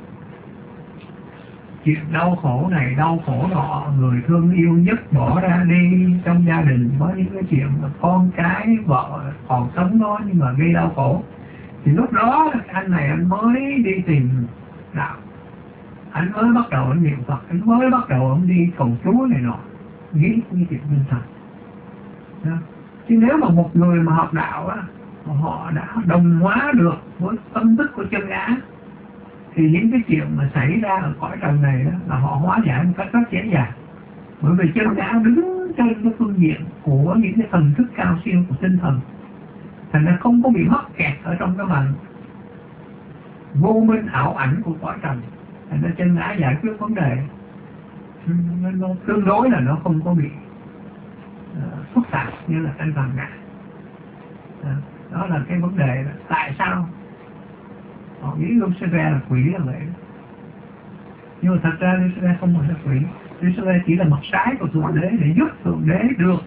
chuyện đau khổ này đau khổ nọ, người thương yêu nhất bỏ ra đi trong gia đình, có những cái chuyện mà con cái vợ còn sống đó nhưng mà gây đau khổ, thì lúc đó anh này anh mới đi tìm đạo, anh mới bắt đầu anh niệm Phật, anh mới bắt đầu anh đi cầu Chúa này nọ, nghĩ như chuyện tinh thần. Chứ nếu mà một người mà học đạo á, họ đã đồng hóa được với tâm thức của chân ngã, thì những cái chuyện mà xảy ra ở cõi trần này đó, là họ hóa giải một cách rất dễ dàng. Bởi vì chân ngã đứng trên cái phương diện của những cái thần thức cao siêu của tinh thần, thành ra không có bị mắc kẹt ở trong cái màn vô minh ảo ảnh của cõi trần. Thành ra chân ngã giải quyết vấn đề nó tương đối là nó không có bị phức tạp như là thanh phàm ngã. Đó là cái vấn đề là tại sao họ nghĩ Lucifer là quỷ là vậy. Nhưng mà thật ra Lucifer không phải là quỷ, Lucifer chỉ là mặt trái của Thượng Đế để giúp Thượng Đế được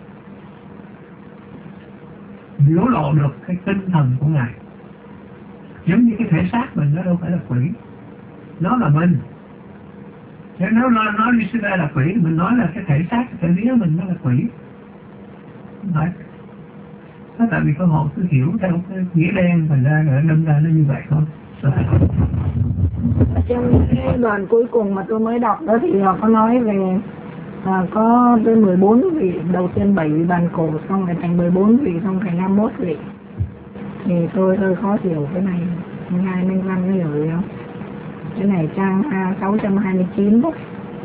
biểu lộ được cái tinh thần của Ngài. Giống như cái thể xác mình nó đâu phải là quỷ, nó là mình. Nếu nói Lucifer là quỷ thì mình nói là cái thể xác, cái thể vía mình nó là quỷ. Không phải. Đó tại vì có họ cứ hiểu theo cái nghĩa đen, thành ra đâm ra nó như vậy thôi. Trong cái đoạn cuối cùng mà tôi mới đọc đó thì họ có nói về có tới 14 vị, đầu tiên 7 vị bàn cổ, xong rồi thành 14 vị, xong thành 51 vị. Thì tôi hơi khó hiểu cái này, ngài Minh Văn có hiểu gì không? Cái này trang 629 đó.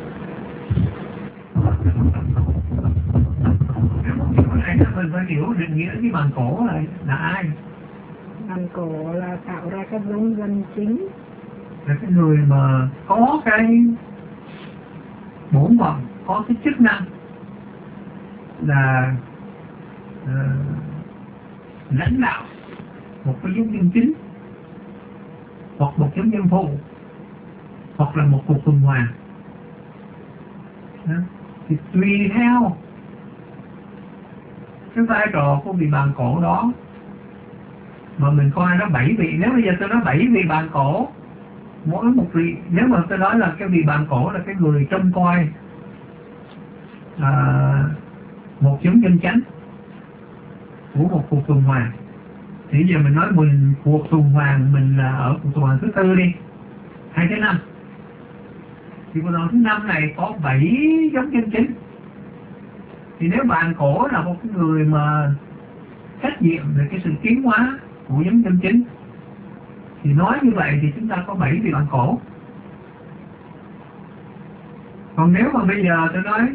Mình phải hiểu định nghĩa cái bàn cổ này là ai. Bàn cổ là tạo ra các giống dân chính, là cái người mà có cái bổn phận, có cái chức năng là lãnh đạo một cái giống dân chính, hoặc một giống dân phụ, hoặc là một cuộc tuần hoàn. Thì tùy theo cái vai trò của vị bàn cổ đó mà mình coi nó 7 vị. Nếu bây giờ tôi nói 7 vị bàn cổ, mỗi một vị, nếu mà tôi nói là cái vị bàn cổ là cái người trông coi một giống dân chánh của một cuộc tuần hoàn, thì giờ mình nói mình cuộc tuần hoàn, mình là ở cuộc tuần hoàn thứ 4 đi, hay thứ 5, thì cuộc tuần hoàn thứ 5 này có 7 giống dân chính. Thì nếu bàn cổ là một cái người mà trách nhiệm về cái sự tiến hóa của giống chân chính, thì nói như vậy thì chúng ta có 7 vị bàn cổ. Còn nếu mà bây giờ tôi nói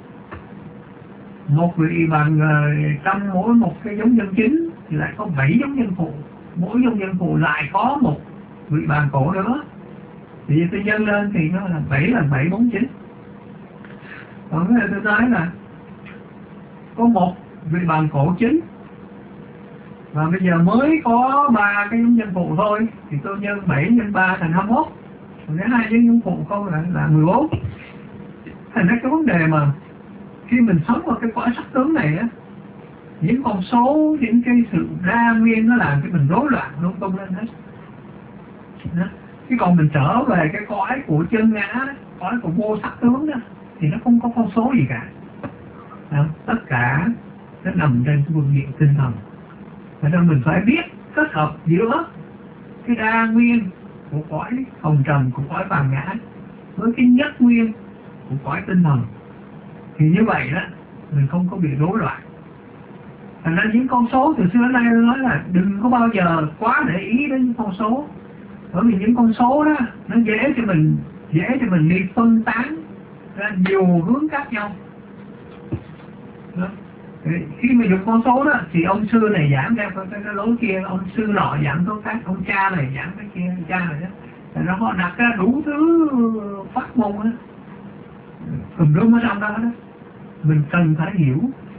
một vị bàn trong mỗi một cái giống nhân chính thì lại có 7 giống nhân phụ, mỗi giống nhân phụ lại có một vị bàn cổ nữa, thì tôi nhân lên thì nó là 7 lần 7 49. Còn cái này tôi nói là có vị bằng cổ chính, và bây giờ mới có 3 cái nhân phụ thôi, thì tôi nhân 7 nhân 3 thành 21, còn cái 2 nhân phụ không là 14. Thành ra cái vấn đề mà khi mình sống vào cái cõi sắc tướng này á, những con số, những cái sự đa nguyên nó làm cho mình rối loạn lung tung lên hết. Đó. Chứ còn mình trở về cái cõi của chân ngã đó, cõi của vô sắc tướng đó, thì nó không có con số gì cả. Đó. Tất cả nó nằm trên cái phương diện tinh thần. Cho nên mình phải biết kết hợp giữa cái đa nguyên của cõi hồng trần, của cõi phàm ngã với cái nhất nguyên của cõi tinh thần. Thì như vậy đó, mình không có bị rối loạn. Thành ra những con số từ xưa đến nay nói là đừng có bao giờ quá để ý đến những con số. Bởi vì những con số đó nó dễ cho mình đi phân tán ra nhiều hướng khác nhau. Đó. Khi mà dùng con số đó thì ông sư này giảm theo cái lối kia, ông sư nọ giảm số khác, ông cha này giảm cái kia, ông cha này đó. Rồi nó họ đặt ra đủ thứ phát môn đó, cùng đúng ở trong đó đó. Mình cần phải hiểu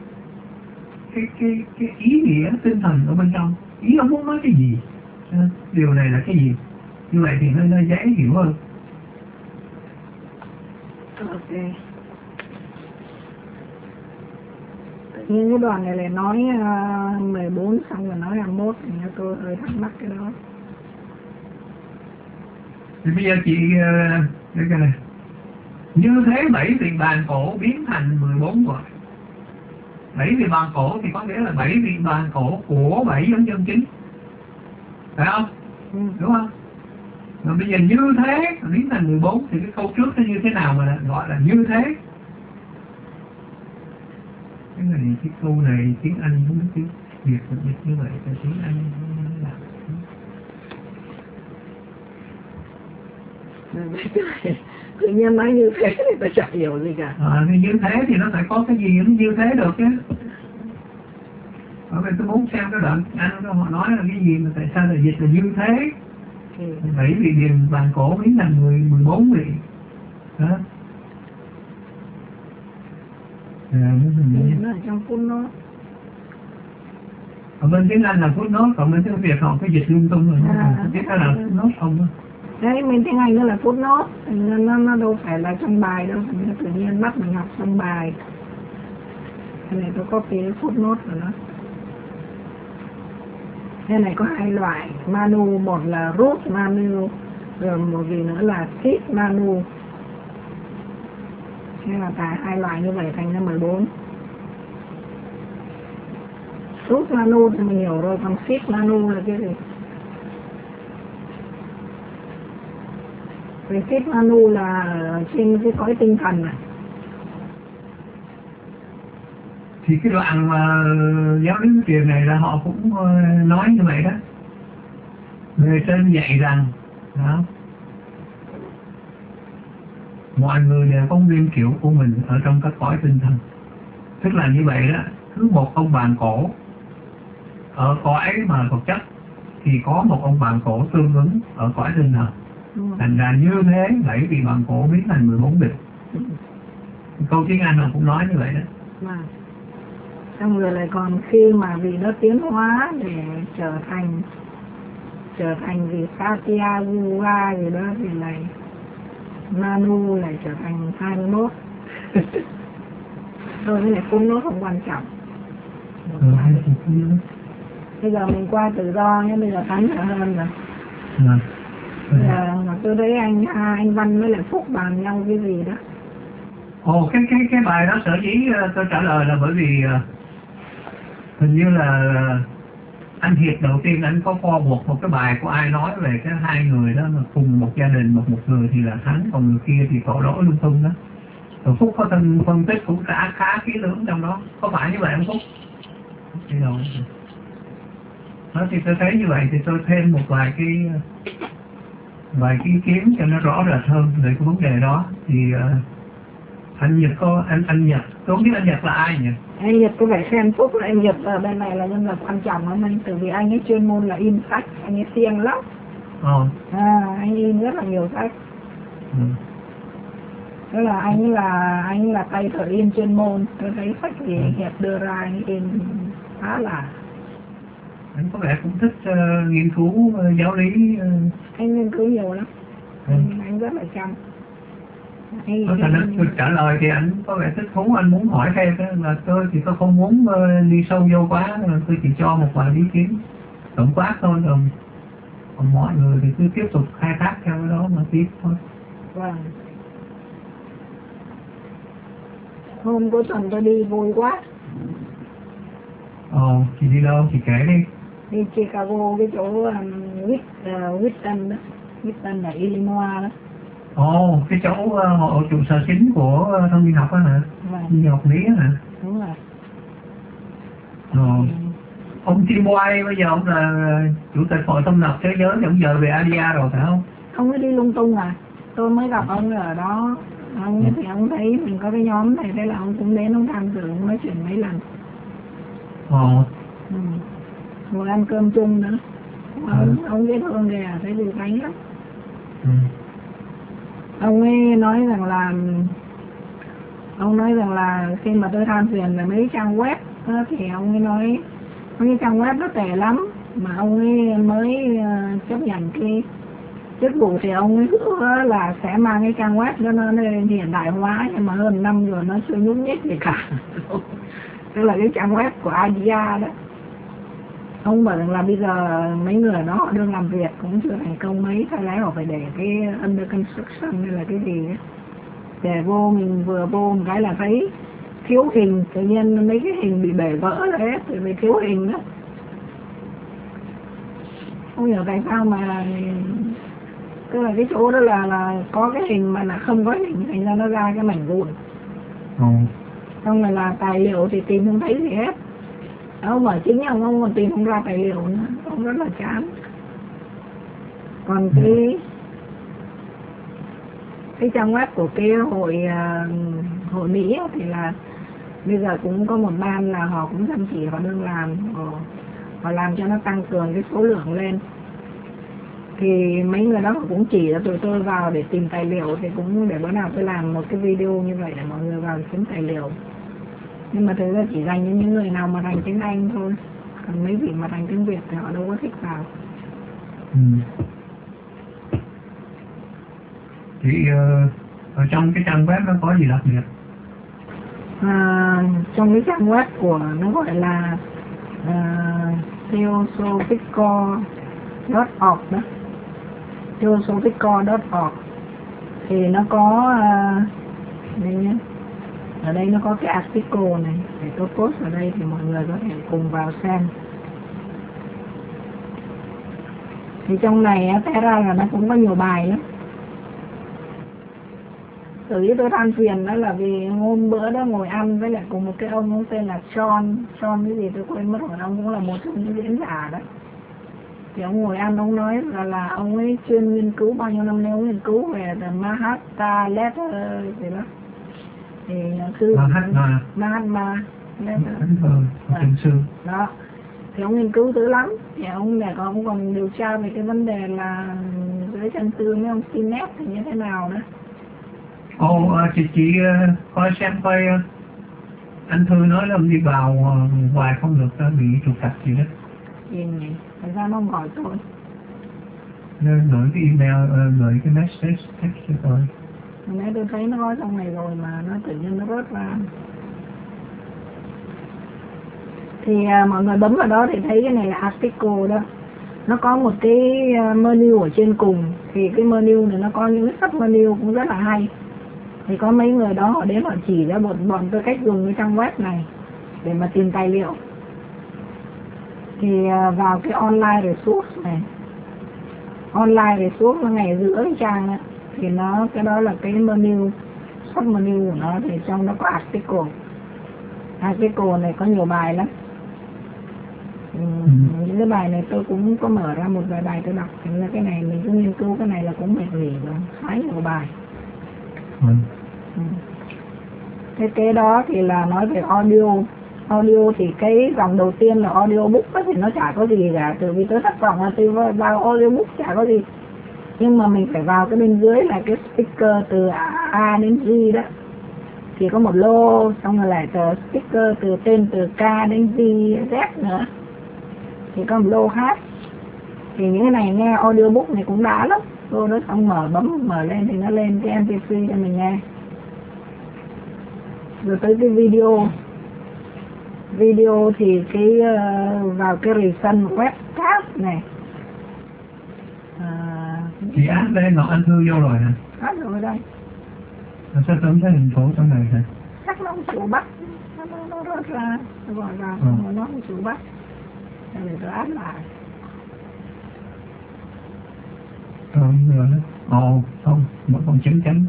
cái ý nghĩa tinh thần ở bên trong, ý ông muốn nói cái gì, điều này là cái gì, như vậy thì nó dễ hiểu hơn. Ok. Nhưng cái đoạn này lại nói 14 xong rồi nói 21 thì tôi hơi thắc mắc cái đó. Thì bây giờ chị cái này như thế 7 vị bàn cổ biến thành 14 rồi. 7 vị bàn cổ thì có nghĩa là 7 vị bàn cổ của 7 giống chân chính, phải không? Đúng không? Rồi bây giờ như thế biến thành 14 thì cái câu trước nó như thế nào mà gọi là như thế? Cái này, cái câu này tiếng Anh không biết tiếng Việt được dịch như vậy,แต่tiếng Anh không là tự nhiên nói như thế thì tôi chẳng hiểu gì cả. Thì như thế thì nó phải có cái gì nó như thế được chứ. Bởi vì tôi muốn xem cái đoạn anh đó họ nói là cái gì mà tại sao là dịch là như thế. 7 vị điền bàn cổ biến thành 14 vị. Đó. Nó ở trong footnote. Ở bên tiếng Anh là footnote, còn bên tiếng Việt họ cái dịch lung tung rồi. Không biết cái là footnote không đó. Đấy, bên tiếng Anh nó là footnote, nó đâu phải là trong bài đâu, nó tự nhiên bắt mình học trong bài. Cái này tôi copy cái footnote của nó. Cái này có 2 loại manu, một là root manu, rồi một gì nữa là seed manu. Thế là tại 2 loại như vậy thành ra 14. Root manu thì mình hiểu rồi, còn seed manu là cái gì? Về seed manu là trên cái cõi tinh thần này. Thì cái đoạn mà giáo lý truyền này là họ cũng nói như vậy đó. Người trên dạy rằng đó, mọi người đều có nguyên kiểu của mình ở trong các cõi tinh thần. Tức là như vậy đó, cứ một ông bàn cổ ở cõi mà vật chất thì có một ông bàn cổ tương ứng ở cõi tinh thần. Thành ra như thế 7 vị bàn cổ biến thành 14 vị. Câu tiếng Anh họ cũng nói như vậy đó. Xong rồi lại còn khi mà vị nó tiến hóa để trở thành vị Satya Yuga gì đó thì lại Manu lại trở thành 21. Thôi cái này phun nó không quan trọng. Bây giờ mình qua tự do nhé, bây giờ thánh hơn rồi. Mà tôi thấy anh Văn với lại Phúc bàn nhau cái gì đó. Ồ, cái bài đó sở dĩ tôi trả lời là bởi vì hình như là anh Hiệp đầu tiên anh có forward một cái bài của ai nói về cái 2 người đó mà cùng một gia đình, một người thì là thánh, còn người kia thì tội lỗi lung tung đó. Rồi Phúc có phân tích cũng khá kỹ lưỡng trong đó, có phải như vậy không Phúc? Thì đâu đó thì tôi thấy như vậy thì tôi thêm một vài cái ý kiến cho nó rõ rệt hơn về cái vấn đề đó. Thì anh Nhật có anh Nhật, tôi không biết anh Nhật là ai nhỉ? Anh Nhật có vẻ khen Phúc, anh Nhật ở bên này là nhân vật quan trọng lắm anh, từ vì anh ấy chuyên môn là in sách, anh ấy siêng lắm. Anh in rất là nhiều sách. Tức là anh là tay thợ in chuyên môn, tôi thấy sách gì Hiệp đưa ra anh in khá là. Anh có vẻ cũng thích nghiên cứu giáo lý. Anh nghiên cứu nhiều lắm. Anh rất là chăm. Có thể tôi trả lời thì anh có vẻ thích thú, anh muốn hỏi thêm là tôi thì tôi không muốn đi sâu vô quá, tôi chỉ cho một vài ý kiến tổng quát thôi, còn mọi người thì cứ tiếp tục khai thác theo cái đó mà tiếp thôi. Vâng. Hôm cuối tuần tôi đi vui quá. Chị đi đâu? Chị kể đi. Đi Chicago, cái chỗ Wheaton đó. Wheaton là Illinois đó. Cái chỗ hộ trụ sở chính của thông tin học đó hả? Vâng. Đi học lý đó hả? Đúng rồi. Ông Tim White bây giờ ông là chủ tịch hội thông lập thế giới thì ông giờ về Adia rồi phải không? Ông ấy đi lung tung à. Tôi mới gặp ông ở đó. Ông ấy thì ông thấy mình có cái nhóm này, thế là ông cũng đến ông tham dự, ông nói chuyện mấy lần. Ngồi ăn cơm chung nữa. Ông dễ thương kìa, thấy được bánh lắm. Ông ấy nói rằng là khi mà tôi than phiền về mấy trang web đó, thì ông ấy nói mấy trang web nó tệ lắm, mà ông ấy mới chấp nhận cái chức vụ thì ông ấy hứa là sẽ mang cái trang web đó nó lên hiện đại hóa, nhưng mà hơn năm rồi nó chưa nhúc nhích gì cả. Tức là cái trang web của Adia đó. Ông bảo rằng là bây giờ mấy người đó họ đang làm việc cũng chưa thành công mấy, phải lẽ họ phải để cái under construction hay là cái gì ấy. Để vô, mình vừa vô một cái là thấy thiếu hình, tự nhiên mấy cái hình bị bể vỡ rồi hết, vì thiếu hình đó. Không hiểu tại sao mà tức là cái chỗ đó là có cái hình mà là không có hình, thành ra nó ra cái mảnh vụn. Xong rồi là tài liệu thì tìm không thấy gì hết. Ông mở chính ông còn tìm không ra tài liệu nữa, ông rất là chán. Còn cái trang web của cái hội Mỹ thì là bây giờ cũng có một ban là họ cũng chăm chỉ, họ đang làm, họ làm cho nó tăng cường cái số lượng lên. Thì mấy người đó họ cũng chỉ cho tụi tôi vào để tìm tài liệu, thì cũng để bữa nào tôi làm một cái video như vậy để mọi người vào kiếm tài liệu. Nhưng mà thực ra chỉ dành cho những người nào mà thành tiếng Anh thôi, còn mấy vị mà thành tiếng Việt thì họ đâu có thích vào. Thì ở trong cái trang web nó có gì đặc biệt? Trong cái trang web của nó gọi là theosophical.org đó, theosophical.org thì nó có đây nhé. Ở đây nó có cái article này, để tôi post ở đây thì mọi người có thể cùng vào xem. Thì trong này té ra là nó cũng có nhiều bài lắm. Tự tôi than phiền đó là vì hôm bữa đó ngồi ăn với lại cùng một cái ông tên là John cái gì tôi quên mất rồi, ông cũng là một trong những diễn giả đó. Thì ông ngồi ăn, ông nói là ông ấy chuyên nghiên cứu bao nhiêu năm nay, ông nghiên cứu về the Mahatma Letter gì đó. Thì cứ Mahatma đó, thì ông nghiên cứu dữ lắm. Thì ông còn điều tra về cái vấn đề là dưới chân tư mấy ông Sinet thì như thế nào đó. Chị coi xem coi anh Thư nói là ông đi vào hoài không được, bị trục trặc gì đó. Gì nhỉ? Tại sao nó không gọi tôi? Nên gửi cái email, gửi cái message text cho tôi. Hồi nãy tôi thấy nó có trong này rồi mà nó tự nhiên nó rớt ra. Thì mọi người bấm vào đó thì thấy cái này là article đó. Nó có một cái menu ở trên cùng. Thì cái menu này nó có những cái sub menu cũng rất là hay. Thì có mấy người đó họ đến họ chỉ ra bọn tôi cách dùng cái trang web này để mà tìm tài liệu. Thì vào cái online resource này, online resource nó ngay giữa cái trang ấy, thì nó cái đó là cái menu, sub menu của nó, thì trong nó có article. Article này có nhiều bài lắm. Những cái bài này tôi cũng có mở ra một vài bài tôi đọc, thành ra cái này mình cứ nghiên cứu cái này là cũng mệt nghỉ rồi, khá nhiều bài. Cái đó thì là nói về audio thì cái dòng đầu tiên là audiobook thì nó chả có gì cả, từ vì tôi thất vọng là từ vào audiobook chả có gì. Nhưng mà mình phải vào cái bên dưới là cái sticker từ A đến G đó, thì có một lô, xong rồi lại tờ sticker từ tên từ K đến G, Z nữa, thì có một lô hát. Thì những cái này nghe audiobook này cũng đã lắm, lô đó xong bấm mở lên thì nó lên cái MP3 cho mình nghe. Rồi tới cái video thì cái vào cái recent webcast này. Chị áp lên ngọc anh thư vô rồi hả? Áp rồi đây. Sao tôi thấy hình số trong này hả? Chắc nó không chịu bắt, nó rớt ra, nó gọi ra, mà nó không chịu bắt. Rồi tôi áp lại. Rồi đó. Không, vẫn còn chấm chấm.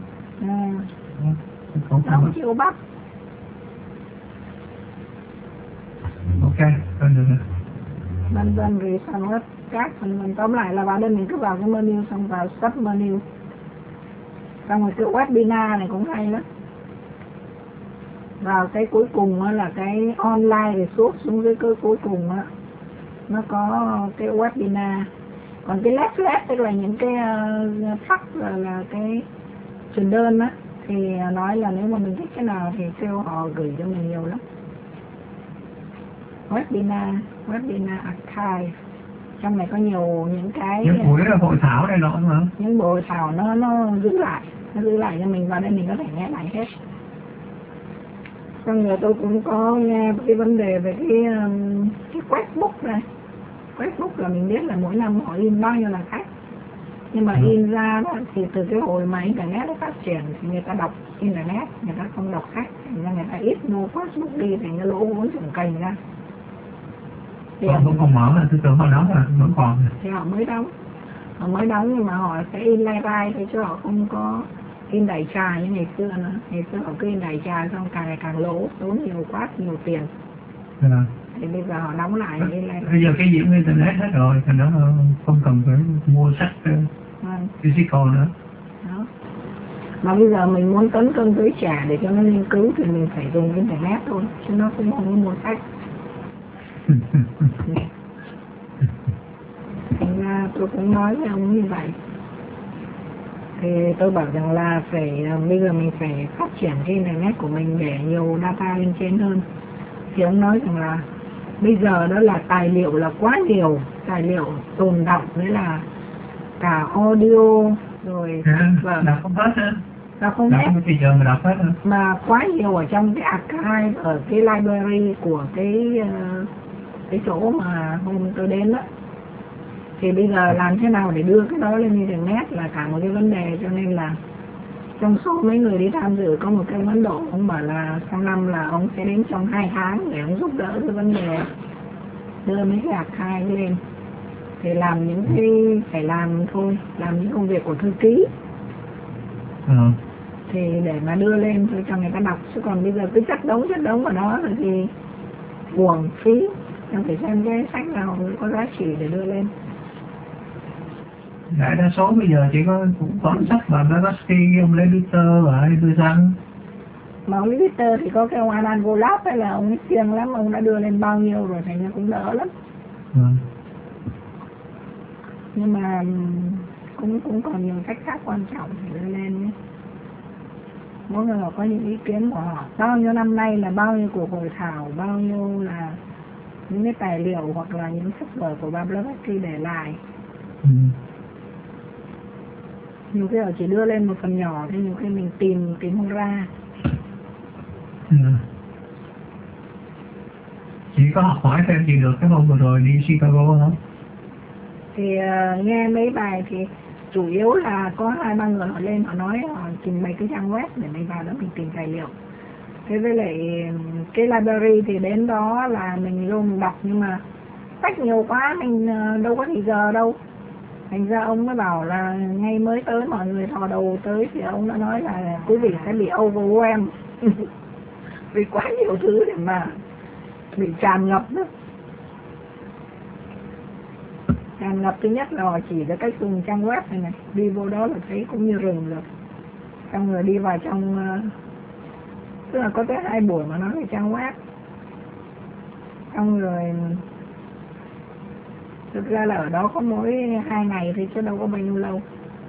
Nó không chịu bắt. Ok, rồi được. Vân rồi xong hết các phần tóm lại là vào đây mình cứ vào cái menu, xong vào sub menu, xong rồi cái webinar này cũng hay lắm. Vào cái cuối cùng là cái online resource, xuống dưới cái cuối cùng á nó có cái webinar. Còn cái leaflet tức là những cái fax là cái truyền đơn á, thì nói là nếu mà mình thích cái nào thì kêu họ gửi cho mình nhiều lắm. Webinar archive, trong này có nhiều những cái những buổi hội thảo này nọ mà. Những buổi hội thảo nó giữ lại cho mình, vào đây mình có thể nghe lại hết. Xong rồi tôi cũng có nghe cái vấn đề về cái questbook này. Questbook là mình biết là mỗi năm họ in bao nhiêu là khách, nhưng mà in ra đó, thì từ cái hồi mà internet nó phát triển thì người ta đọc internet, người ta không đọc sách, thành ra người ta ít mua questbook đi, thành cái lỗ vốn trồng cành ra. Thì họ cũng không mở là tôi tưởng họ đóng là vẫn còn. Thì họ mới đóng nhưng mà họ sẽ in lai rai thôi, chứ họ không có in đại trà như ngày xưa nữa. Ngày xưa họ cứ in đại trà xong càng ngày càng lỗ, tốn nhiều tiền. Thì bây giờ họ đóng lại in lai rai. Bây giờ cái gì cũng internet hết rồi, thành đó không cần phải mua sách physical nữa. Đó. Mà bây giờ mình muốn tấn công giới trẻ để cho nó nghiên cứu thì mình phải dùng internet thôi, chứ nó cũng không có mua sách. Thành ra tôi cũng nói với ông như vậy. Thì tôi bảo rằng là bây giờ mình phải phát triển cái internet của mình để nhiều data lên trên hơn. Thì ông nói rằng là bây giờ đó là tài liệu là quá nhiều, tài liệu tồn đọng, đấy là cả audio rồi đọc không hết nữa. Đọc không hết. Bây giờ mà đọc hết nữa. Mà quá nhiều ở trong cái archive, ở cái library của cái chỗ mà hôm tôi đến đó. Thì bây giờ làm thế nào để đưa cái đó lên internet là cả một cái vấn đề, cho nên là trong số mấy người đi tham dự có một cái Ấn Độ, ông bảo là sang năm là ông sẽ đến trong 2 tháng để ông giúp đỡ cái vấn đề đưa mấy cái archive lên. Thì làm những cái phải làm thôi, làm những công việc của thư ký. Thì để mà đưa lên thôi cho người ta đọc, chứ còn bây giờ cứ chất đống ở đó rồi thì uổng phí. Em phải xem cái sách nào có giá trị để đưa lên. Đại đa số bây giờ chỉ cũng có sách mà Blavatsky, ông Lê Peter và Peterson. Mà ông Lê Peter thì có cái ông Anand Golab hay là ông ấy siêng lắm, ông đã đưa lên bao nhiêu rồi, thành ra cũng đỡ lắm. Nhưng mà cũng còn nhiều cách khác quan trọng để đưa lên nhé. Mỗi người có những ý kiến của họ. Bao nhiêu năm nay là bao nhiêu cuộc hội thảo, bao nhiêu là những cái tài liệu hoặc là những sách vở của bà Blavatsky để lại. Nhiều khi họ chỉ đưa lên một phần nhỏ, thì nhiều khi mình tìm không ra. Chị có học hỏi thêm gì được cái hôm vừa rồi đi Chicago không? Thì nghe mấy bài thì chủ yếu là có 2-3 người họ lên, họ nói họ trình bày cái trang web để mình vào đó mình tìm tài liệu. Thế với lại cái library thì đến đó là mình vô mình đọc, nhưng mà sách nhiều quá mình đâu có thì giờ đâu. Thành ra ông mới bảo là ngay mới tới mọi người thò đầu tới thì ông đã nói là quý vị sẽ bị overwhelmed vì quá nhiều thứ để mà bị tràn ngập đó. Tràn ngập thứ nhất là họ chỉ ra cách dùng trang web này, đi vô đó là thấy cũng như rừng rồi. Xong rồi đi vào trong, tức là có tới 2 buổi mà nói về trang web. Xong rồi thực ra là ở đó có mỗi 2 ngày thôi chứ đâu có bao nhiêu lâu.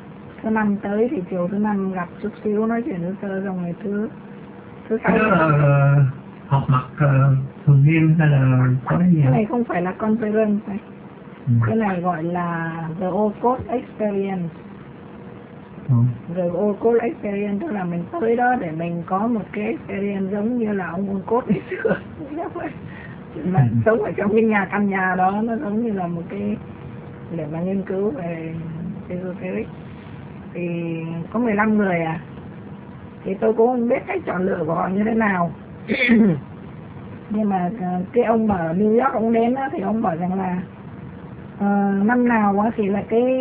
thứ năm tới thì chiều thứ năm gặp chút xíu nói chuyện với sơ, rồi ngày thứ sáu. Cái đó là học mặt thường niên hay là có cái gì? Cái này không phải là conference này. Cái này gọi là The Old Code Experience. The Old Code Experience tức là mình tới đó để mình có một cái experience giống như là ông Old Code ngày xưa. Mà sống ở trong cái căn nhà đó nó giống như là một cái để mà nghiên cứu về esoteric. Thì có 15 người à, thì tôi cũng không biết cách chọn lựa của họ như thế nào. Nhưng mà cái ông ở New York ông đến đó, thì ông bảo rằng là năm nào đó thì là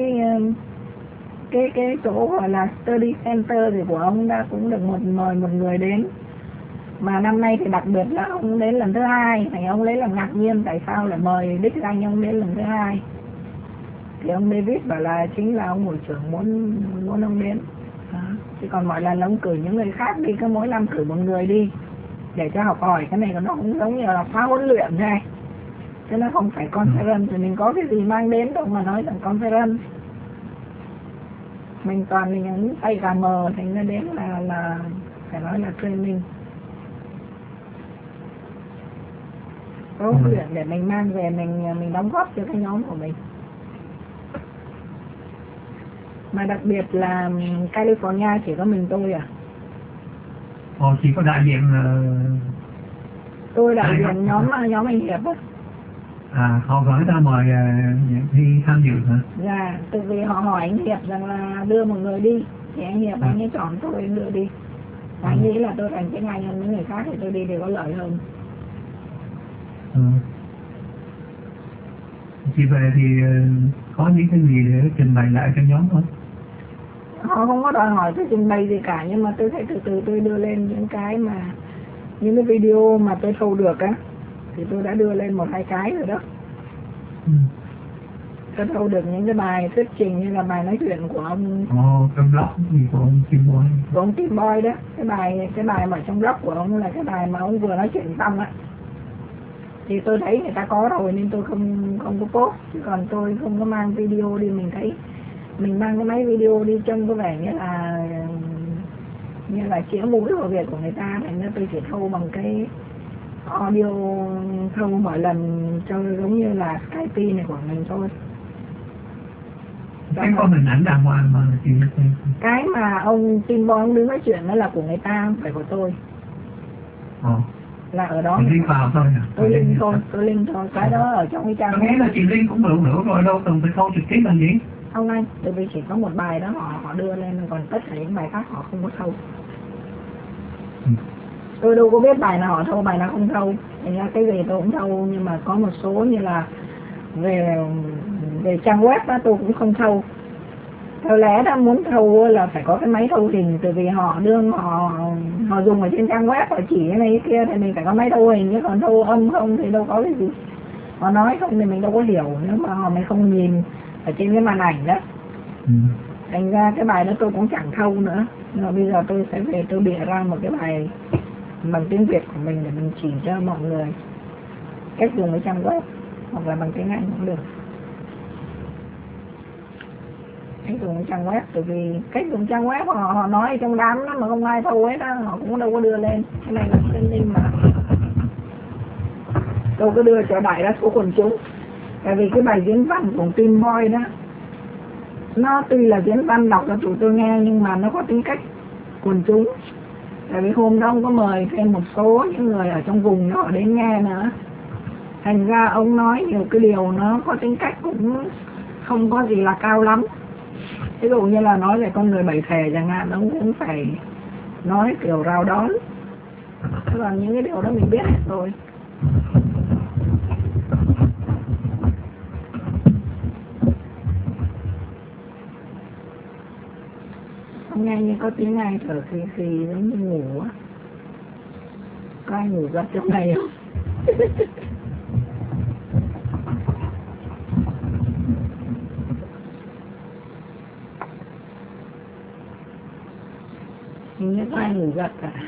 cái chỗ gọi là study center thì của ông đã cũng được mời một người đến, mà năm nay thì đặc biệt là ông đến lần thứ hai, thì ông lấy làm ngạc nhiên tại sao lại mời đích danh ông đến lần thứ hai. Thì ông David bảo là chính là ông hội trưởng muốn ông đến đó. Chứ còn mọi lần ông cử những người khác đi, cứ mỗi năm cử một người đi để cho học hỏi. Cái này nó cũng giống như là khóa huấn luyện này, chứ nó không phải conference. Thì mình có cái gì mang đến đâu mà nói rằng conference. Mình toàn mình những tay gà mờ, thành ra đến là phải nói là training, có huấn luyện để mình mang về mình đóng góp cho cái nhóm của mình. Mà đặc biệt là California chỉ có mình tôi à? Chỉ có đại diện tôi đại diện nhóm anh Hiệp á. Họ gọi ta mời đi tham dự hả? Dạ, từ vì họ hỏi anh Hiệp rằng là đưa một người đi, thì anh Hiệp anh ấy chọn tôi đưa đi. Anh nghĩ là tôi thành tiếng Anh hơn những người khác thì tôi đi thì có lợi hơn. Chị về thì có những cái gì để trình bày lại cho nhóm không? Họ không có đòi hỏi tôi trình bày gì cả, nhưng mà tôi sẽ từ từ tôi đưa lên những cái video mà tôi thu được á, thì tôi đã đưa lên 1-2 cái rồi đó. Tôi thu được những cái bài thuyết trình như là bài nói chuyện của ông trong blog gì của ông Tim Boy. Của ông Tim Boy đó, cái bài mà trong blog của ông là cái bài mà ông vừa nói chuyện xong á. Thì tôi thấy người ta có rồi nên tôi không có post, chứ còn tôi không có mang video đi. Mình thấy mình mang cái máy video đi trông có vẻ như là chĩa mũi vào việc của người ta, thành ra tôi chỉ thâu bằng cái audio thâu mỗi lần cho giống như là Skype này của mình thôi. Cái có hình ảnh đàng hoàng mà chị cái mà ông Tim Boy ông đứng nói chuyện đó là của người ta, không phải của tôi. Là ở đó. Linh vào thôi à? Tôi link thôi, cái đó ở trong cái trang. Tôi nghĩ là chị Linh cũng được nữa rồi, đâu cần phải thâu trực tiếp làm gì. Không anh, tại vì chỉ có một bài đó họ đưa lên, còn tất cả những bài khác họ không có thâu. Tôi đâu có biết bài nào họ thâu, bài nào không thâu. Thành ra cái gì tôi cũng thâu, nhưng mà có một số như là về trang web đó tôi cũng không thâu. Theo lẽ đã muốn thâu là phải có cái máy thâu hình, từ vì họ dùng ở trên trang web, họ chỉ cái này cái kia thì mình phải có máy thâu hình, chứ còn thâu âm không thì đâu có cái gì. Họ nói không thì mình đâu có hiểu, nếu mà mình không nhìn ở trên cái màn ảnh đó. Thành ra cái bài đó tôi cũng chẳng thâu nữa. Nhưng mà bây giờ tôi sẽ về tôi bịa ra một cái bài bằng tiếng Việt của mình để mình chỉ cho mọi người cách dùng cái trang web, hoặc là bằng tiếng Anh cũng được. Cách dùng trang web, tại vì cách dùng trang web họ nói trong đám đó mà không ai thâu hết đó, họ cũng đâu có đưa lên. Cái này là training mà tôi có đưa cho đại đa số quần chúng. Tại vì cái bài diễn văn của Tim Boy đó, nó tuy là diễn văn đọc cho tụi tôi nghe, nhưng mà nó có tính cách quần chúng. Tại vì hôm đó ông có mời thêm một số những người ở trong vùng đó đến nghe nữa. Thành ra ông nói nhiều cái điều nó có tính cách cũng không có gì là cao lắm. Ví dụ như là nói về con người bảy thề chẳng hạn, ông cũng phải nói kiểu rào đón. Thế là những cái điều đó mình biết hết rồi. Hôm nay như có tiếng ai thở khi giống như ngủ á. Có ai ngủ giấc trong này không? Hình như có ai ngủ giấc cả.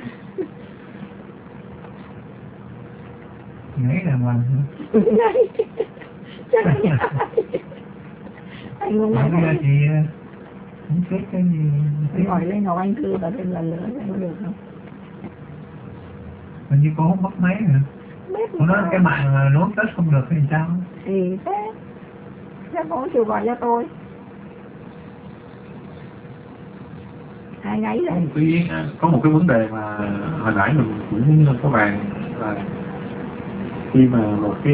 Nãy là hoàng hả? Chắc là anh không nói chị Không chết cái gì. Hỏi lên Ngọc Anh Thư và thêm lần nữa xem có được không? Hình như cô không bắt máy nữa. Cô nói cái mạng nối kết không được hay sao? Thì thế. Chắc cô chịu gọi cho tôi. Hai ngáy đây. Có một cái vấn đề mà hồi nãy mình cũng có bàn là khi mà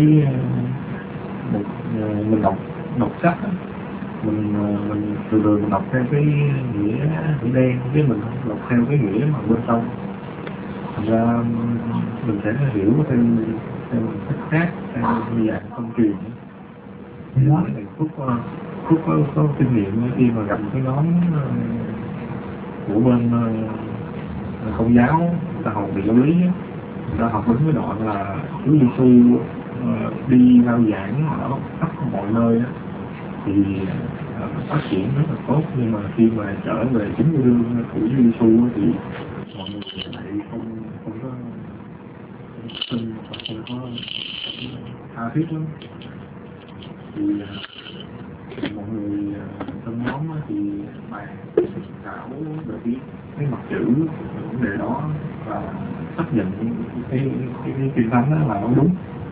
mình đọc sách á, mình thường đọc theo cái nghĩa đen, chứ mình không đọc theo cái nghĩa mà bên trong. Thành ra mình sẽ hiểu theo cách khác, theo dạng phong truyền. Phúc có kinh nghiệm khi mà gặp cái nhóm của bên Công giáo, người ta học về giáo lý, người ta học đến cái đoạn là Chúa Giêsu đi rao giảng ở khắp mọi nơi đó, thì phát triển rất là tốt, nhưng mà khi mà trở về chính gương của Chúa Giêsu thì mọi người lại không có tin và không có tha thiết lắm. Thì mọi người trong nhóm thì bàn thảo về cái mặt chữ vấn đề đó và xác nhận cái kinh thánh đó là nó đúng.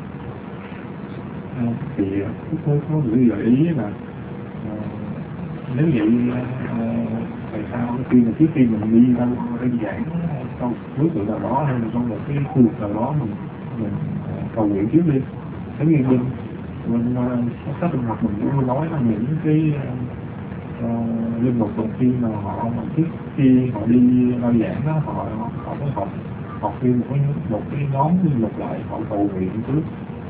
Thì có những gợi ý là nếu vậy tại sao trước khi mình đi ra đơn giản trong đối tượng nào đó hay là trong một cái khu vực nào đó mình cầu nguyện trước đi, giống như mình sách tinh học mình cũng nói là những cái linh mục đầu tiên mà họ trước khi họ đi rao giảng đó họ mới học thêm một cái nhóm linh mục lại, họ cầu nguyện trước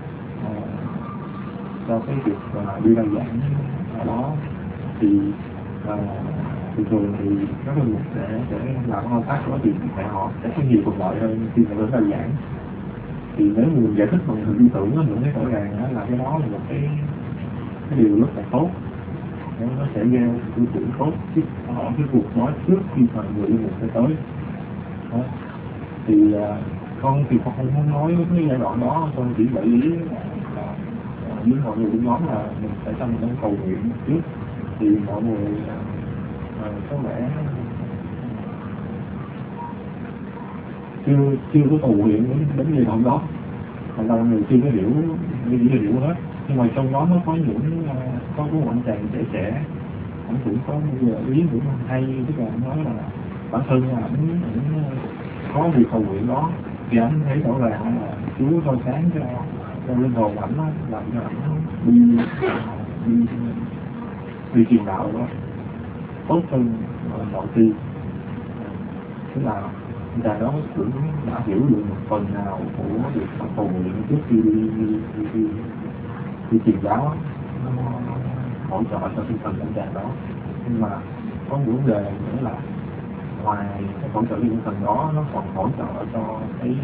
cho cái việc đi rao giảng ở đó. Thì thường thì các linh mục sẽ làm thao tác đó thì họ sẽ có nhiều thuận lợi hơn khi mà đến rao giảng. Thì nếu mình giải thích bằng hình tư tưởng mình thấy rõ ràng là cái đó là một cái điều rất là tốt, nó sẽ gieo tư tưởng tốt ở cái cuộc nói trước khi mà người linh mục sẽ tới đó. Thì con không nói cái giai đoạn đó, con chỉ gợi ý là với mọi người cũng nói là mình phải trong một cầu nguyện trước, thì mọi người có vẻ chưa có cầu nguyện đến giai đoạn đó, hoặc là người chưa có hiểu hết. Nhưng mà trong đó nó có những có một anh chàng trẻ ông cũng có ý cũng hay, tức là nói là bản thân là anh có việc cầu nguyện đó thì anh thấy rõ ràng là Chúa soi sáng cho linh hồn ảnh đó, làm cho ảnh đi truyền đạo đó tốt hơn mọi khi. Tức là người ta đó cũng đã hiểu được một phần nào của việc cầu nguyện trước khi đi truyền giáo, hỗ trợ cho tinh thần anh chàng đó. Nhưng mà có một vấn đề nữa là ngoài cái hỗ trợ tinh thần đó, nó còn hỗ trợ cho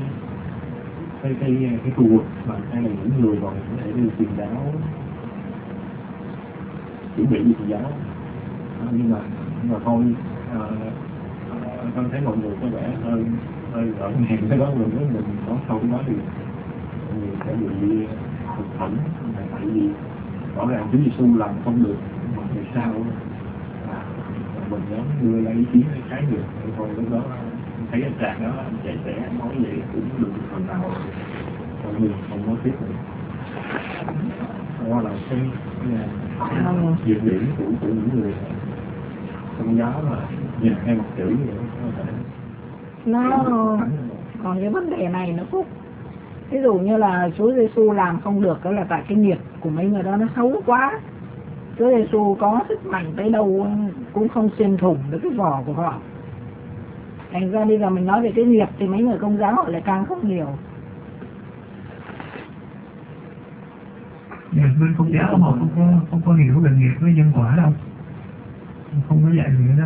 cái khu vực mà hay là những người còn có thể đi truyền giáo, chuẩn bị đi truyền giáo. Nhưng mà thôi, con thấy mọi người có vẻ hơi ở ngàn cái đó, mình nói sau cái đó thì mọi người sẽ bị thực phẩm, tại vì rõ ràng Chúa Giêsu làm không được mà tại sao mình dám đưa ra ý kiến hay trái được. Thì thôi lúc đó thấy anh chàng đó, anh chạy trẻ nói vậy cũng được phần nào, mọi người không nói tiếp nữa. Đó là cái diễn điểm của những người công giáo mà nhìn theo mặt chữ vậy có thể nó còn cái vấn đề này nó phúc. Ví dụ như là Chúa Giêsu làm không được, đó là tại cái nghiệp của mấy người đó nó xấu quá. Chúa Giêsu có sức mạnh tới đâu cũng không xuyên thủng được cái vỏ của họ. Thành ra bây giờ mình nói về cái nghiệp thì mấy người công giáo họ lại càng không hiểu. Bên công giáo họ không có hiểu về nghiệp với nhân quả đâu, không có dạy gì đó.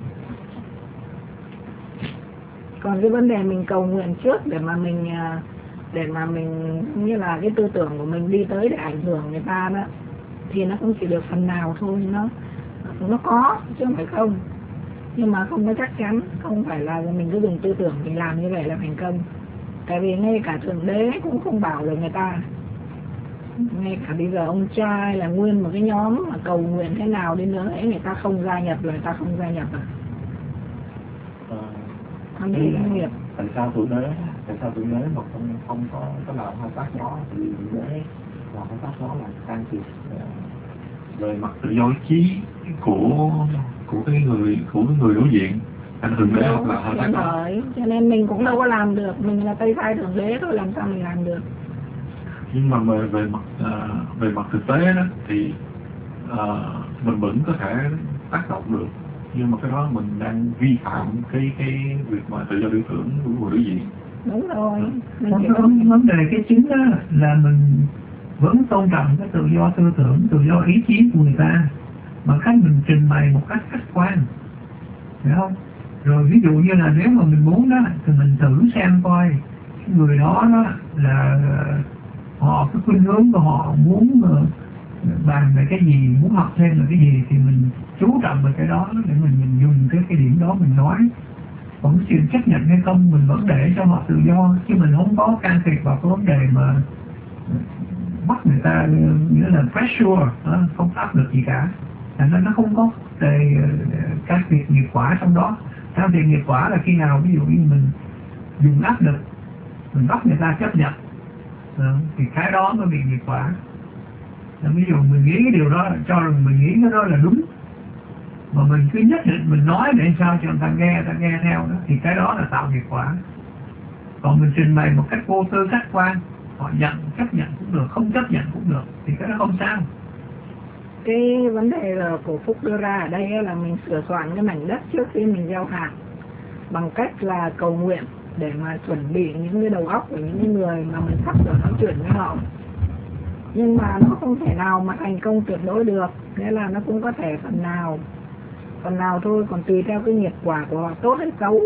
Còn cái vấn đề mình cầu nguyện trước để mà mình như là cái tư tưởng của mình đi tới để ảnh hưởng người ta đó, thì nó cũng chỉ được phần nào thôi, nó có chứ không phải không, nhưng mà không có chắc chắn, không phải là mình cứ dùng tư tưởng mình làm như vậy là thành công. Tại vì ngay cả Thượng Đế cũng không bảo được người ta. ngay cả bây giờ ông trai là nguyên một cái nhóm mà cầu nguyện thế nào đi nữa ấy, người ta không gia nhập rồi, người ta không gia nhập à? Không thể doanh nghiệp. Tại sao tụi đế mà không có làm hai tác đó, thì tụi đế làm hai tác đó là can thiệp về mặt tự do ý chí của cái người đối diện. Anh Thượng Đế hoặc là hai tác đó. Cho nên mình cũng đâu có làm được, mình là Tây Khai Thượng Đế thôi, làm sao mình làm được. Nhưng mà về mặt thực tế đó thì mình vẫn có thể tác động được, nhưng mà cái đó mình đang vi phạm cái việc mà tự do tư tưởng của người đối diện. Đúng rồi. Vấn đề cái chính đó là mình vẫn tôn trọng cái tự do tư tưởng, tự do ý chí của người ta, bằng cách mình trình bày một cách khách quan, hiểu không? Rồi ví dụ như là nếu mà mình muốn đó thì mình thử xem coi cái người đó là họ cái khuynh hướng của họ muốn bàn về cái gì, muốn học thêm là cái gì, thì mình chú trọng về cái đó để mình dùng cái điểm đó mình nói. Còn cái chuyện chấp nhận hay không mình vẫn để cho họ tự do, chứ mình không có can thiệp vào cái vấn đề mà bắt người ta, nghĩa là pressure, không áp lực gì cả. Thành ra nó không có can thiệp nghiệp quả trong đó. Can thiệp nghiệp quả là khi nào ví dụ như mình dùng áp lực, mình bắt người ta chấp nhận, thì cái đó mới bị nghiệp quả. Ví dụ mình nghĩ cái điều đó, cho rằng mình nghĩ cái đó là đúng, mà mình cứ nhất định mình nói để sao cho người ta nghe theo đó, thì cái đó là tạo nghiệp quả. Còn mình trình bày một cách vô tư khách quan, họ chấp nhận cũng được, không chấp nhận cũng được, thì cái đó không sao. Cái vấn đề là của Phúc đưa ra ở đây là mình sửa soạn cái mảnh đất trước khi mình gieo hạt, bằng cách là cầu nguyện để mà chuẩn bị những cái đầu óc của những người mà mình sắp được nói chuyện với họ. Nhưng mà nó không thể nào mà thành công tuyệt đối được, nghĩa là nó cũng có thể phần nào thôi, còn tùy theo cái nghiệp quả của họ tốt hay xấu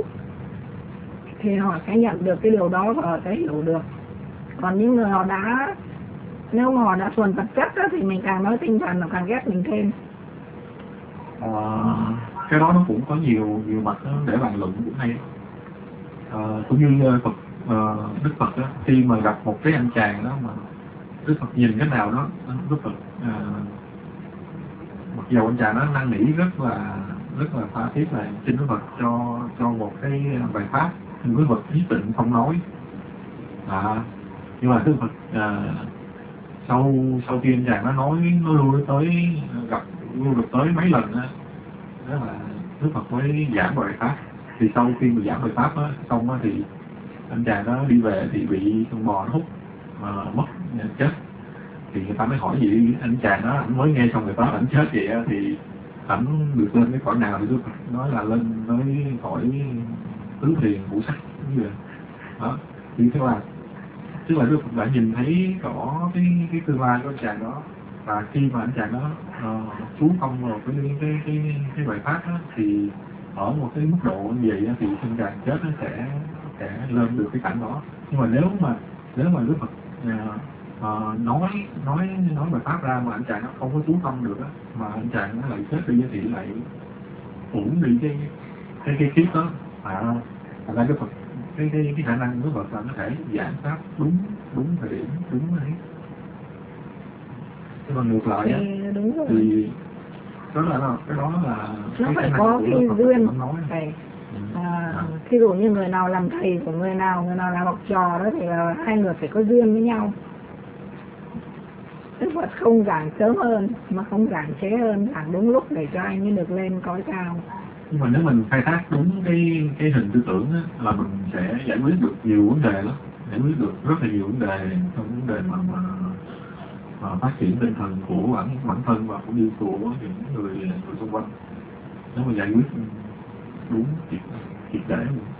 thì họ sẽ nhận được cái điều đó và họ sẽ hiểu được. Còn những người nếu mà họ đã thuần vật chất đó, thì mình càng nói tinh thần, nó càng ghét mình thêm. Cái đó nó cũng có nhiều mặt để bàn luận cũng hay. Cũng như Đức Phật đó, khi mà gặp một cái anh chàng đó mà Đức Phật nhìn cái nào đó, Đức Phật mặc dù anh chàng đó năn nỉ rất là tha thiết là xin Đức Phật cho một cái bài pháp, nhưng Đức Phật nhất định không nói. Nhưng mà Đức Phật sau khi anh chàng nó lui được tới mấy lần đó là Đức Phật mới giảng bài pháp. Thì sau khi mà giảng bài pháp đó, xong đó, thì anh chàng đó đi về thì bị con bò nó hút mất chết. Thì người ta mới hỏi gì anh chàng đó, anh mới nghe xong người ta ảnh chết vậy thì ảnh được lên cái cõi nào, thì Đức Phật nói là lên tới cõi tứ thiền ngũ sắc như vậy đó. Thì tức là Đức Phật đã nhìn thấy rõ cái tương lai của anh chàng đó, và khi mà anh chàng đó chú công vào cái bài pháp đó, thì ở một cái mức độ như vậy thì anh chàng chết nó sẽ lên được cái cảnh đó. Nhưng mà nếu mà Đức Phật nói bài pháp ra mà anh chàng nó không có chú tâm được á, mà anh chàng nó lại chết đi thì lại uổng đi cái kiếp đó. Thành ra Đức Phật cái khả năng của Đức Phật là nó thể giảng pháp đúng thời điểm, đúng ấy. Nhưng mà ngược lại á, thì cái đó là nó phải có cái duyên. Ví dụ như người nào làm thầy của người nào làm học trò đó, thì là hai người phải có duyên với nhau. Đức Phật không giảng sớm hơn mà không giảng trễ hơn, giảng đúng lúc để cho anh mới được lên cõi cao. Nhưng mà nếu mình khai thác đúng cái hình tư tưởng á, là mình sẽ giải quyết được nhiều vấn đề lắm, giải quyết được rất là nhiều vấn đề trong vấn đề mà phát triển tinh thần của bản thân và cũng như của những người xung quanh, nếu mà giải quyết đúng triệt để.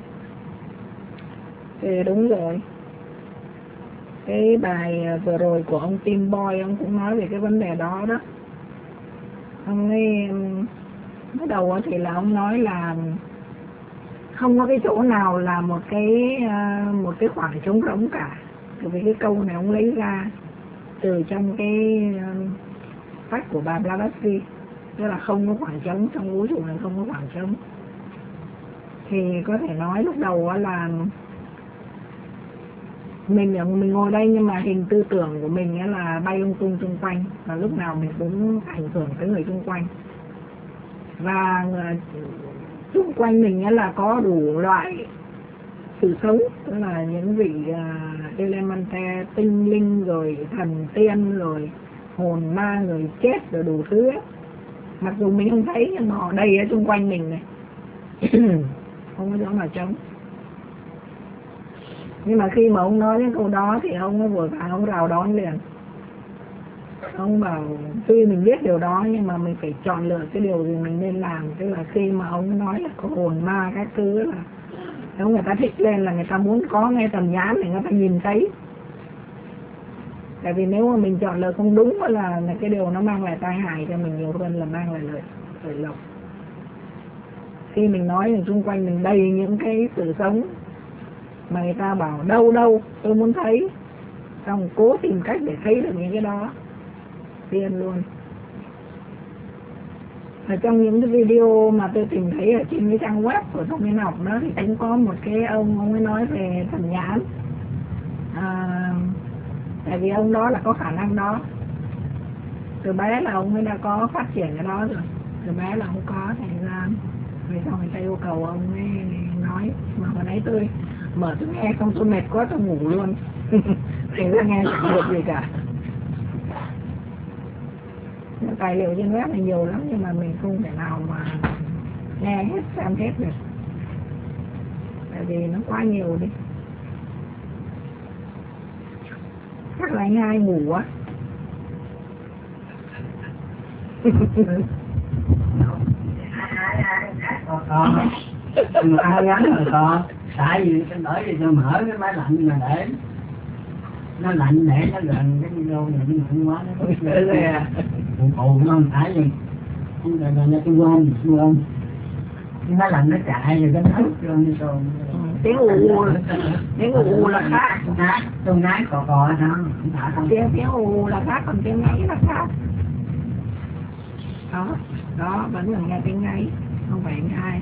Thì đúng rồi. Cái bài vừa rồi của ông Tim Boy, ông cũng nói về cái vấn đề đó đó. Ông ấy bắt đầu thì là ông nói là không có cái chỗ nào là một cái khoảng trống rỗng cả. Vì cái câu này ông lấy ra từ trong cái sách của bà Blavatsky, tức là không có khoảng trống, trong vũ trụ này không có khoảng trống. Thì có thể nói lúc đầu là mình ngồi đây nhưng mà hình tư tưởng của mình ấy là bay lung tung xung quanh, và lúc nào mình cũng ảnh hưởng tới người xung quanh. Và xung quanh mình ấy là có đủ loại sự sống, tức là những vị elemental, tinh linh, rồi thần tiên, rồi hồn ma, người chết, rồi đủ thứ ấy. Mặc dù mình không thấy nhưng mà ở đây ở xung quanh mình này không có chỗ nào trống. Nhưng mà khi mà ông nói những câu đó thì ông vội vàng ông rào đón liền. Ông bảo tuy mình biết điều đó nhưng mà mình phải chọn lựa cái điều gì mình nên làm. Tức là khi mà ông nói là có hồn ma các thứ là nếu người ta thích lên là người ta muốn có ngay tầm nhãn để người ta nhìn thấy. Tại vì nếu mà mình chọn lựa không đúng là cái điều nó mang lại tai hại cho mình nhiều hơn là mang lại lợi lộc. Khi mình nói thì xung quanh mình đầy những cái sự sống mà người ta bảo đâu tôi muốn thấy, xong cố tìm cách để thấy được những cái đó, tiên luôn. Ở trong những cái video mà tôi tìm thấy ở trên cái trang web của Thông Minh Học đó thì cũng có một cái ông ấy nói về thần nhãn. Tại vì ông đó là có khả năng đó, từ bé là ông ấy đã có phát triển cái đó rồi, từ bé là ông có thời gian. Vì sao người ta yêu cầu ông ấy nói, mà hồi nãy tôi mở tôi nghe xong tôi mệt quá tôi ngủ luôn thì ra nghe chẳng được gì cả. Tài liệu trên web này nhiều lắm nhưng mà mình không thể nào mà nghe hết xem hết được, tại vì nó quá nhiều đi. Chắc là anh hai ngủ á. Ai gắn rồi con, tại vì bởi vì tôi mở cái máy lạnh mà để nó lạnh để nó gần cái video này nhưng mà không quá nó có ồn không phải gì là tôi quên cái máy lạnh nó chạy rồi cái nấu rồi đi rồi tiếng ù là khác, tôi nái cò đó tiếng ù là khác, còn tiếng ngáy là khác. Đó vẫn là nghe tiếng ngáy, không phải anh hai.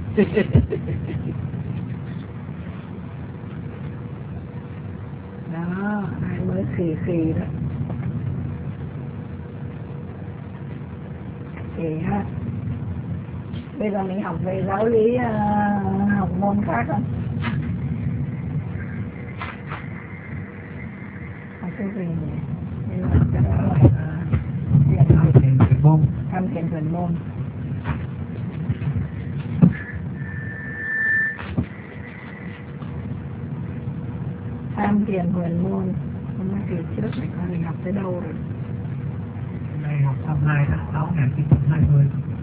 Đó, ai mới khì đó. Thì ha, bây giờ mình học về giáo lý, học môn khác không? Học cái gì nhỉ? Bây giờ cái đó là tham thiền huyền môn. Tham thiền huyền môn. Hôm nay kỳ trước mình học tới đâu rồi? Đây học xong 2 tháng 6 1920.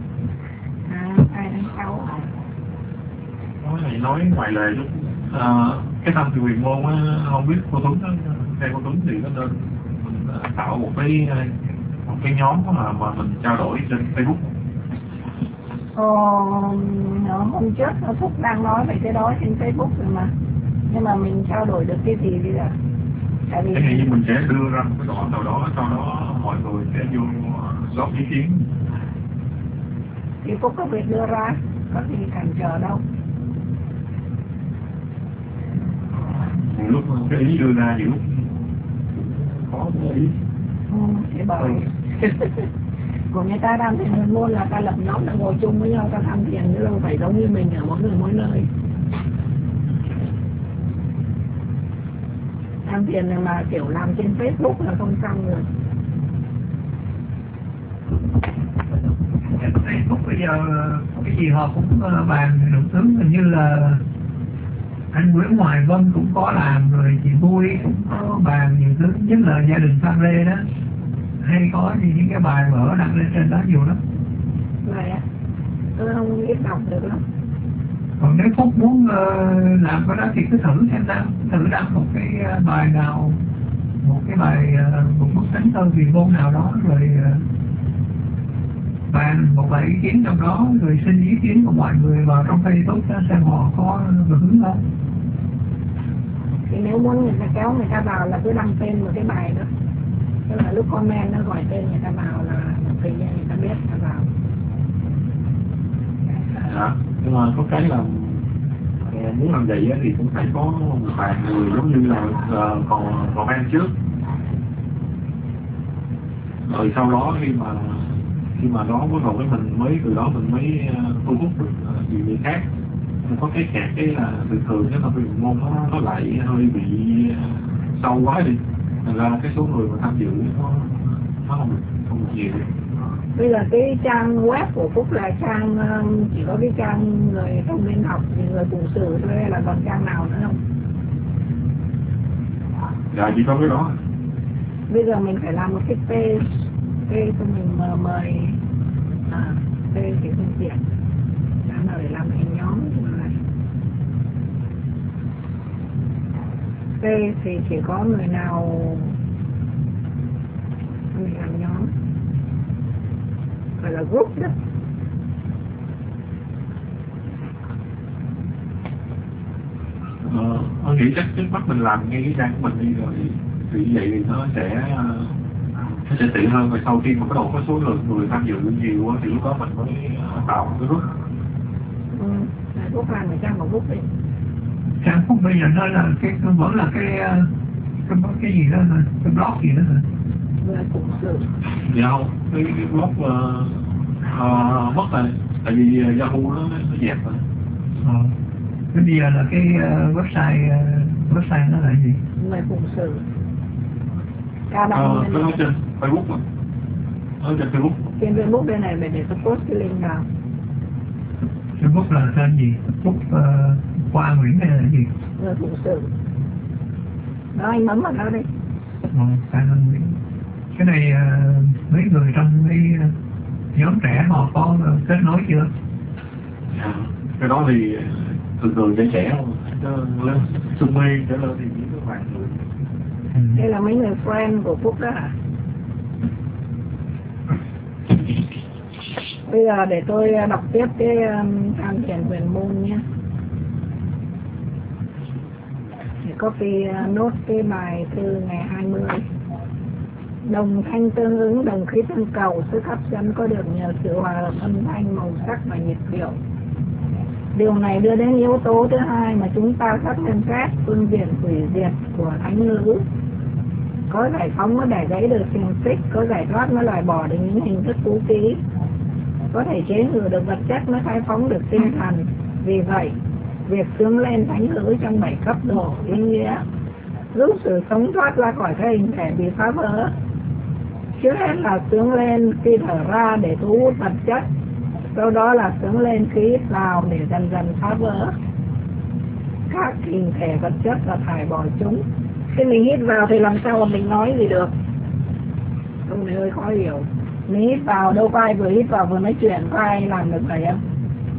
2 tháng 6 hả? Nói này nói ngoài lề chút. Cái tham thiền huyền môn á, không biết cô Tuấn theo cô Tuấn thì có nên mình tạo một cái nhóm mà mình trao đổi trên Facebook. Hôm trước nó Phúc đang nói về cái đó trên Facebook rồi mà, nhưng mà mình trao đổi được cái gì bây giờ? Tại vì như mình sẽ đưa ra một cái đoạn nào đó, sau đó mọi người sẽ vô góp ý kiến. Thì Phúc có việc đưa ra, có gì cản trở đâu. Lúc cái ý đưa ra nhiều lúc khó ý. Thế bởi của người ta tham thiền huyền môn là ta lập nhóm, là ngồi chung với nhau ta tham thiền, chứ đâu phải giống như mình ở mỗi người mỗi nơi. Tham thiền này mà kiểu làm trên Facebook là không xong rồi. Facebook bây giờ cái gì họ cũng bàn đủ thứ, hình như là anh Nguyễn Hoài Vân cũng có làm, rồi chị Vui cũng có bàn nhiều thứ, nhất là gia đình Phan Lê đó hay có những cái bài vở đăng lên trên đó nhiều lắm. Vậy á, tôi không biết đọc được lắm. Còn nếu Phúc muốn làm cái đó thì cứ thử xem nào, thử đăng một cái bài nào, một cái bài một bức thánh thơ huyền môn nào đó, rồi bàn một vài ý kiến trong đó, rồi xin ý kiến của mọi người vào trong Facebook đó, xem họ có hứng không. Thì nếu muốn người ta kéo người ta vào là cứ đăng tên một cái bài đó, tức là lúc comment nó gọi tên người ta vào là tự nhiên người ta biết người ta vào. Nhưng mà có cái là muốn làm vậy thì cũng phải có một vài người giống như là còn ăn trước, rồi sau đó khi mà đó bắt đầu với mình mới từ đó mình mới thu hút được nhiều người khác. Mình có cái kẹt cái là thường nếu mà cái môn nó lại hơi bị sâu quá đi, thành ra cái số người mà tham dự nó không được nhiều. Bây giờ cái trang web của Phúc là trang chỉ có cái trang người thông viên học, người cùng sự thôi, hay là còn trang nào nữa không? Dạ chỉ có cái đó. Bây giờ mình phải làm một cái page cho mình mời page thì không tiện, làm nào để làm thành nhóm này. Page thì chỉ có người nào mình làm nhóm, gọi là group đó. Tôi nghĩ chắc trước mắt mình làm ngay cái trang của mình đi, rồi thì vậy thì nó sẽ tiện hơn. Rồi sau khi mà bắt đầu có số lượng người tham dự nhiều thì lúc đó mình mới tạo một cái group. Group làm ở trang của group đi. Trang group bây giờ nó là vẫn là cái gì đó, cái blog gì đó rồi. Người cùng sự. Dạ không, cái blog mất rồi, tại vì Yahoo nó dẹp rồi. Cái bây giờ là cái website nó là gì? Người cùng sự. Cái đó trên Facebook mà. Ở trên Facebook. Trên Facebook đây này, để tôi post cái link vào. Facebook là tên gì? Facebook Khoa Nguyễn hay là gì? Người cùng sự. Đó, anh bấm vào đó đi. Khoa Nguyễn. Cái này mấy người trong cái nhóm trẻ họ có kết nối chưa? Dạ, cái đó thì thường trẻ không, lên sung mê trở lên thì chỉ có vài người. Đây là mấy người friend của Phúc đó hả? Bây giờ để tôi đọc tiếp cái tham thiền quyền môn nhé. Để copy nốt cái bài thư ngày 20. Đồng thanh tương ứng, đồng khí tương cầu, sức hấp dẫn có được nhờ sự hòa hợp âm thanh, màu sắc và nhiệt điệu. Điều này đưa đến yếu tố thứ hai mà chúng ta sắp xem xét, phương diện hủy diệt của thánh ngữ. Có giải phóng mới đẩy gãy được xiềng xích, có giải thoát mới loại bỏ được những hình thức cũ kỹ, có thể chế ngự được vật chất mới khai phóng được tinh thần. Vì vậy, việc sướng lên thánh ngữ trong 7 cấp độ ý nghĩa giúp sự sống thoát ra khỏi các hình thể bị phá vỡ. Trước hết là sướng lên khi thở ra để thu hút vật chất, sau đó là sướng lên khi hít vào để dần dần phá vỡ các hình thể vật chất và thải bỏ chúng. Khi mình hít vào thì làm sao mà mình nói gì được? Câu này hơi khó hiểu. Mình hít vào đâu có ai vừa hít vào vừa nói chuyện, có ai làm được vậy không?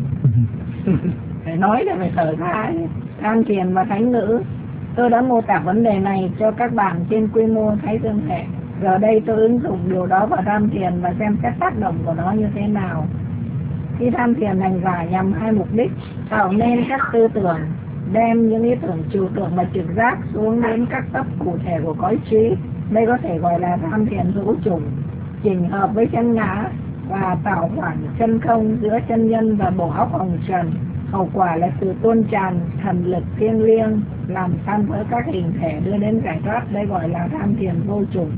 Phải nói để phải thở ra. Tham thiền và thánh ngữ. Tôi đã mô tả vấn đề này cho các bạn trên quy mô thái dương thể. Giờ đây tôi ứng dụng điều đó vào tham thiền và xem xét tác động của nó như thế nào. Khi tham thiền hành giả nhằm hai mục đích: tạo nên các tư tưởng, đem những ý tưởng trừu tượng và trực giác xuống đến các cấp cụ thể của cõi trí. Đây có thể gọi là tham thiền hữu chủng, chỉnh hợp với chân ngã và tạo khoảng chân không giữa chân nhân và bộ óc hồng trần. Hậu quả là sự tuôn tràn thần lực thiêng liêng, làm tan vỡ các hình thể, đưa đến giải thoát. Đây gọi là tham thiền vô chủng.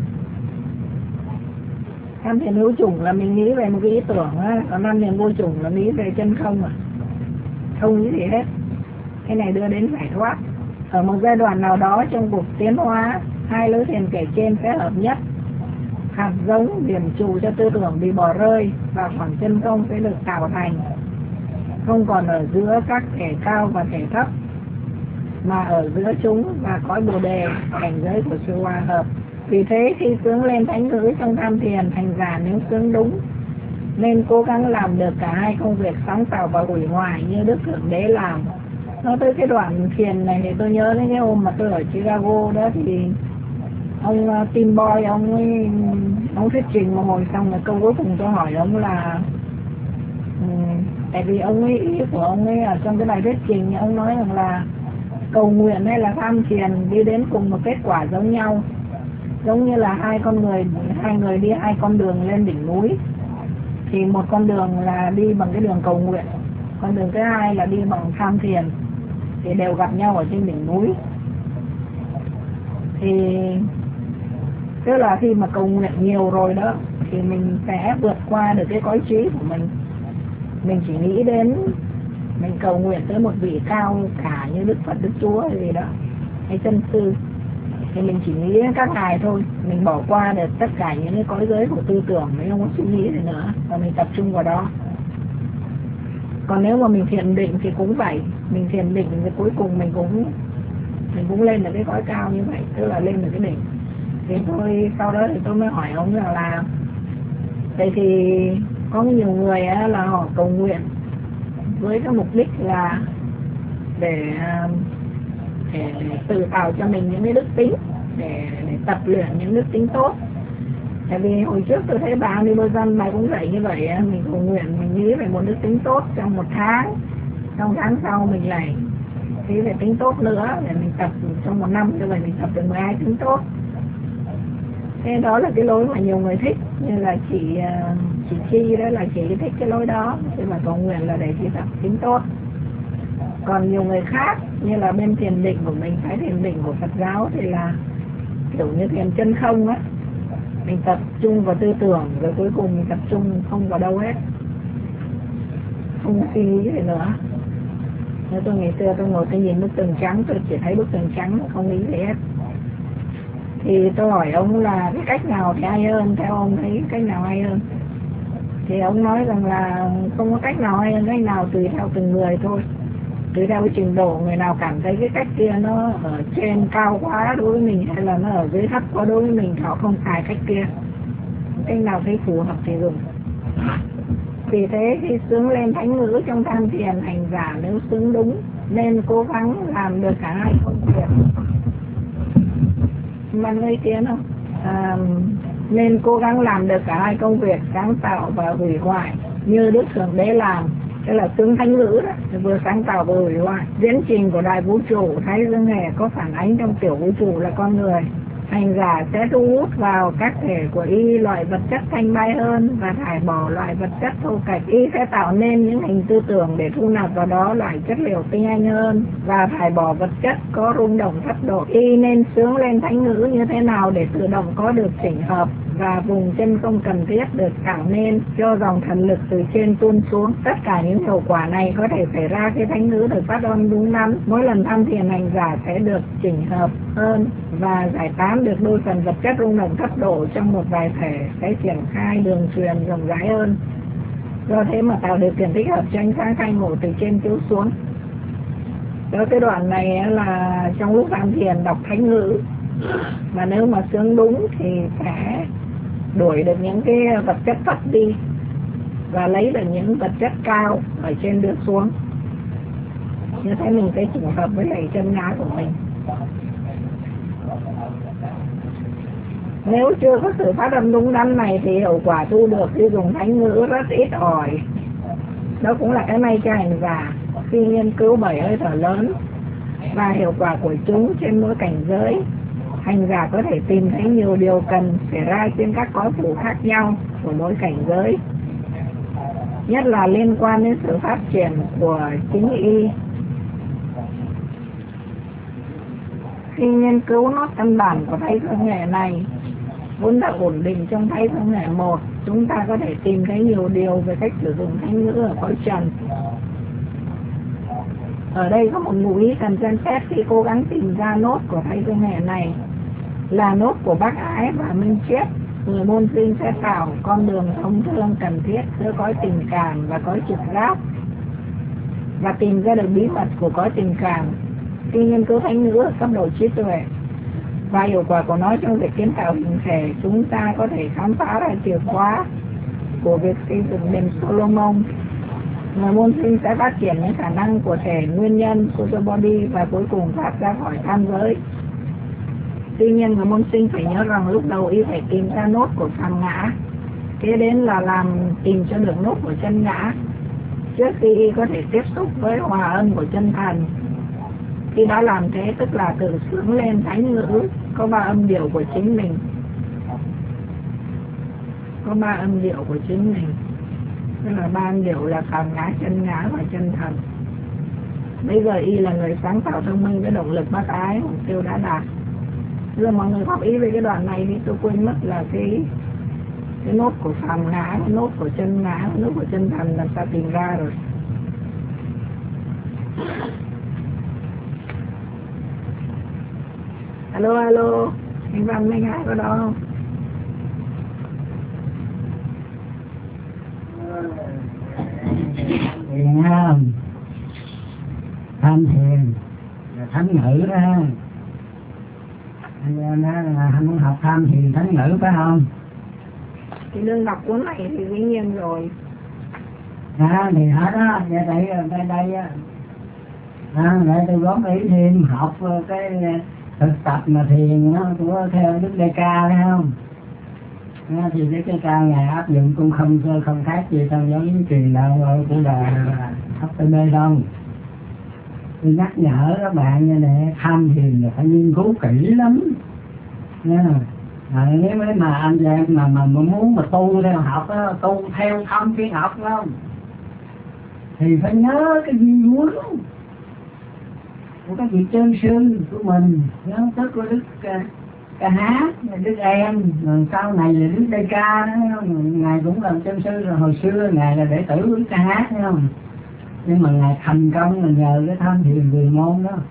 Tham thiền hữu chủng là mình nghĩ về một cái ý tưởng á, còn tham thiền vô chủng là nghĩ về chân không à, không nghĩ gì hết. Cái này đưa đến giải thoát. Ở một giai đoạn nào đó trong cuộc tiến hóa, hai lối thiền kể trên sẽ hợp nhất. Hạt giống điểm trụ cho tư tưởng bị bỏ rơi và khoảng chân không sẽ được tạo thành, không còn ở giữa các thể cao và thể thấp, mà ở giữa chúng và cõi bồ đề, cảnh giới của sự hòa hợp. Vì thế khi sướng lên thánh ngữ trong tham thiền, hành giả nếu sướng đúng nên cố gắng làm được cả hai công việc sáng tạo và hủy hoại như Đức Thượng Đế làm. Nói tới cái đoạn thiền này thì tôi nhớ đến cái hôm mà tôi ở Chicago đó, thì ông Tim Boy ông thuyết trình một hồi xong rồi câu cuối cùng tôi hỏi ông là tại vì ông ấy, ý của ông ấy ở trong cái bài thuyết trình ông nói rằng là cầu nguyện hay là tham thiền đi đến cùng một kết quả giống nhau, giống như là hai người đi hai con đường lên đỉnh núi, thì một con đường là đi bằng cái đường cầu nguyện, con đường thứ hai là đi bằng tham thiền. thì đều gặp nhau ở trên đỉnh núi. Thì tức là khi mà cầu nguyện nhiều rồi đó thì mình sẽ vượt qua được cái cõi trí của mình. Mình chỉ nghĩ đến mình cầu nguyện tới một vị cao cả như Đức Phật, Đức Chúa hay gì đó, hay chân sư, thì mình chỉ nghĩ đến các ngài thôi. Mình bỏ qua được tất cả những cái cõi giới của tư tưởng, mình không có suy nghĩ gì nữa, và mình tập trung vào đó. Còn nếu mà mình thiền định thì cũng vậy, mình thiền định thì cuối cùng mình cũng lên được cái cõi cao như vậy, tức là lên được cái đỉnh. Thì tôi sau đó thì tôi mới hỏi ông rằng là vậy thì có nhiều người là họ cầu nguyện với cái mục đích là để tự tạo cho mình những cái đức tính, để tập luyện những đức tính tốt. Tại vì hồi trước tôi thấy bà Amibosan bà cũng dạy như vậy, mình cầu nguyện mình nghĩ về một đức tính tốt trong một tháng, trong tháng sau mình lại nghĩ về tính tốt nữa để mình tập trong một năm, như vậy mình tập được 12 tính tốt. Thế đó là cái lối mà nhiều người thích, như là chị Chi đó là chị thích cái lối đó, thì mà cầu nguyện là để chị tập tính tốt. Còn nhiều người khác như là bên thiền định của mình, cái thiền định của Phật giáo thì là kiểu như thiền chân không á, mình tập trung vào tư tưởng rồi cuối cùng mình tập trung không vào đâu hết, không suy nghĩ gì nữa. Nếu tôi ngày xưa tôi ngồi tôi nhìn bức tường trắng, tôi chỉ thấy bức tường trắng, không nghĩ gì hết. Thì tôi hỏi ông là cái cách nào thì hay hơn, theo ông thấy cách nào hay hơn? Thì ông nói rằng là không có cách nào hay hơn, cách nào tùy theo từng người thôi, tùy theo cái trình độ. Người nào cảm thấy cái cách kia nó ở trên cao quá đối với mình, hay là nó ở dưới thấp quá đối với mình, họ không xài cách kia. Cách nào thấy phù hợp thì dùng. Vì thế khi sướng lên thánh ngữ trong tham thiền, hành giả nếu sướng đúng nên cố gắng làm được cả hai công việc. Mà người tiếng không? Nên cố gắng làm được cả hai công việc, sáng tạo và hủy hoại như Đức Thượng Đế làm. Tức là sướng thánh ngữ đó, vừa sáng tạo vừa hủy hoại. Diễn trình của đại vũ trụ thấy dương hệ có phản ánh trong tiểu vũ trụ là con người. Hành giả sẽ thu hút vào các thể của y loại vật chất thanh bay hơn và thải bỏ loại vật chất thô kệch. Y sẽ tạo nên những hình tư tưởng để thu nạp vào đó loại chất liệu tinh anh hơn và thải bỏ vật chất có rung động thấp độ. Y nên sướng lên thánh ngữ như thế nào để tự động có được chỉnh hợp và vùng chân không cần thiết được tạo nên cho dòng thần lực từ trên tuôn xuống. Tất cả những hiệu quả này có thể xảy ra khi thánh ngữ được phát âm đúng đắn. Mỗi lần tham thiền hành giả sẽ được chỉnh hợp hơn và giải tán được đôi phần vật chất rung động thấp độ trong một vài thể, sẽ triển khai đường truyền rộng rãi hơn. Do thế mà tạo điều kiện thích hợp cho ánh sáng khai ngộ từ trên chiếu xuống. Đó, cái đoạn này là trong lúc tham thiền đọc thánh ngữ, mà nếu mà sướng đúng thì sẽ đuổi được những cái vật chất thấp đi và lấy được những vật chất cao ở trên đưa xuống. Như thế mình sẽ chỉnh hợp với lại chân ngã của mình. Nếu chưa có sự phát âm đúng đắn này thì hiệu quả thu được khi dùng thánh ngữ rất ít ỏi. Đó cũng là cái may cho hành giả khi nghiên cứu 7 hơi thở lớn và hiệu quả của chúng trên mỗi cảnh giới. Hành giả có thể tìm thấy nhiều điều cần xảy ra trên các cõi phủ khác nhau của mỗi cảnh giới, nhất là liên quan đến sự phát triển của chính y. Khi nghiên cứu nốt căn bản của thái phương hệ này vốn đã ổn định trong thái phương hệ 1, chúng ta có thể tìm thấy nhiều điều về cách sử dụng thánh ngữ ở cõi trần. Ở đây có một ngụ ý cần xem xét khi cố gắng tìm ra nốt của thái phương hệ này là nốt của bác ái và minh triết. Người môn sinh sẽ tạo con đường thông thương cần thiết giữa cõi tình cảm và cõi trực giác và tìm ra được bí mật của cõi tình cảm khi nghiên cứu thánh ngữ ở cấp độ trí tuệ và hiệu quả của nó trong việc kiến tạo hình thể. Chúng ta có thể khám phá ra chìa khóa của việc xây dựng đền Solomon. Người môn sinh sẽ phát triển những khả năng của thể nguyên nhân của body và cuối cùng thoát ra khỏi tham giới. Tuy nhiên người môn sinh phải nhớ rằng lúc đầu y phải tìm ra nốt của phàm ngã, kế đến là tìm cho được nốt của chân ngã trước khi y có thể tiếp xúc với hòa âm của chân thần. Khi đã làm thế tức là tự sướng lên thánh ngữ có 3 âm điệu của chính mình, có 3 âm điệu của chính mình, tức là 3 âm điệu là phàm ngã, chân ngã và chân thần. Bây giờ y là người sáng tạo thông minh với động lực bác ái, mục tiêu đã đạt. Giờ mọi người góp ý về cái đoạn này thì tôi quên mất là cái nốt của phàm ngã, cái nốt của chân ngã, cái nốt của chân thần làm sao tìm ra rồi. Alo, alo, anh Văn mấy ngại có đó không? Thiền không? Tham thiền là thánh ngữ đó. Anh em đó là không muốn học tham thiền thánh ngữ phải không? Thì đương đọc cuốn này thì dĩ nhiên rồi. Thì hết đó, đây để tôi góp ý thêm học cái thực tập mà thiền nó của theo Đức Đại Ca phải không? Thì Đức Đại Ca ngài áp dụng cũng không khác gì trong giáo lý truyền đạo của Đà Hấp Tây Mê đâu. Tôi nhắc nhở các bạn như này, tham thiền là phải nghiên cứu kỹ lắm nha. Nếu mà anh em mà muốn mà tu theo học đó, tu theo thâm phiên học không, thì phải nhớ cái di huấn của các vị chân sư của mình, nhớ tức của Đức Ca Hát, Đức Em, rồi sau này là Đức Đại Ca đó, ngài cũng làm chân sư rồi, hồi xưa ngài là đệ tử của Đức Ca Hát thấy không? Nhưng mà ngài thành công là nhờ cái tham thiền về môn đó.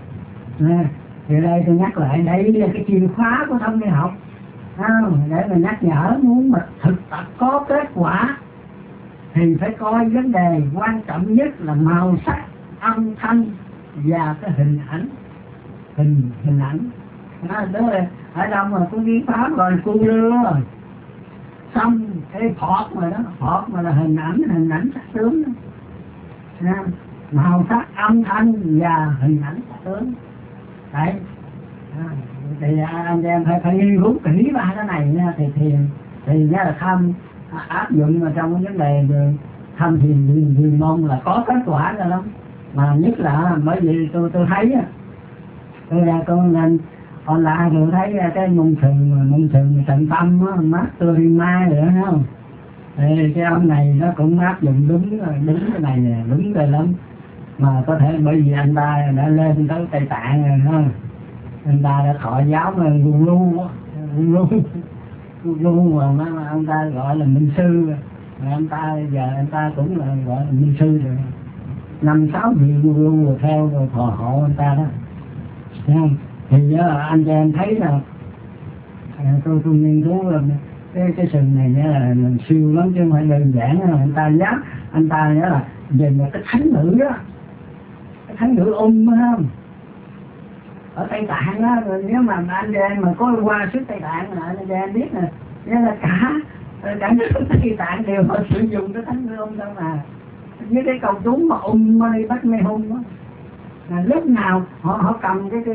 Thì đây tôi nhắc lại, đây là cái chìa khóa của thâm phiên học, để mà nhắc nhở muốn mà thực tập có kết quả thì phải coi vấn đề quan trọng nhất là màu sắc, âm thanh và cái hình ảnh. Hình ảnh đó là ở đâu mà tôi ghi pháp rồi cô đưa rồi xong cái phọt mà đó, phọt mà là hình ảnh sắc tướng đó. Màu sắc, âm thanh và hình ảnh sắc tướng đấy. Thì anh em phải nghiên cứu kỹ ba cái này nha, thì thiền thì nó là áp dụng vào trong cái vấn đề tham thiền viên môn là có kết quả rồi lắm. Mà nhất là bởi vì tôi thấy tôi ra con nên online tôi thấy cái môn thường tận tâm á, Master Mai rồi đó không? Thì cái ông này nó cũng áp dụng đúng cái này nè, đúng rồi lắm. Mà có thể bởi vì anh ta đã lên tới Tây Tạng rồi không? Anh ta đã thọ giáo mà Gulu mà ông ta gọi là minh sư, mà anh ta cũng là gọi là minh sư rồi, 5-6 vị Gulu rồi theo rồi thọ hộ anh ta đó. Thấy không? Thì anh cho em thấy là tôi nghiên cứu là cái sừng này là siêu lắm chứ không phải đơn giản. Anh ta nhớ là về một cái thánh ngữ đó, cái thánh ngữ đó không? Ở Tây Tạng á, nếu mà anh em mà có qua xứ Tây Tạng là anh em biết nè, nghĩa là cả nước Tây Tạng đều họ sử dụng cái thánh ngữ đâu mà. Với cái câu chú mà Mani Padme Hum á, là lúc nào họ cầm cái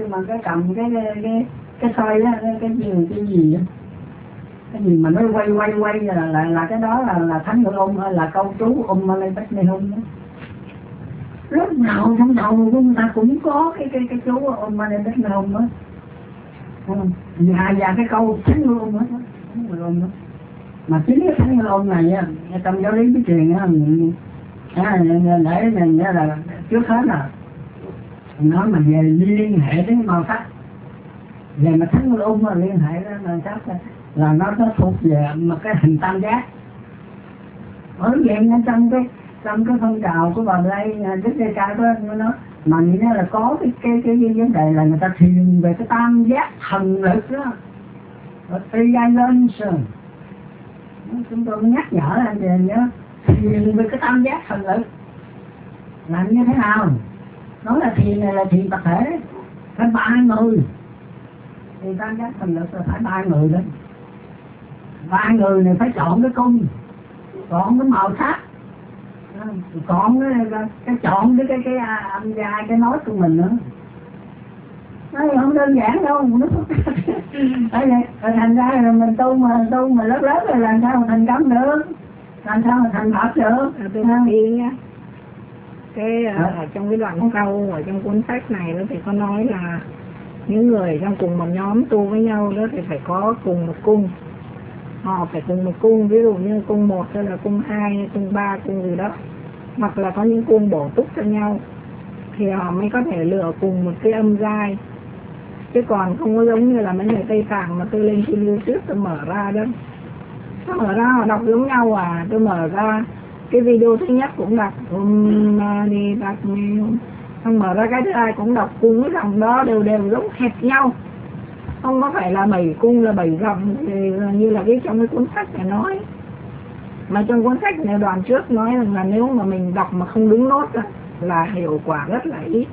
xoay á, cái gì á, cái gì mà nó quay là cái đó là thánh ngữ là câu chú Mani Padme Hum á. Lúc nào trong đầu của người ta cũng có cái chú Mani Padme Hum á, và cái câu thánh ngữ đó. Mà chính cái thánh ngữ này á, trong giáo lý cái truyền á, để mình là trước hết là nói mà về liên hệ đến màu sắc, về mà thánh ngữ mà liên hệ đến màu sắc là nó thuộc về một cái hình tam giác. Ở vậy trong cái phong trào của bà đây Đức Đại Ca của nó mà nghĩa là có cái vấn đề là người ta thiền về cái tam giác thần lực đó, tridimension. Chúng tôi nhắc nhở anh chị nhớ thiền về cái tam giác thần lực làm như thế nào. Nói là thiền này là thiền tập thể, phải 3 người. Thì tam giác thần lực là phải 3 người đấy. 3 người này phải chọn cái cung, chọn cái màu sắc, chọn chọn cái âm gia cái nói của mình nữa. Nó không đơn giản đâu, nó thành ra là mình tu mà lớp rồi làm sao mà thành công được, làm sao mà thành Phật được. Tôi nói yên nha, ở trong cái đoạn câu ở trong cuốn sách này đó thì có nói là những người trong cùng một nhóm tu với nhau đó thì phải có cùng một cung, họ phải cùng một cung, ví dụ như cung 1 hay là cung 2, cung 3, cung gì đó, hoặc là có những cung bổ túc cho nhau. thì họ mới có thể lựa cùng một cái âm giai, chứ còn không có giống như là mấy người Tây Tạng mà tôi lên trên YouTube tôi mở ra đó, nó mở ra họ đọc giống nhau à. Tôi mở ra cái video thứ nhất cũng đọc đi đọc xong mở ra cái thứ hai cũng đọc cùng cái dòng đó, đều giống hệt nhau, không có phải là 7 cung là 7 dòng như là cái trong cái cuốn sách này nói. Mà trong cuốn sách này đoạn trước nói rằng là nếu mà mình đọc mà không đúng nốt là hiệu quả rất là ít.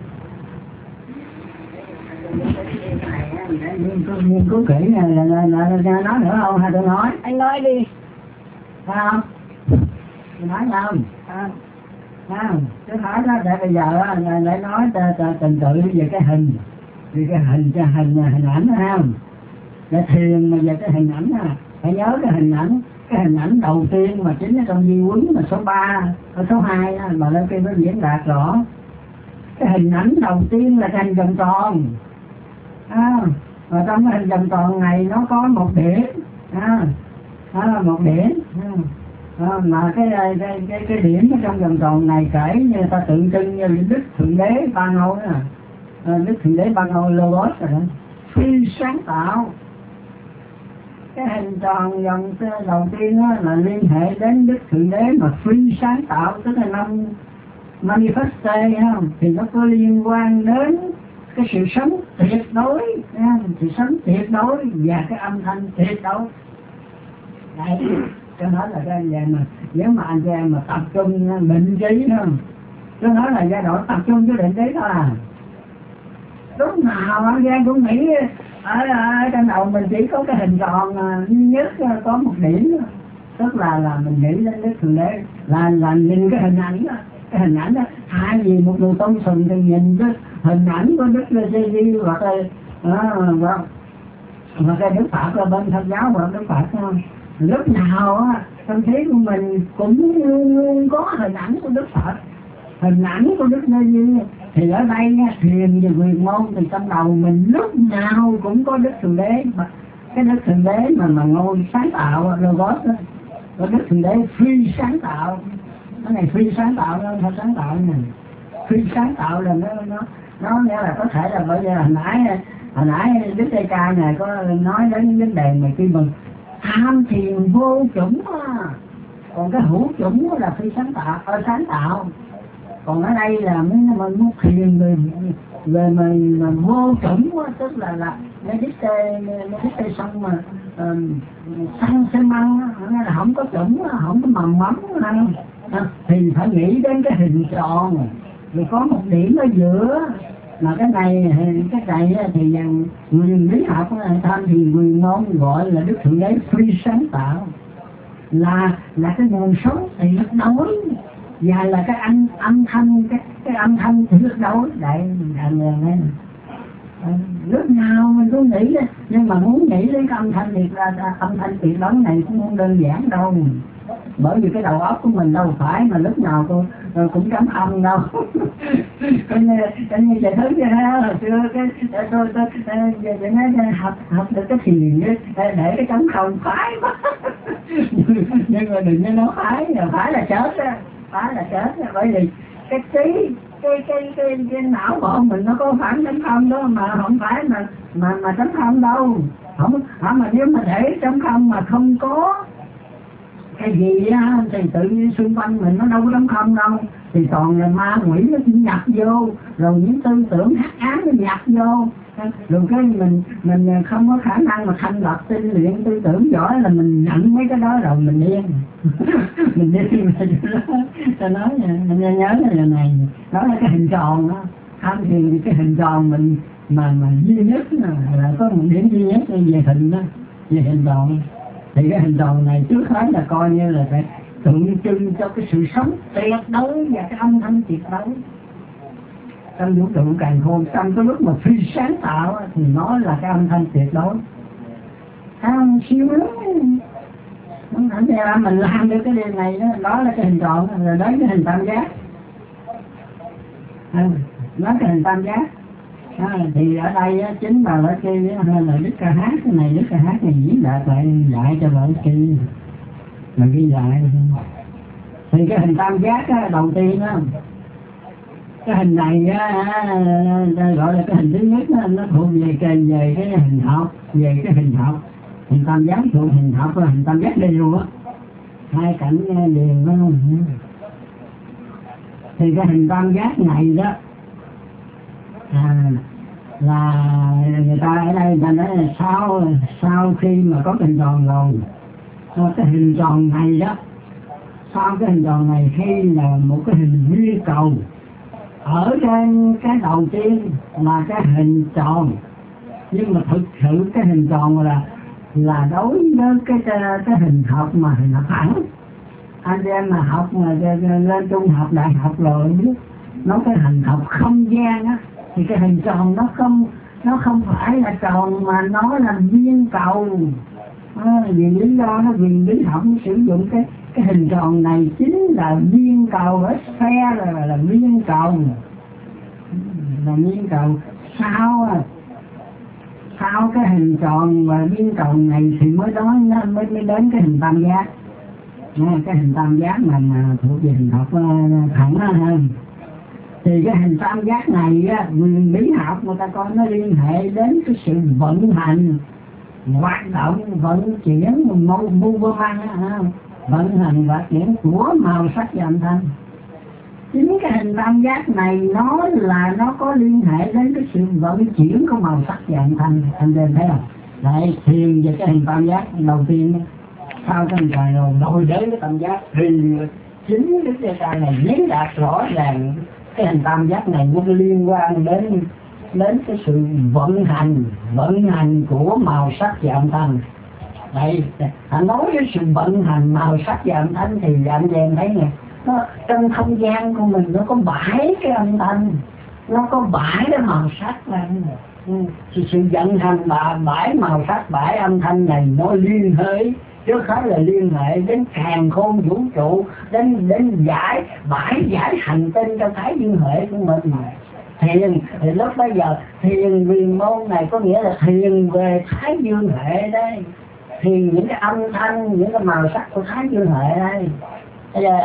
Nghiên cứu kỹ là nói nữa không hay tôi nói? Anh nói đi. Phải không? Tôi nói không? Không, tôi hỏi đó, để bây giờ để nói trình tự về cái hình, về cái hình ảnh không? Để thiền mà về cái hình ảnh phải nhớ cái hình ảnh đầu tiên mà chính là trong di huấn mà số 3, số 2 mà lên kia nó diễn đạt rõ. Cái hình ảnh đầu tiên là cái hình vòng tròn. Và trong cái hình vòng tròn này nó có một điểm, đó là một điểm. Mà cái điểm ở trong vòng tròn này kể như ta tượng trưng như Đức Thượng Đế Ba Ngôi Đức Thượng Đế Ba Ngôi Logos rồi đó, phi sáng tạo. Cái hình tròn vòng đầu tiên là liên hệ đến Đức Thượng Đế mà phi sáng tạo, tức là năm manifeste không? Thì nó có liên quan đến cái sự sống tuyệt đối, sự sống tuyệt đối và cái âm thanh tuyệt đối. Đấy, tôi nói là cái gì mà nếu mà anh chị em mà tập trung định trí không? Tôi nói là giai đoạn tập trung cho định trí thôi à. Lúc nào anh chị em cũng nghĩ ở trên đầu mình chỉ có cái hình tròn duy nhất có một điểm, tức là mình nghĩ đến Đức Thượng Đế là nhìn cái hình ảnh đó. Thay vì một người tôn sùng thì nhìn cái hình ảnh của Đức Giê-xu hoặc cái Đức Phật là bên Phật giáo hoặc Đức Phật không? Lúc nào tâm trí của mình cũng luôn có hình ảnh của Đức Phật, hình ảnh của Đức Giê-xu. Thì ở đây thiền về quyền môn thì trong đầu mình lúc nào cũng có Đức Thượng Đế, cái Đức Thượng Đế mà ngôi sáng tạo Logos đó, có Đức Thượng Đế phi sáng tạo. Cái này phi sáng tạo đâu, không sáng tạo này. Phi sáng tạo là nó nghĩa là có thể là bởi vì hồi nãy Đức Tây Ca này có nói đến vấn đề mà khi mình tham thiền vô chủng còn cái hữu chủng là phi sáng tạo, còn ở đây là mình muốn thiền về mình vô chủng, tức là meditation mà sanh sinh măng, là không có chủng, không có mầm mắm thì phải nghĩ đến cái hình tròn rồi có một điểm ở giữa. Mà cái này thì nguyên lý học tham thiền quyền môn gọi là Đức Thượng Đế phi sáng tạo, là cái nguồn sống tuyệt đối và là cái âm thanh tuyệt đối. Đây lúc nào mình cũng nghĩ đó, nhưng mà muốn nghĩ đến cái âm thanh tuyệt đối này cũng không đơn giản đâu, bởi vì cái đầu óc của mình đâu phải mà lúc nào cũng chấm âm đâu. Cái như vậy thứ vậy đó, hồi xưa tôi nói học được cái thiền để cái chấm không phải quá. Nhưng mà đừng có nói phải là chết á, bởi vì cái trí cái não bộ mình nó có phản chấm không đó, mà không phải mà chấm không đâu. Không mà nếu mà để chấm không mà không có cái gì á thì tự nhiên xung quanh mình nó đâu có chấm không đâu, thì toàn là ma quỷ nó nhập vô, rồi những tư tưởng hắc ám nó nhập vô, rồi cái mình không có khả năng mà thanh lọc tinh luyện tư tưởng giỏi là mình nhận mấy cái đó rồi mình điên. Mình điên tôi nói mình nhớ là này, đó là cái hình tròn đó. Tham thiền thì cái hình tròn mình mà duy nhất là có một điểm duy nhất về hình đó, về hình tròn. Thì cái hình tròn này trước hết là coi như là phải tượng trưng cho cái sự sống tuyệt đối và cái âm thanh tuyệt đối. Trong vũ trụ càng khôn, trong cái lúc mà phi sáng tạo thì nó là cái âm thanh tuyệt đối. Siêu lắm. Thành ra mình làm được cái điều này đó là cái hình tròn, rồi đến cái hình tam giác. Nói cái hình tam giác. Thì ở đây chính bà ở kia là Đức Ca Hát, cái này Đức Ca Hát này diễn đạt lại dạy cho bà ở kia mà ghi lại. Thì cái hình tam giác đầu tiên đó cái hình này gọi là cái hình thứ nhất nó thuộc về cái hình học, về cái hình học, hình tam giác thuộc hình học và hình tam giác đều á, hai cạnh liền phải không? Thì cái hình tam giác này đó là người ta ở đây người ta nói là sau khi mà có cái hình tròn rồi, cái hình tròn này đó, sau cái hình tròn này khi là một cái hình viên cầu ở trên cái đầu tiên là cái hình tròn, nhưng mà thực sự cái hình tròn là đối với cái hình học mà hình học thẳng. Anh em mà học mà lên trung học đại học rồi biết nó cái hình học không gian á, thì cái hình tròn nó không phải là tròn mà nó là viên cầu. Vì lý do nó vì lý học nó sử dụng cái hình tròn này chính là viên cầu, ở xe là viên cầu, là viên cầu. Sau cái hình tròn và viên cầu này thì mới đến cái hình tam giác. Cái hình tam giác mà thuộc về hình học thẳng hơn. Thì cái hình tam giác này á, lý học người ta coi nó liên hệ đến cái sự vận hành, hoạt động, vận chuyển mô mang, vận hành hoạt chuyển của màu sắc và âm thanh. Chính cái hình tam giác này nó có liên hệ đến cái sự vận chuyển của màu sắc và âm thanh. Anh em thấy không? Đấy, thiền về cái hình tam giác đầu tiên, sau cái hình trời rồi đến cái tam giác thì chính cái cây này diễn đạt rõ ràng cái hình tam giác này nó liên quan đến cái sự vận hành của màu sắc và âm thanh. Đây, anh nói với sự vận hành màu sắc và âm thanh thì anh em thấy nè, nó trong không gian của mình nó có 7 cái âm thanh, nó có 7 cái màu sắc này. Thì sự vận hành 7 màu sắc, 7 âm thanh này nó liên hệ, chứ không là liên hệ đến càn khôn vũ trụ, đến bãi giải hành tinh trong thái dương hệ của mình. Thiền thì lúc bây giờ thiền huyền môn này có nghĩa là thiền về thái dương hệ đây, thiền những cái âm thanh, những cái màu sắc của thái dương hệ đây. Bây giờ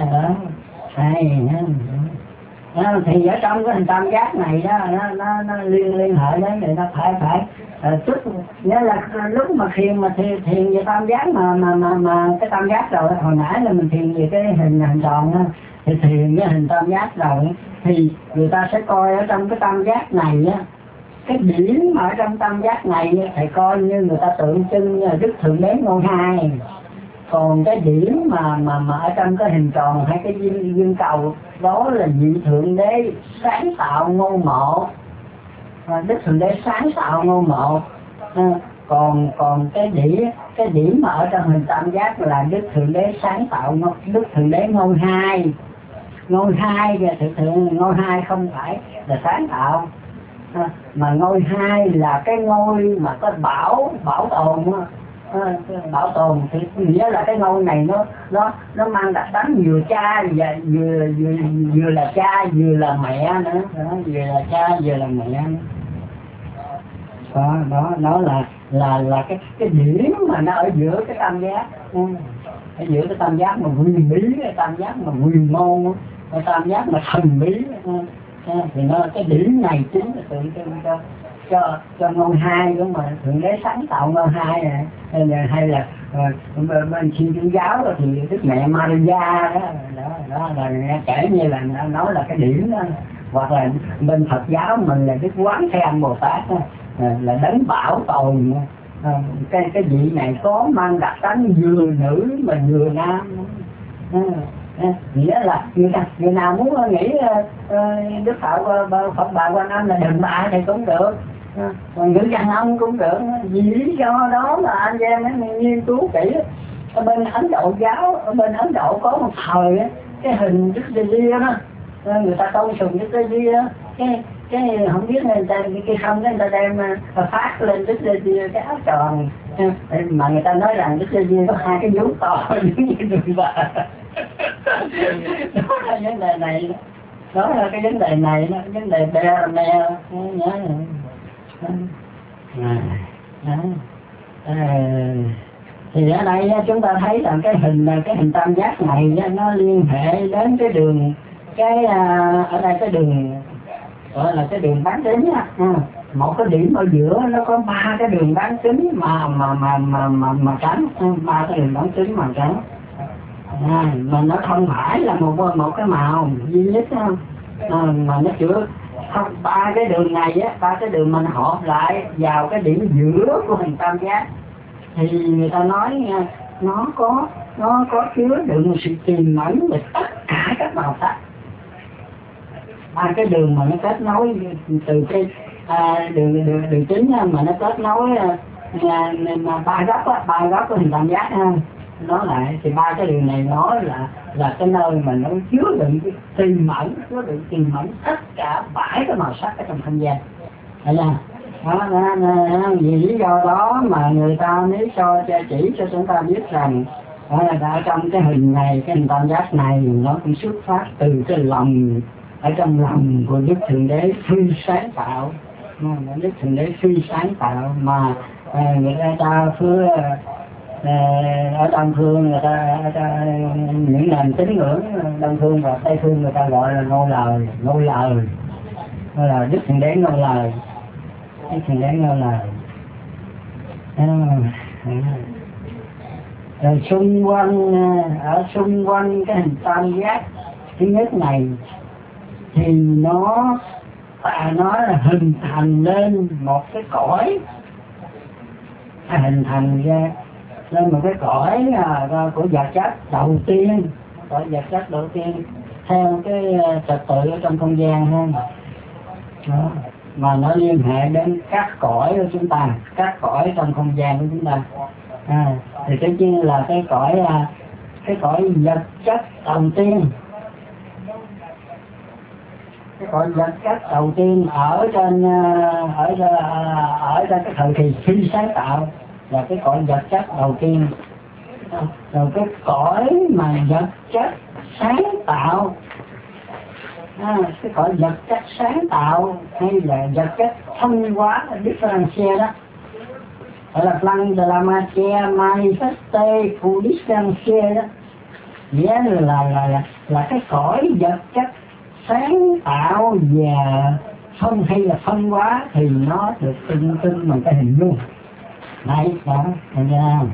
thì ở trong cái hình tam giác này đó, nó liên hệ đến thì nó phải tức nghĩa là lúc mà thiền về tam giác mà cái tam giác rồi, hồi nãy là mình thiền về cái hình tròn đó, thì thiền cái hình tam giác rồi thì người ta sẽ coi ở trong cái tam giác này á, cái điểm mà ở trong tam giác này thì coi như người ta tượng trưng như là Đức Thượng Đế ngôi hai. Còn cái điểm mà ở trong cái hình tròn hay cái viên cầu đó là vị Thượng Đế sáng tạo ngôi mộ, Đức Thượng Đế sáng tạo ngôi mộ. Còn cái điểm mà ở trong hình tam giác là Đức Thượng Đế sáng tạo, Đức Thượng Đế ngôi hai. Ngôi hai kìa, thực sự ngôi hai không phải là sáng tạo, mà ngôi hai là cái ngôi mà có bảo tồn. Bảo tồn thì nghĩa là cái ngôi này nó mang đặc tính vừa cha và vừa là cha vừa là mẹ nữa, vừa là cha vừa là mẹ. Đó là cái điểm mà nó ở giữa cái tam giác, ở giữa cái tam giác mà huyền bí, cái tam giác mà huyền môn, cái tam giác mà thần bí, thì nó cái điểm này chính là tượng trưng cho ngôi hai của mà Thượng Đế sáng tạo ngôi hai này. Hay là bên Thiên Chúa giáo thì Đức Mẹ Maria đó là kể như là nói là cái điểm đó. Hoặc là bên Phật giáo mình là Đức Quán Thế Âm Bồ Tát đó, là đấng bảo tồn. Cái vị này có mang đặc tính vừa nữ mà vừa nam. Nghĩa là người nào muốn nghĩ Đức Phật Bà Quan Âm là đàn bà thì cũng được, còn nữ đàn ông cũng được. Vì lý do đó mà anh em mới nghiên cứu kỹ. Ở bên Ấn Độ giáo, ở bên Ấn Độ có một thời cái hình Đức Giê-ria đó, người ta tôn sùng Đức Giê-ria đó, cái không biết người ta cái không người ta đem phát lên Đức Giê-ria cái áo tròn, mà người ta nói rằng Đức Giê-ria có 2 cái vú to giống như người bà. Đó là vấn đề này, đó là cái vấn đề này, đó vấn đề bè nhớ. Thì ở đây chúng ta thấy rằng cái hình tam giác này nó liên hệ đến cái cái ở đây cái đường gọi là cái đường bán kính á, một cái điểm ở giữa nó có 3 cái đường bán kính mà trắng, 3 cái đường bán kính màu trắng. Mà nó không phải là một cái màu duy nhất không, mà nó chữa không 3 cái đường này á, 3 cái đường mình hợp lại vào cái điểm giữa của hình tam giác thì người ta nói nó có chứa đựng sự tiềm ẩn về tất cả các màu sắc. 3 cái đường mà nó kết nối từ cái đường chính mà nó kết nối ba góc của hình tam giác ha, nó lại thì 3 cái đường này nó là cái nơi mà nó chứa đựng tiềm ẩn tất cả 7 cái màu sắc ở trong không gian. Thấy chưa? Vì lý do đó mà người ta mới chỉ cho chúng ta biết rằng ở trong cái hình này, cái hình tam giác này nó cũng xuất phát từ cái lòng, ở trong lòng của Đức Thượng Đế phi sáng tạo. Đức Thượng Đế phi sáng tạo mà người ta cứ ở Đông Phương người ta những nền tín ngưỡng Đông Phương và Tây Phương người ta gọi là ngôi lời Đức Thượng Đế ngôi lời. Rồi xung quanh cái hình tam giác thứ nhất này thì nó là hình thành lên một cái cõi, hình thành ra lên một cái cõi của vật chất đầu tiên, theo cái trật tự ở trong không gian hơn. Đó. Mà nó liên hệ đến các cõi của chúng ta, các cõi trong không gian của chúng ta. Thì cái như là cái cõi vật chất đầu tiên. Cái cõi vật chất đầu tiên ở trên cái thời kỳ phi sáng tạo là cái cõi vật chất đầu tiên. Rồi cái cõi mà vật chất sáng tạo, cái cõi vật chất sáng tạo hay là vật chất thông hóa differential đó, gọi là plan de la matière manifeste ou differential đó, nghĩa là cái cõi vật chất sáng tạo và hay là phân hóa thì nó được tinh bằng cái hình luôn. Đấy, đó, thấy chưa?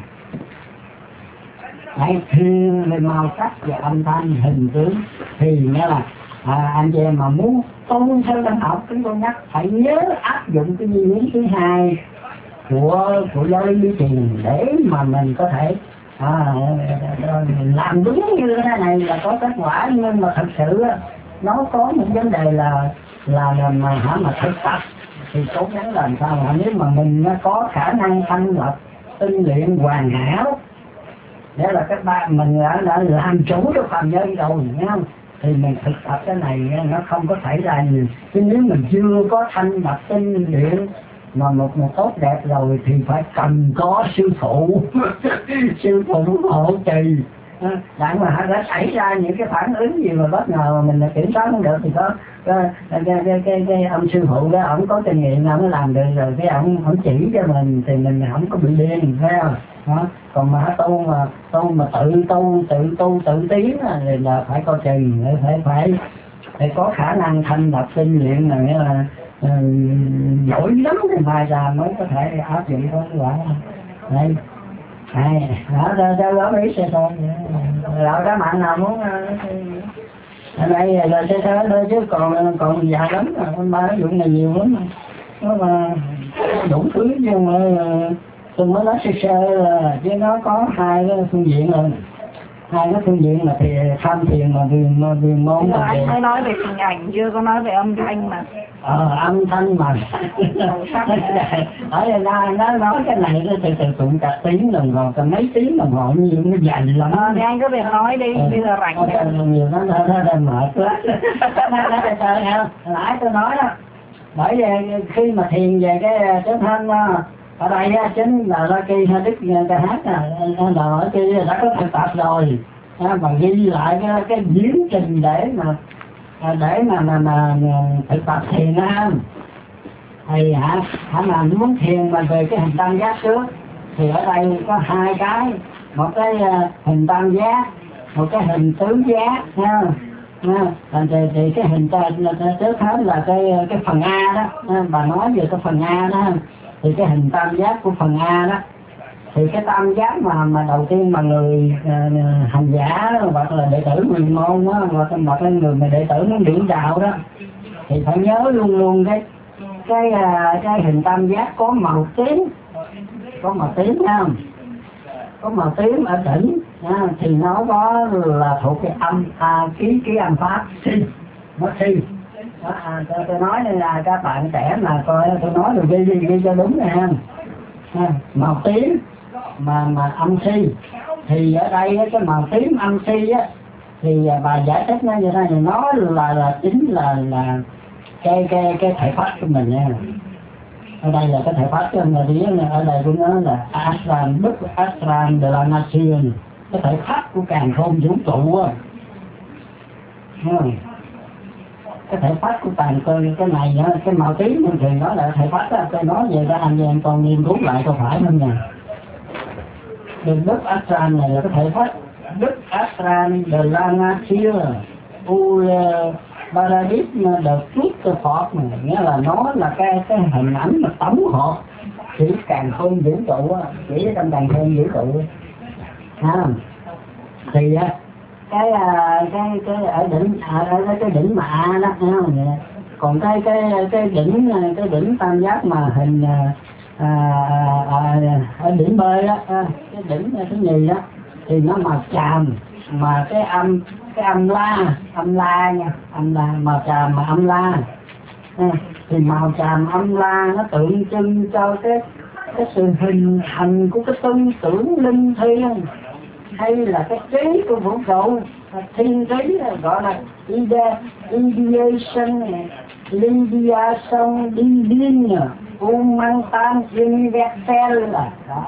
Đấy, thiên về màu sắc và âm thanh hình tướng thì nghĩa là anh chị em mà muốn tu theo tâm học, chúng tôi nhắc phải nhớ áp dụng cái nguyên lý thứ hai của giáo lý lý thiền để mà mình có thể làm đúng như thế này là có kết quả. Nhưng mà thật sự nó có một vấn đề là mà thực tập thì cố gắng làm sao mà nếu mà mình có khả năng thanh lập tinh luyện hoàn hảo, để là các bạn mình đã làm chủ được phàm nhân rồi nhá, thì mình thực tập cái này nó không có xảy ra gì. Chứ nếu mình chưa có thanh lập tinh luyện mà một tốt đẹp rồi thì phải cần có sư phụ sư phụ hộ trì. Đặng mà đã xảy ra những cái phản ứng gì mà bất ngờ mà mình kiểm soát không được thì có cái ông sư phụ đó, ổng có kinh nghiệm, ổng làm được rồi cái ổng chỉ cho mình thì mình không có bị điên, thấy không? Đó. Còn mà tu mà tự tiến thì là phải coi chừng, phải có khả năng thanh lập tinh luyện, là nghĩa là giỏi lắm thì mai ra mới có thể áp dụng có kết quả. Đây. Đó ý sẽ thôi. Rồi các bạn nào muốn ở đây là sẽ thôi chứ còn dài lắm, con ba cái vụ này nhiều lắm. Nó mà đủ thứ nhưng mà tôi mới nói sơ là chứ nó có hai cái phương diện rồi. Hai cái phương diện là thì tham thiền mà vì môn là anh mới nói về hình ảnh, chưa có nói về âm thanh mà. Âm thanh mà ở đây nó nói cái này nó từ tụng cả tiếng đồng hồ, cả mấy tiếng đồng hồ nhiều nó dài lắm. Thì anh cứ việc nói đi, bây giờ rảnh nhiều nó mệt quá. Nãy tôi nói đó, bởi vì khi mà thiền về cái chánh thanh ở đây chính là La Kỳ hay Đức ca hát là ở kia đã có thực tập rồi, mà ghi lại cái diễn trình để mà thực tập thiền á. Thì mà muốn thiền mà về cái hình tam giác trước thì ở đây có hai cái, một cái hình tam giác, một cái hình tứ giác nha. Thì cái hình trước hết là cái phần A đó, bà nói về cái phần A đó, thì cái hình tam giác của phần A đó, thì cái tam giác mà đầu tiên mà người hành giả hoặc là đệ tử huyền môn á, hoặc là người mà đệ tử muốn điển đạo đó, thì phải nhớ luôn luôn cái hình tam giác có màu tím, có màu tím không? Có màu tím ở đỉnh thì nó có là thuộc cái âm ký âm pháp si, nó si. Tôi nói đây là các bạn trẻ mà coi tôi nói được ghi cho đúng nè ha. Màu tím mà âm si, thì ở đây cái màu tím âm si á, thì bà giải thích nó như thế này, nó là chính là cái thể pháp của mình nha. Ở đây là cái thể pháp của mình, ở đây của nó là Ashram, Đức Ashram de la Nation, cái thể pháp của càn khôn vũ trụ á. Cái thể pháp của tàn cơ cái này đó, cái màu tím thì nó là thể pháp đó. Tôi nói về các anh em con nghiên cứu lại có phải không nha. Đức Ashram này là cái thể pháp Đức Ashram de la Nation Paradigm the Truth Form này, nghĩa là nó là cái hình ảnh mà tổng hợp chỉ càn khôn vũ trụ á, chỉ trong càn khôn vũ trụ thì cái ở đỉnh cái đỉnh mà A đó, còn cái đỉnh tam giác mà hình ở đỉnh B đó, cái đỉnh thứ nhì đó, thì nó màu tràm, mà cái âm la nha, âm la màu tràm mà âm la, thì màu tràm âm la nó tượng trưng cho cái sự hình thành của cái tư tưởng linh thiêng, hay là cái trí của vũ trụ, thiên trí, gọi là ideation, ideation divine, humantan universal, đó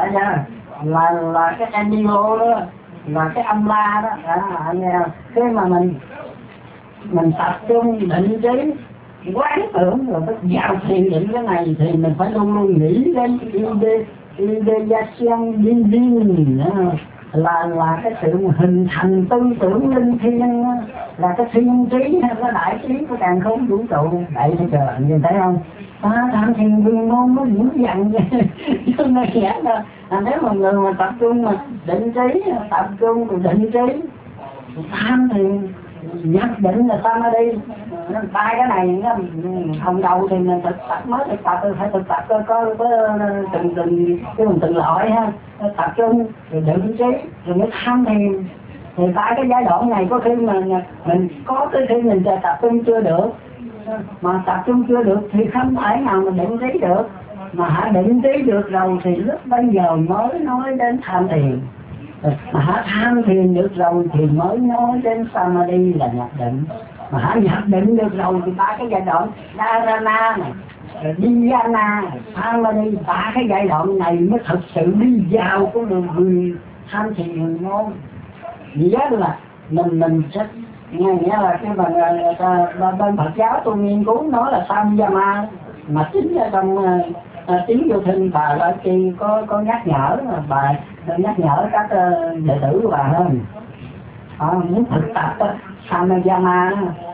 là cái animal đó, là cái âm la đó, anh nghe không? Khi mà mình tập trung định trí quán tưởng rồi bắt vào thiền định cái này, thì mình phải luôn luôn nghĩ đến ideation divine, là cái sự hình thành tư tưởng linh thiêng, là cái thiên trí hay cái đại trí của càn khôn vũ trụ. Vậy thì trời, nhìn thấy không? Tham thiền huyền môn nó dữ dằn vậy. Chứ nó nghĩa là nếu mà người mà tập trung mà định trí, tập trung rồi định trí, tham thiền nhất định là samadhi. Ba cái này hồng đầu thì mình thực tập, mới thực tập phải thực tập có từng loại ha, tập trung rồi định trí rồi mới tham thiền. Thì ba cái giai đoạn này có khi mà mình có cái khi mình tập trung chưa được, mà tập trung chưa được thì không thể nào mà định trí được. Mà hãy định trí được rồi thì lúc bây giờ mới nói đến tham thiền. Mà hãy tham thiền được rồi thì mới nói đến samadhi là nhập định. Mà hãy nhập định được rồi thì ba cái giai đoạn dharana này, dhyana, samadhi, ba cái giai đoạn này mới thực sự đi vào con đường tham thiền huyền môn. Vì đó là mình sẽ nghĩa là cái bên Phật giáo tôi nghiên cứu nói là samyama, mà chính là trong tiếng vô thinh bà Lợi Chi có nhắc nhở, bà nhắc nhở các đệ tử của bà hơn. Muốn thực tập samyama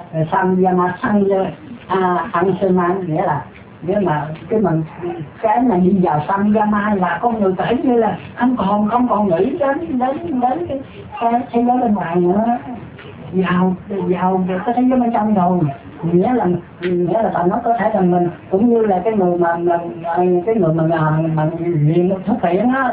ansana, nghĩa là nếu mà cái mà đi vào samyama là con người kể như là không còn nghĩ đến cái thế giới bên ngoài nữa, vào cái thế giới bên trong rồi. Nghĩa là nó có thể là mình cũng như là cái người mà nghiện thuốc phiện á.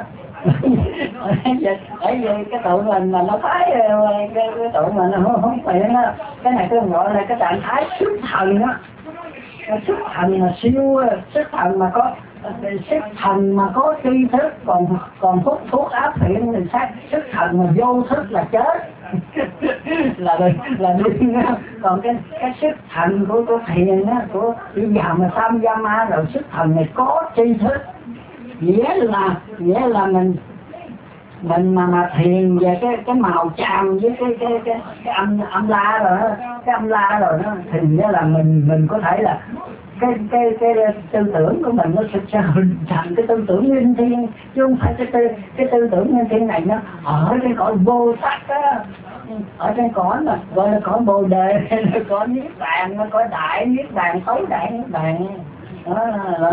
Bởi vì cái tụi mình mà nó thấy cái tụi mình nó không phiện á, cái này tôi gọi là cái trạng thái xuất thần á. Sức thần mà siêu, sức thần mà có tri thức, còn thuốc áp phiện thì sát sức thần mà vô thức là chết. là đi. Còn cái sức thần của thiền á, của bây giờ mà samyama rồi, sức thần này có tri thức, nghĩa là mình mà thiền về cái màu tràm với cái âm la rồi đó, cái âm la rồi đó, thì nghĩa là mình có thể là cái tư tưởng của mình nó sẽ hình thành cái tư tưởng linh thiêng, chứ không phải cái tư tưởng linh thiêng này nó ở cái cõi vô sắc á. ở trên cõi mà gọi là cõi bồ đề, nó có niết bàn, nó có đại niết bàn, tối đại niết bàn. Đó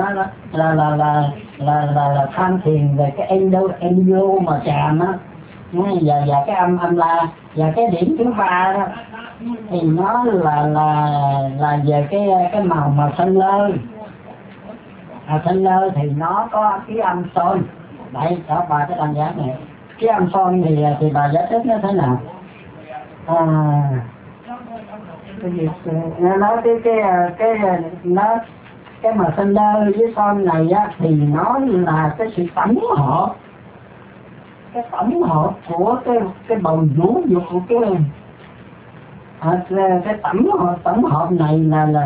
là tham thiền về cái endo mà tràm á, và cái âm la, và cái điểm thứ ba đó thì nó là về cái màu xanh lơ. Xanh lơ thì nó có cái âm son. Đấy, đó ba cái đơn giản này. Cái âm son thì bà giải thích nó thế nào? Cái gì? Nó nói cái mà xanh lơ với son này á thì nó là cái sự tổng hợp, cái tổng hợp của cái bầu vũ dục của cái tổng hợp này là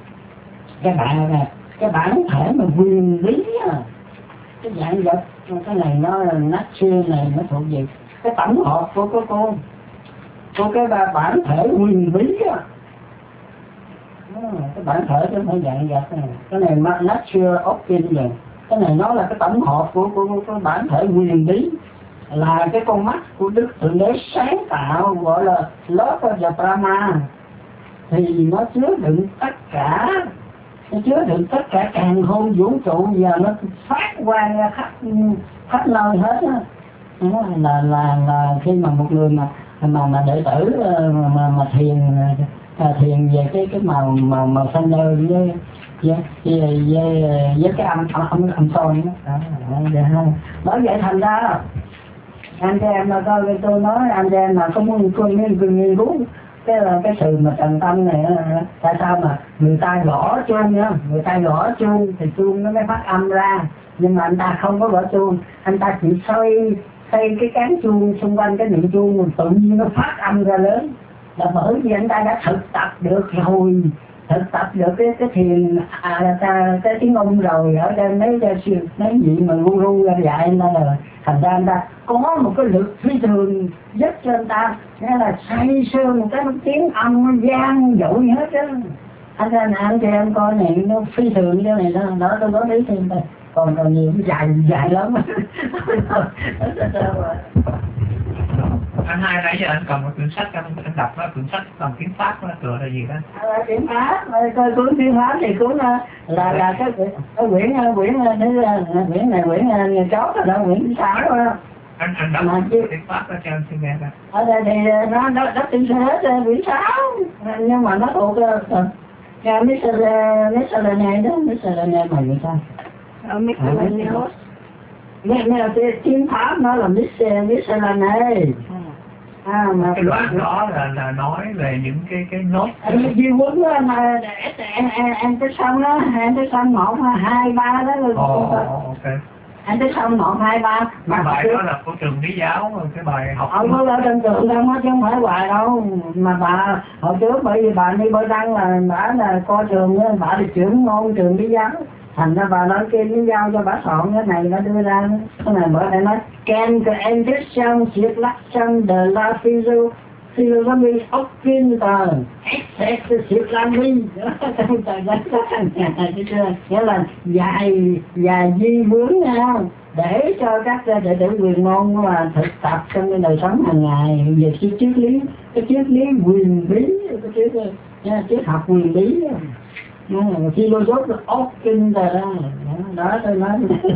cái bản thể mà nguyên lý á, cái dạng vật cái này nó nature này nó thuộc về cái tổng hợp của cái bản thể nguyên lý á. Cái bản thể chứ không phải dạng vật này. Cái này nature of being này. Cái này nó là cái tổng hợp của bản thể nguyên lý, là cái con mắt của Đức Thượng Đế sáng tạo, gọi là Lord of the Brahma, thì nó chứa đựng tất cả, càn khôn vũ trụ, và nó phát quang ra khắp nơi hết á. Là khi mà một người mà đệ tử mà thiền về cái màu xanh lơ với cái âm son đó. Bởi vậy thành ra anh chị em mà coi tôi nói anh chị em mà không muốn nghiên cứu cái sự mà trần tâm này, tại sao mà người ta gõ chuông nhá, người ta gõ chuông thì chuông nó mới phát âm ra, nhưng mà anh ta không có gõ chuông, anh ta chỉ xoay cái cán chuông xung quanh cái miệng chuông, tự nhiên nó phát âm ra lớn, là bởi vì anh ta đã thực tập được rồi, thực tập được cái thiền cái tiếng Ông rồi ở trên mấy vị mà guru ra dạy anh ta, là thành ra anh ta có một cái lực phi thường giúp cho anh ta, nghĩa là say sưa một cái tiếng âm nó vang dội hết á. Anh chị em coi này nó phi thường cái này đó tôi có lý thêm đây, còn nhiều dài lắm. Anh hai nãy giờ anh cầm một quyển sách, anh đọc đó, quyển sách bằng tiếng Pháp đó, tựa là gì đó? Tiếng Pháp, coi cuốn tiếng Pháp thì cuốn là cái quyển này quyển chó rồi đó, quyển 6 đó. Anh đọc tiếng Pháp đó cho anh xin nghe coi. Ở đây thì nó tiếng hết quyển 6, nhưng mà nó thuộc Miscellany đó, Miscellany mà người ta. Miscellany. Tiếng Pháp nó là Miscellany. Mà cái đoạn đó là nói về những cái nốt. Di quấn đó mà em tới xong đó, em tới xong 1, 2, 3 đó rồi. Ok. Em tới xong 1, 2, 3. Cái bài đó là của trường Lý Giáo, cái bài học. Không có ở trên trường đâu, chứ không phải bài đâu. Mà bà hồi trước bởi vì bà đi Bơi Đăng là bà là coi trường đó, bà là trưởng môn trường Lý Giáo. Thành ra bà nói kia mới giao cho bà soạn cái này nó đưa ra. Cái này bởi đây nói can the ambition diệt lắc chân de la philosophy of Pinter excess diệt lan vi. Nghĩa là dài di vướng nhau để cho các đệ tử quyền môn mà thực tập trong cái đời sống hàng ngày về cái triết lý quyền bí, cái triết học quyền bí. Philosophy of Pinter đó tôi nói.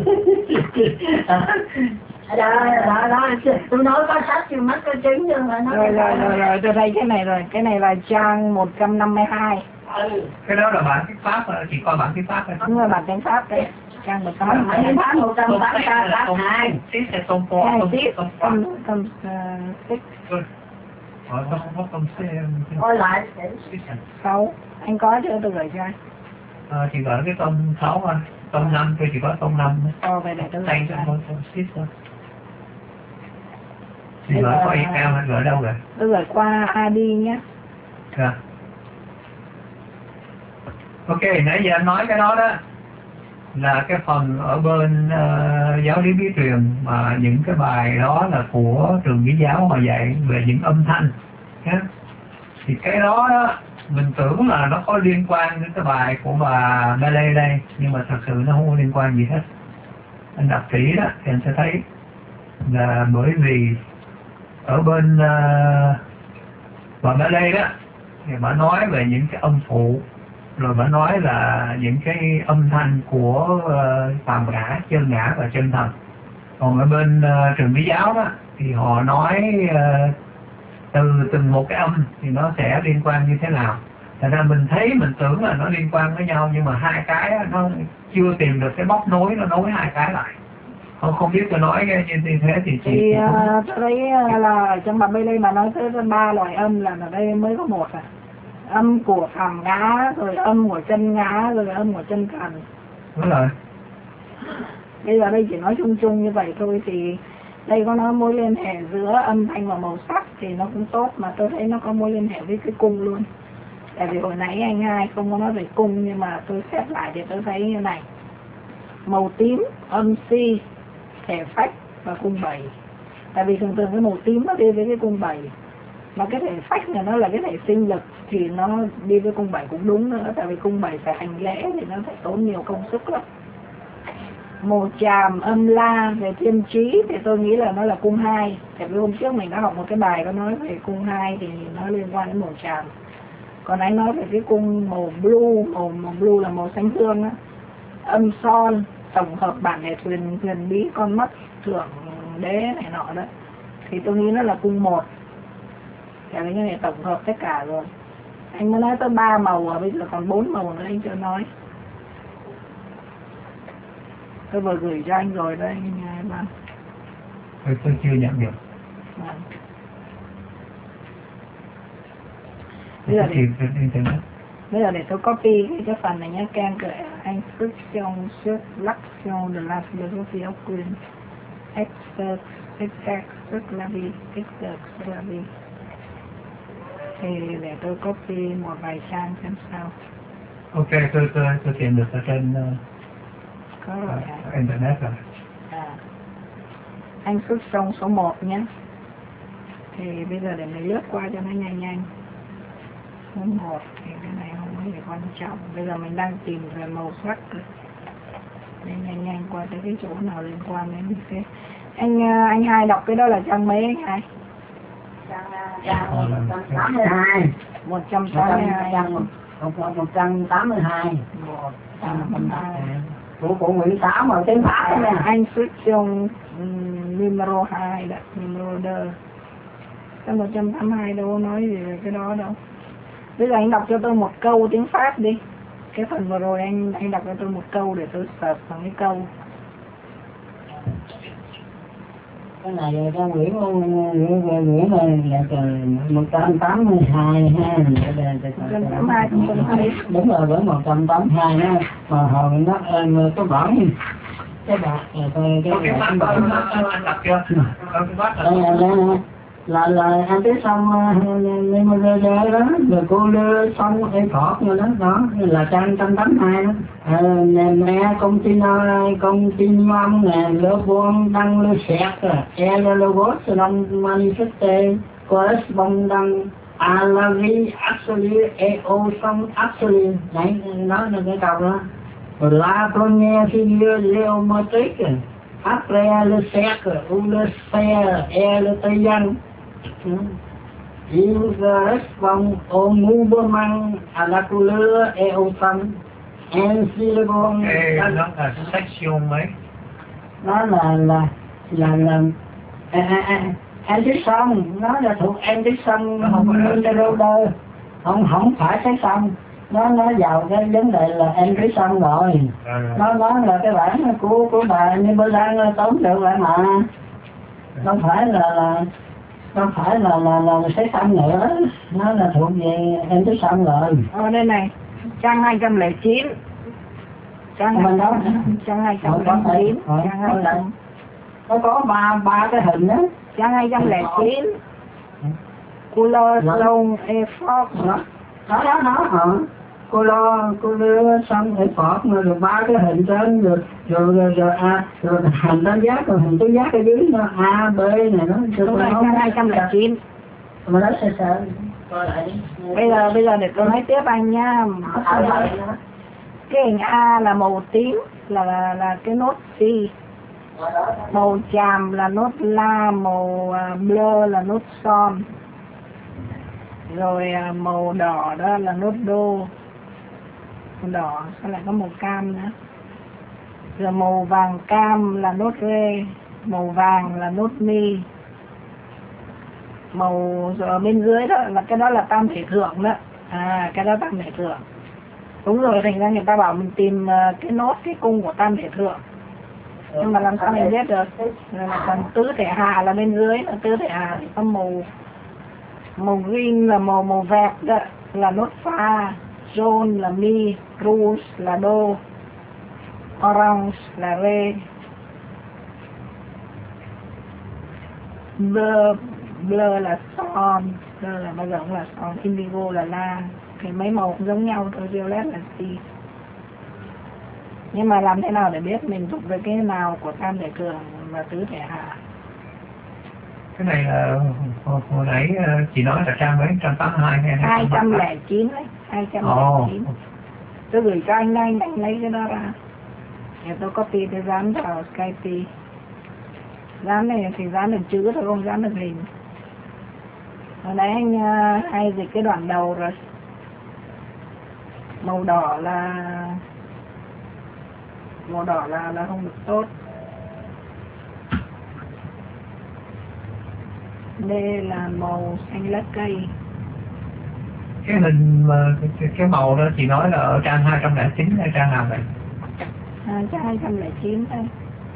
Đó tôi nói có sách chứ mất cái chứng chứ mà nói. Rồi tôi thấy cái này là trang 152. Cái đó là bản tiếng Pháp, chỉ coi bản tiếng Pháp thôi. Đúng rồi, bản tiếng Pháp đấy. Trang 182. Bản 182. Tiếp sẽ tông phó, tông coi lại 6. Anh có chưa, tôi gửi cho anh. Chị gửi cái tông 6 thôi, tông 5 tôi chỉ có tông 5 thôi. Vậy để tôi gửi tay cho tông 6 thôi. Chị gửi qua email hay gửi đâu rồi? Tôi gửi qua ID nhé. Dạ. Ok, nãy giờ anh nói cái đó đó là cái phần ở bên giáo lý bí truyền, mà những cái bài đó là của trường Bí Giáo họ dạy về những âm thanh nhé. Thì cái đó đó mình tưởng là nó có liên quan đến cái bài của bà Mele đây, nhưng mà thật sự nó không có liên quan gì hết. Anh đọc kỹ đó thì anh sẽ thấy là bởi vì ở bên Còn ở đây đó thì bà nói về những cái âm phụ, rồi bà nói là những cái âm thanh của phàm ngã, chân ngã và chân thần. Còn ở bên trường Bí giáo đó thì họ nói từ từng một cái âm thì nó sẽ liên quan như thế nào. Thật ra mình thấy mình tưởng là nó liên quan với nhau, nhưng mà hai cái nó chưa tìm được cái móc nối, nó nối hai cái lại. Không biết tôi nói như thế thì thì tôi thấy là trong bài Bê Lê mà nói tới 3 loại âm là ở đây mới có một âm của phàm ngã, rồi âm của chân ngã, rồi âm của chân thần. Đúng rồi. Bây giờ đây chỉ nói chung chung như vậy thôi, thì đây có nói mối liên hệ giữa âm thanh và màu sắc thì nó cũng tốt, mà tôi thấy nó có mối liên hệ với cái cung luôn. Tại vì hồi nãy anh hai không có nói về cung, nhưng mà tôi xét lại thì tôi thấy như này: màu tím, âm si, thể phách và cung 7. Tại vì thường thường cái màu tím nó đi với cái cung 7, mà cái thể phách này nó là cái thể sinh lực thì nó đi với cung 7 cũng đúng nữa. Tại vì cung 7 phải hành lễ thì nó phải tốn nhiều công sức lắm. Màu tràm, âm la về thiên trí thì tôi nghĩ là nó là cung 2. Tại vì hôm trước mình đã học một cái bài có nói về cung 2 thì nó liên quan đến màu tràm. Còn anh nói về cái cung màu blue, màu blue là màu xanh dương á, âm son, tổng hợp bản đề thuyền bí, con mắt, thượng đế này nọ đó, thì tôi nghĩ nó là cung 1. Tại vì cái này tổng hợp tất cả rồi. Anh mới nói tới 3 màu, bây giờ còn 4 màu nữa anh chưa nói. Tôi vừa gửi cho anh rồi đây. Tôi chưa nhận được. Bây giờ để tôi copy cái phần này nhé. Inscription sur l'action de la philosophie occulte. Exerce sur la vie. Exerce sur la vie. Thì để tôi copy một vài trang xem sao. Ok, tôi tìm được ở trên có rồi internet rồi. Anh xuất xong số 1 nhé. Thì bây giờ để mình lướt qua cho nó nhanh nhanh. Số 1 thì cái này không có gì quan trọng. Bây giờ mình đang tìm về màu sắc rồi. Nên nhanh nhanh qua tới cái chỗ nào liên quan đến cái. Anh hai đọc cái đó là trang mấy anh hai? Trang 182. 182. 182. Của Nguyễn Sáu mà tiếng Pháp nè. Anh xuất trong numero 2 đó, numero 2. Cái 182 đâu nói gì về cái đó đâu. Bây giờ anh đọc cho tôi một câu tiếng Pháp đi. Cái phần vừa rồi anh đọc cho tôi một câu để tôi search bằng cái câu. Cái này cho Nguyễn là 182 ha. 182 không thấy. Đúng rồi, với 182 ha. Mà hồi nó có bỏng cái bạc là anh biết xong nhưng mà đó rồi cô đưa xong cái phọt rồi đó là trang 182 đó. Mẹ continuăm nè le bon dans le cercle et le logos non manifesté correspondant à la vie absolue et au sens absolu. Đấy, đó là cái câu đó. La première figure géométrique après le cercle ou le sphère et le triangle. Il correspond au mouvement, à la couleur et au son. Ainsi le bon. Nó là section mấy? Nó là Anderson, nó là thuộc Anderson Roder. Không phải cái xong. Nó vào cái vấn đề là Anderson rồi. Nó là cái bản của bà Nibbelung tóm được lại mà. Không phải là cái xong nữa. Nó là thuộc về Anderson rồi. Đây này, trang 209. Trang 209. Trang 209. Nó có ba cái hình đó. Trang 209. Couleur long et fort. Đó. Cô đưa xong để phọt rồi ba cái hình trên rồi hình tam giác rồi hình tứ giác ở dưới nó A B này nó đúng rồi, trang 209. Mà nó sợ coi lại đi. Bây giờ để tôi nói tiếp anh nha. Cái hình A là màu tím là cái nốt Si. Màu tràm là nốt La, màu bleu là nốt Son. Rồi màu đỏ đó là nốt đô, màu đỏ sao lại có màu cam nữa. Rồi màu vàng cam là nốt rê, màu vàng là nốt mi. Màu ở bên dưới đó là cái đó là tam thể thượng đó. Cái đó tam thể thượng. Đúng rồi, thành ra người ta bảo mình tìm cái nốt, cái cung của tam thể thượng. Nhưng mà làm sao mình biết được? Rồi là còn tứ thể hạ là bên dưới, là tứ thể hạ thì có màu green là màu vẹt đó, là nốt pha, jaune là mi, rouge là đô, orange là rê, bleu là son, bleu là bao giờ cũng là son, indigo là la. Thì mấy màu cũng giống nhau thôi, violet là si. Nhưng mà làm thế nào để biết mình thuộc về cái nào của tam thể thượng và tứ thể hạ? Cái này là hồi nãy chị nói là trang mấy, 182 hay 209 đấy, 209. Tôi gửi cho anh lấy cái đó ra. Để tôi copy tôi dán vào Skype. Dán này thì dán được chữ thôi, không dán được hình. Hồi nãy anh hay dịch cái đoạn đầu rồi. Màu đỏ là không được tốt. Đây là màu xanh lá cây. Cái hình mà cái màu đó chị nói là ở trang 209 hay trang nào vậy? Trang 209 thôi.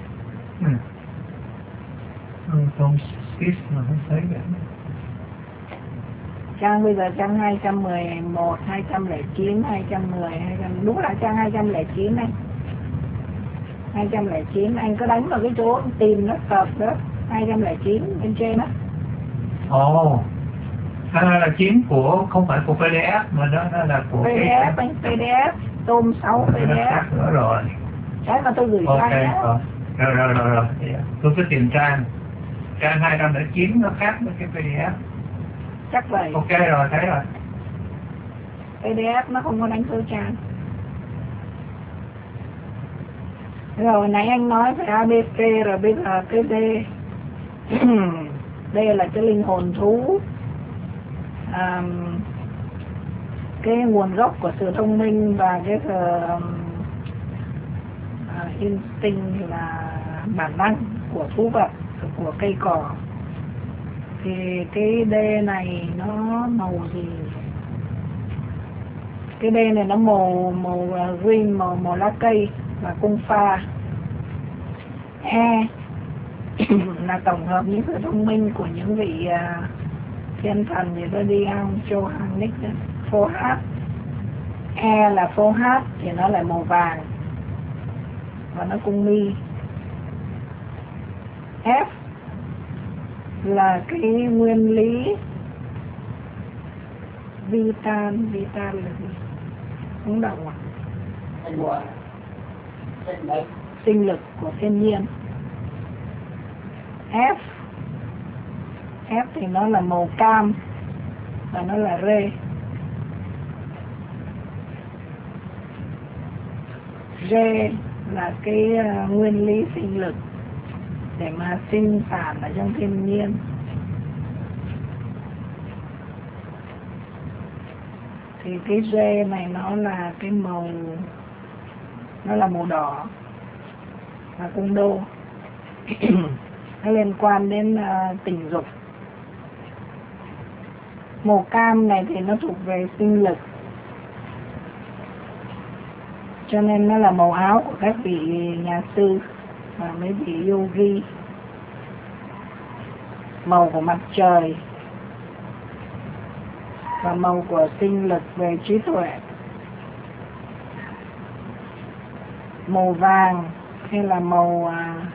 Không skip mà không thấy vậy. Trang bây giờ trang 211, 209, 210, 200, đúng là trang 209 này. 209 anh cứ đánh vào cái chỗ tìm nó cập đó, 209 bên trên đó. Ồ, 209 của không phải của PDF mà đó là của PDF, anh PDF, tôm 6 PDF. Nữa rồi. Cái mà tôi gửi cho anh đó. Rồi. Tôi cứ tìm trang 209 nó khác với cái PDF. Chắc vậy. Ok rồi, thấy rồi. PDF nó không có đánh số trang. Rồi nãy anh nói về ABC rồi bây giờ cái D. Đây là cái linh hồn thú. Cái nguồn gốc của sự thông minh và cái instinct là bản năng của thú vật, của cây cỏ. Thì cái D này nó màu gì? Cái D này nó màu green, màu lá cây và cung pha. E là tổng hợp những sự thông minh của những vị thiên thần gì đó đi ông Johannic phô hát. E là phô hát thì nó là màu vàng và nó cung mi. F là cái nguyên lý vital là gì? Không động à? Sinh lực của thiên nhiên. F thì nó là màu cam và nó là rê. G là cái nguyên lý sinh lực để mà sinh sản ở trong thiên nhiên. Thì cái rê này nó là cái màu, nó là màu đỏ và cung đô. Nó liên quan đến tình dục. Màu cam này thì nó thuộc về sinh lực, cho nên nó là màu áo của các vị nhà sư và mấy vị yogi. Màu của mặt trời và màu của sinh lực về trí tuệ. Màu vàng hay là màu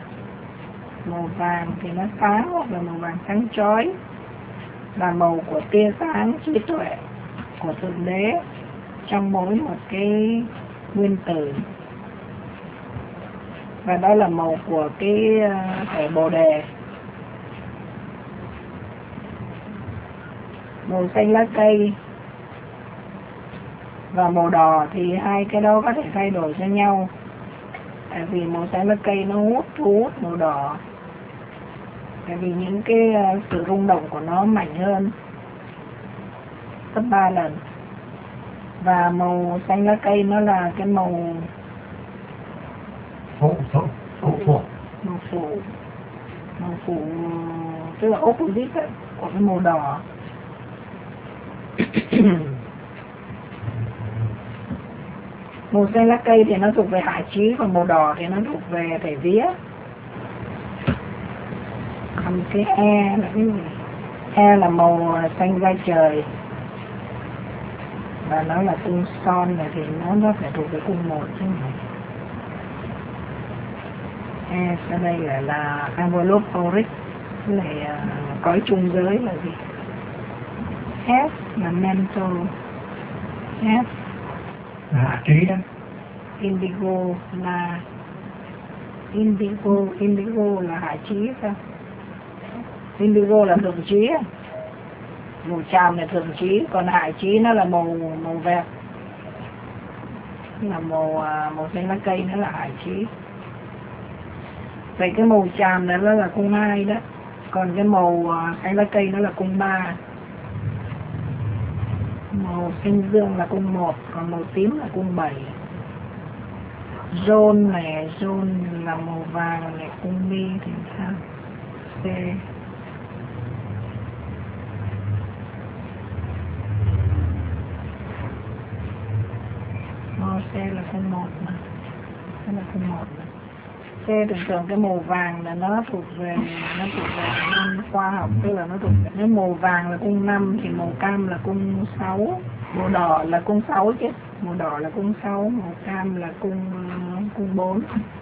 vàng thì nó sáng, hoặc là màu vàng sáng chói là màu của tia sáng trí tuệ của Thượng Đế trong mỗi một cái nguyên tử. Và đó là màu của cái thể Bồ Đề. Màu xanh lá cây và màu đỏ thì hai cái đó có thể thay đổi cho nhau. Tại vì màu xanh lá cây nó thu hút màu đỏ. Tại vì những cái sự rung động của nó mạnh hơn. gấp 3 lần. Và màu xanh lá cây nó là cái màu phụ màu phụ tức là opposite ấy, của cái màu đỏ. Màu xanh lá cây thì nó thuộc về hải chí, còn màu đỏ thì nó thuộc về thể vía. Còn cái E là cái gì? E là màu xanh da trời, và nó là cung son này thì nó phải thuộc về cung 1 chứ không phải. E sau đây là envelope auric, với lại cõi trung giới là gì? F là mental, F là trí đó. indigo là indigo là hải chí sao? Indigo là thượng chí, màu tràm là thượng chí, còn hải chí nó là màu vẹt, là màu xanh lá cây, nó là hải chí. Vậy cái màu tràm đó là cung 2 đó, còn cái màu xanh lá cây nó là cung 3. Màu xanh dương là cung 1, còn màu tím là cung 7. Zone này, zone là màu vàng này, cung mi thì sao? C. Màu C là cung 1 mà. Đó là cung 1 mà. C thường cái màu vàng là nó thuộc về khoa học, tức là nó thuộc về, nếu màu vàng là cung 5 thì màu cam là cung 6, màu đỏ là cung 6 chứ, màu đỏ là cung 6, màu cam là cung 4.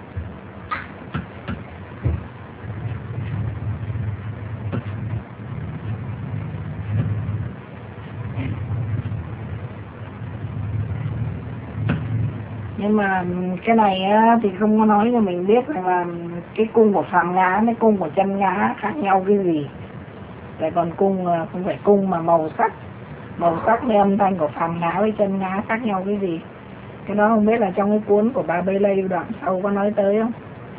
Nhưng mà cái này á, thì không có nói cho mình biết là cái cung của phàm ngã với cung của chân ngã khác nhau cái gì. Vậy còn cung không phải cung mà màu sắc với âm thanh của phàm ngã với chân ngã khác nhau cái gì. Cái đó không biết là trong cái cuốn của bà Bailey đoạn sau có nói tới không.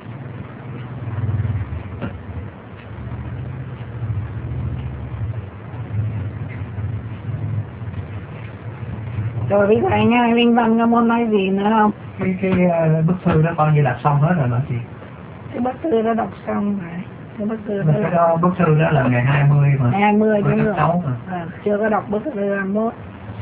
Rồi bây giờ nha, Linh Văn có muốn nói gì nữa không? Cái bức thư đó coi như là xong hết rồi đó chị. Cái bức thư đó đọc xong rồi. Cái bức thư đó là ngày 20 mà. Ngày 20 đúng rồi. À, chưa có đọc bức thư 21.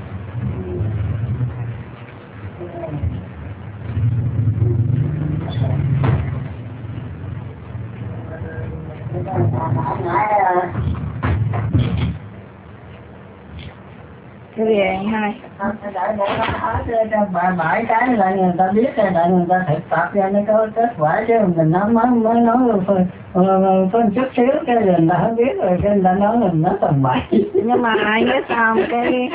Cái gì anh hai? Bà bãi cái là người ta biết, là người ta thực tập ra nó có kết quả, chứ mình nói mới nói có chút xíu cái người ta không biết rồi, cái người ta nói mình nó tầm bậy. Nhưng mà ai biết sao cái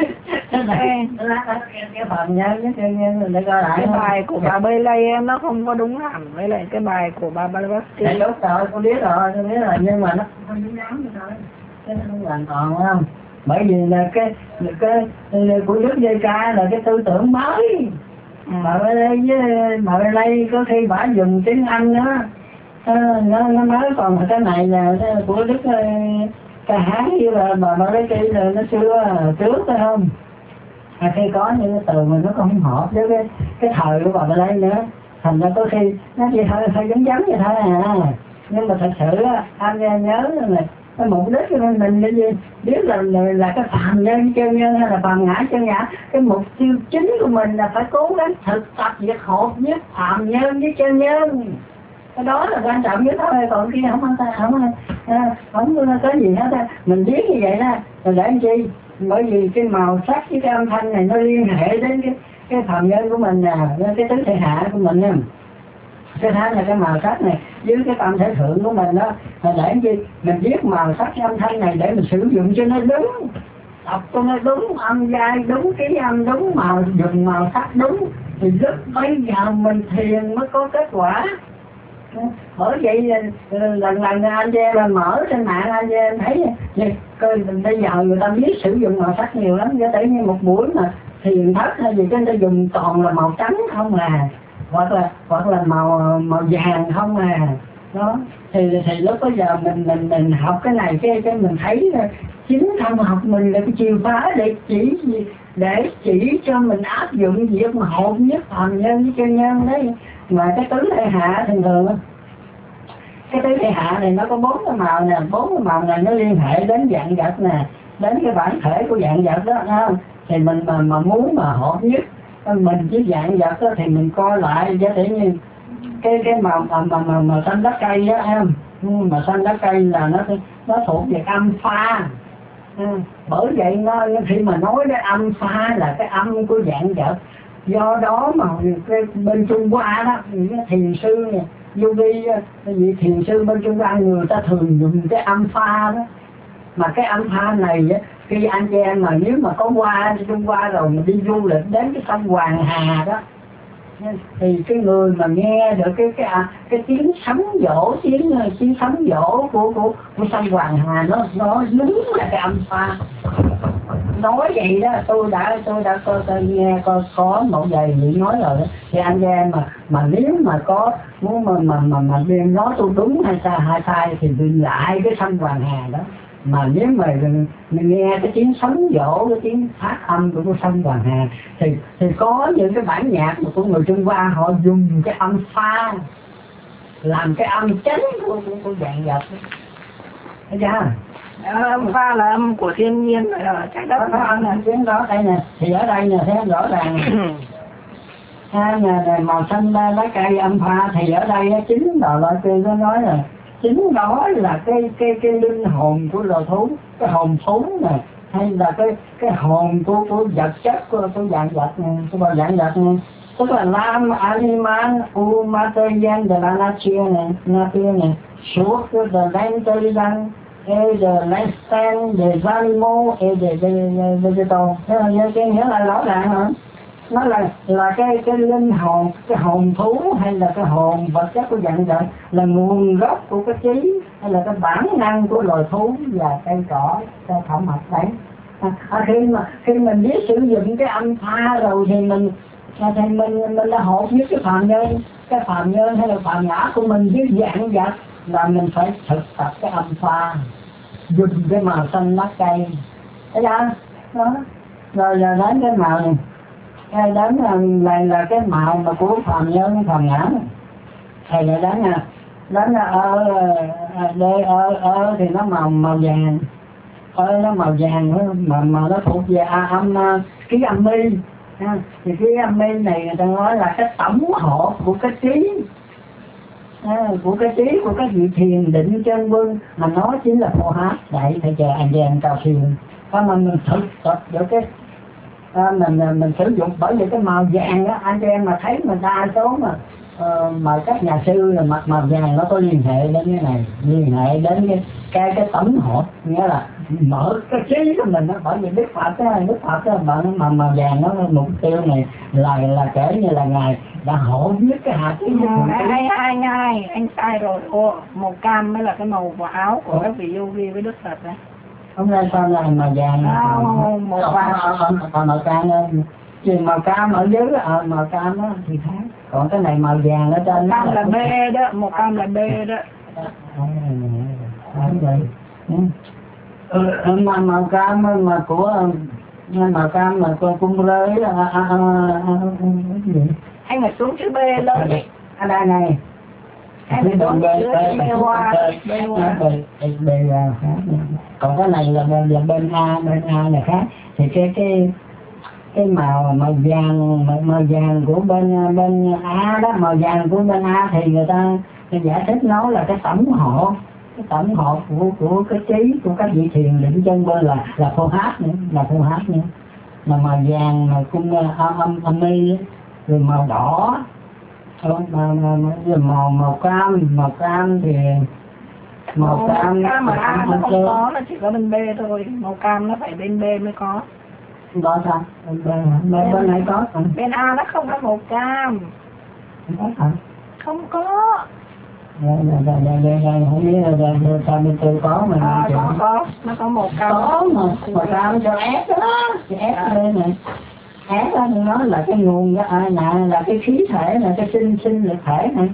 phạm nhân với chân nhân người ta coi lại cái bài của bà Bailey nó không có đúng hẳn với lại cái bài của bà Blavatsky. Đúng rồi, tôi biết rồi, nhưng mà nó không đúng lắm thôi, cái nó không hoàn toàn không. Bởi vì là cái của Đức Giê Ca là cái tư tưởng mới. Bà Bailey có khi bà dùng tiếng Anh đó, nó mới, còn cái này là của Đức Ca Hán như là bà Bailey là nó trước phải không? Khi có những cái từ mà nó không hợp với cái thời của bà Bailey nữa, thành ra có khi nó chỉ hơi giống vậy thôi à. Nhưng mà thật sự á, anh nhớ là cái mục đích của mình cái gì biết là cái phàm nhân chân nhân hay là phàm ngã chân ngã, cái mục tiêu chính của mình là phải cố gắng thực tập việc hợp nhất phàm nhân với chân nhân, cái đó là quan trọng nhất thôi. Còn kia không có gì hết á. Mình biết như vậy đó rồi để làm chi? Bởi vì cái màu sắc với cái âm thanh này nó liên hệ đến cái phàm nhân của mình nè, cái tứ thể hạ của mình nè. Cái thứ là cái màu sắc này với cái tâm thể thượng của mình đó, là để gì mình viết màu sắc cái âm thanh này để mình sử dụng cho nó đúng, đọc cho nó đúng, âm giai đúng, ký âm đúng, màu dùng màu sắc đúng, thì lúc bây giờ mình thiền mới có kết quả. Bởi vậy lần anh em mở trên mạng anh em thấy coi bây giờ người ta biết sử dụng màu sắc nhiều lắm, cho tự nhiên một buổi mà thiền thất hay gì người ta dùng toàn là màu trắng không à, hoặc là màu vàng không à. Đó thì lúc bây giờ mình học cái này cái mình thấy chính thân học mình là cái chìa khóa để chỉ cho mình áp dụng việc mà hợp nhất phàm nhân với chân nhân đấy. Mà cái tứ đại hạ thường thường cái tứ đại hạ này nó có 4 cái màu nè, 4 cái màu này nó liên hệ đến dạng vật nè, đến cái bản thể của dạng vật đó, không? Thì mình mà muốn mà hợp nhất mình với dạng vật đó, thì mình coi lại cho tự nhiên cái màu xanh lá cây đó em, mà xanh lá cây là nó thuộc về âm pha. Bởi vậy khi mà nói đến âm pha là cái âm của dạng vật. Do đó mà cái bên Trung Hoa đó, những thiền sư này, yogi, vị thiền sư bên Trung Hoa người ta thường dùng cái âm pha đó. Mà cái âm pha này khi anh chị em mà nếu mà có qua Trung Hoa rồi mà đi du lịch đến cái sông Hoàng Hà đó, thì cái người mà nghe được cái tiếng sấm dỗ, tiếng sấm dỗ của sông Hoàng Hà nó đúng là cái âm pha. Nói vậy đó, tôi đã nghe có một vài vị nói rồi đó. Thì anh em mà nếu mà có muốn mà điên nói tôi đúng hay sai thì đừng lại cái sông Hoàng Hà đó. Mà nếu mà mình nghe cái tiếng sấm dỗ, cái tiếng phát âm của sông Hoàng Hà thì có những cái bản nhạc của người Trung Hoa họ dùng cái âm pha làm cái âm chánh của dạng vật. Thấy chưa? Âm pha là âm của thiên nhiên rồi, trái đất đó nè, tiếng đó đây nè, thì ở đây nè thấy rõ ràng nè, màu xanh lá cây âm pha thì ở đây chính là loại kia nó nói là chính đó là cái linh hồn của loài thú, cái hồn thú nè, hay là cái hồn của vật chất của dạng vật này, của bào dạng vật này. Tức là Lam Animan Umaterian de la Nature này, suốt the Lenterian et de l'Instant des animaux et des végétaux. Thế là cái nghĩa là rõ ràng hả? Nó là cái linh hồn, cái hồn thú hay là cái hồn vật chất của dạng vật, là nguồn gốc của cái trí hay là cái bản năng của loài thú và cây cỏ, cây thảm thực đấy. Khi mình biết sử dụng cái âm pha rồi thì mình đã hợp với cái phàm nhân hay là phàm nhã của mình với dạng vật, là mình phải thực tập cái âm pha, dùng cái màu xanh lá cây. Thấy chưa? Đó. Rồi là đến cái màu này. Đến là cái màu mà của phàm nhân, phàm nhã. Thầy lại đến là ở thì nó màu vàng. Nó màu vàng mà nó thuộc về âm cái âm mi. Thì cái âm mi này người ta nói là cái tổng hợp của cái trí. Của cái trí của các vị thiền định chân quân, mà nó chính là phô hát. Đấy, thầy chờ anh em cao siêu. Mà mình thực tập được cái mình sử dụng, bởi vì cái màu vàng á, anh em mà thấy người ta số mà các nhà sư là mặt màu vàng nó có liên hệ đến cái này, liên hệ đến cái tổng hợp, nghĩa là mở cái trí của mình đó. Bởi vì Đức Phật mà màu vàng nó mục tiêu này là kể như là ngài đã hộ biết cái hạt trí của mình. Anh sai rồi. Màu cam mới là cái màu của áo của các vị yogi với Đức Phật đấy. Hôm nay sao là màu vàng? Màu vàng. Còn màu cam thì màu cam ở dưới màu cam đó thì khác. Còn cái này màu vàng ở trên cam là B đó, màu cam là B đó. Mà màu cam mà của màu cam mà cung rơi gì? Anh phải xuống chữ B lên. Ở đây này. Anh phải xuống chữ B hoa. B còn cái này là bên A là khác. Thì cái màu vàng của bên A đó, màu vàng của bên A thì người ta giải thích nó là cái tổng hợp của cái trí của các vị thiền định chân quân là phô hát nữa, mà màu vàng mà cung âm mi, rồi màu đỏ, rồi màu cam thì màu cam mà A nó không có, nó chỉ có bên B thôi. Màu cam nó phải bên B mới có. Đó sao? Bên này có. Bên A nó không có màu cam. Có hả? Không có. Không biết là sao bên tôi có mà có, nó có màu cam. Có mà màu cam cho ép đó, thì ép lên này. Ép đó thì nó là cái nguồn đó, là cái khí thể, là cái sinh lực thể này.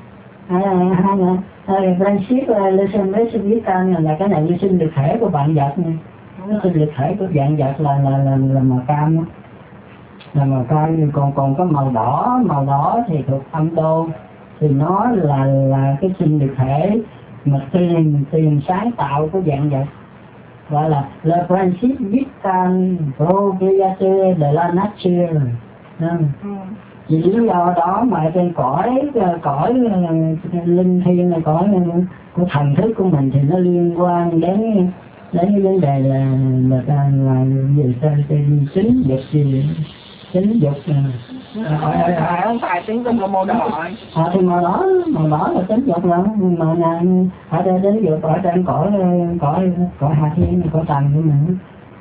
Francis Lesenvesvita là cái này như sinh lực thể của bạn vật này. Cái sinh lực thể của dạng vật là màu cam đó. Là màu cam, còn có màu đỏ thì thuộc âm đô, thì nó là cái sinh lực thể mà tiền sáng tạo của dạng vật, gọi là le principe vital propriété de la nature. Vì lý do đó mà trên cõi linh thiêng này, cõi của thần thức của mình thì nó liên quan đến cái vấn đề là gì ta tính dục gì, tính dục không phải tính dục là màu đỏ. Thì màu đỏ là tính dục lắm, mà ở đây tính dục ở trên cõi hạ thiên, cõi trần của mình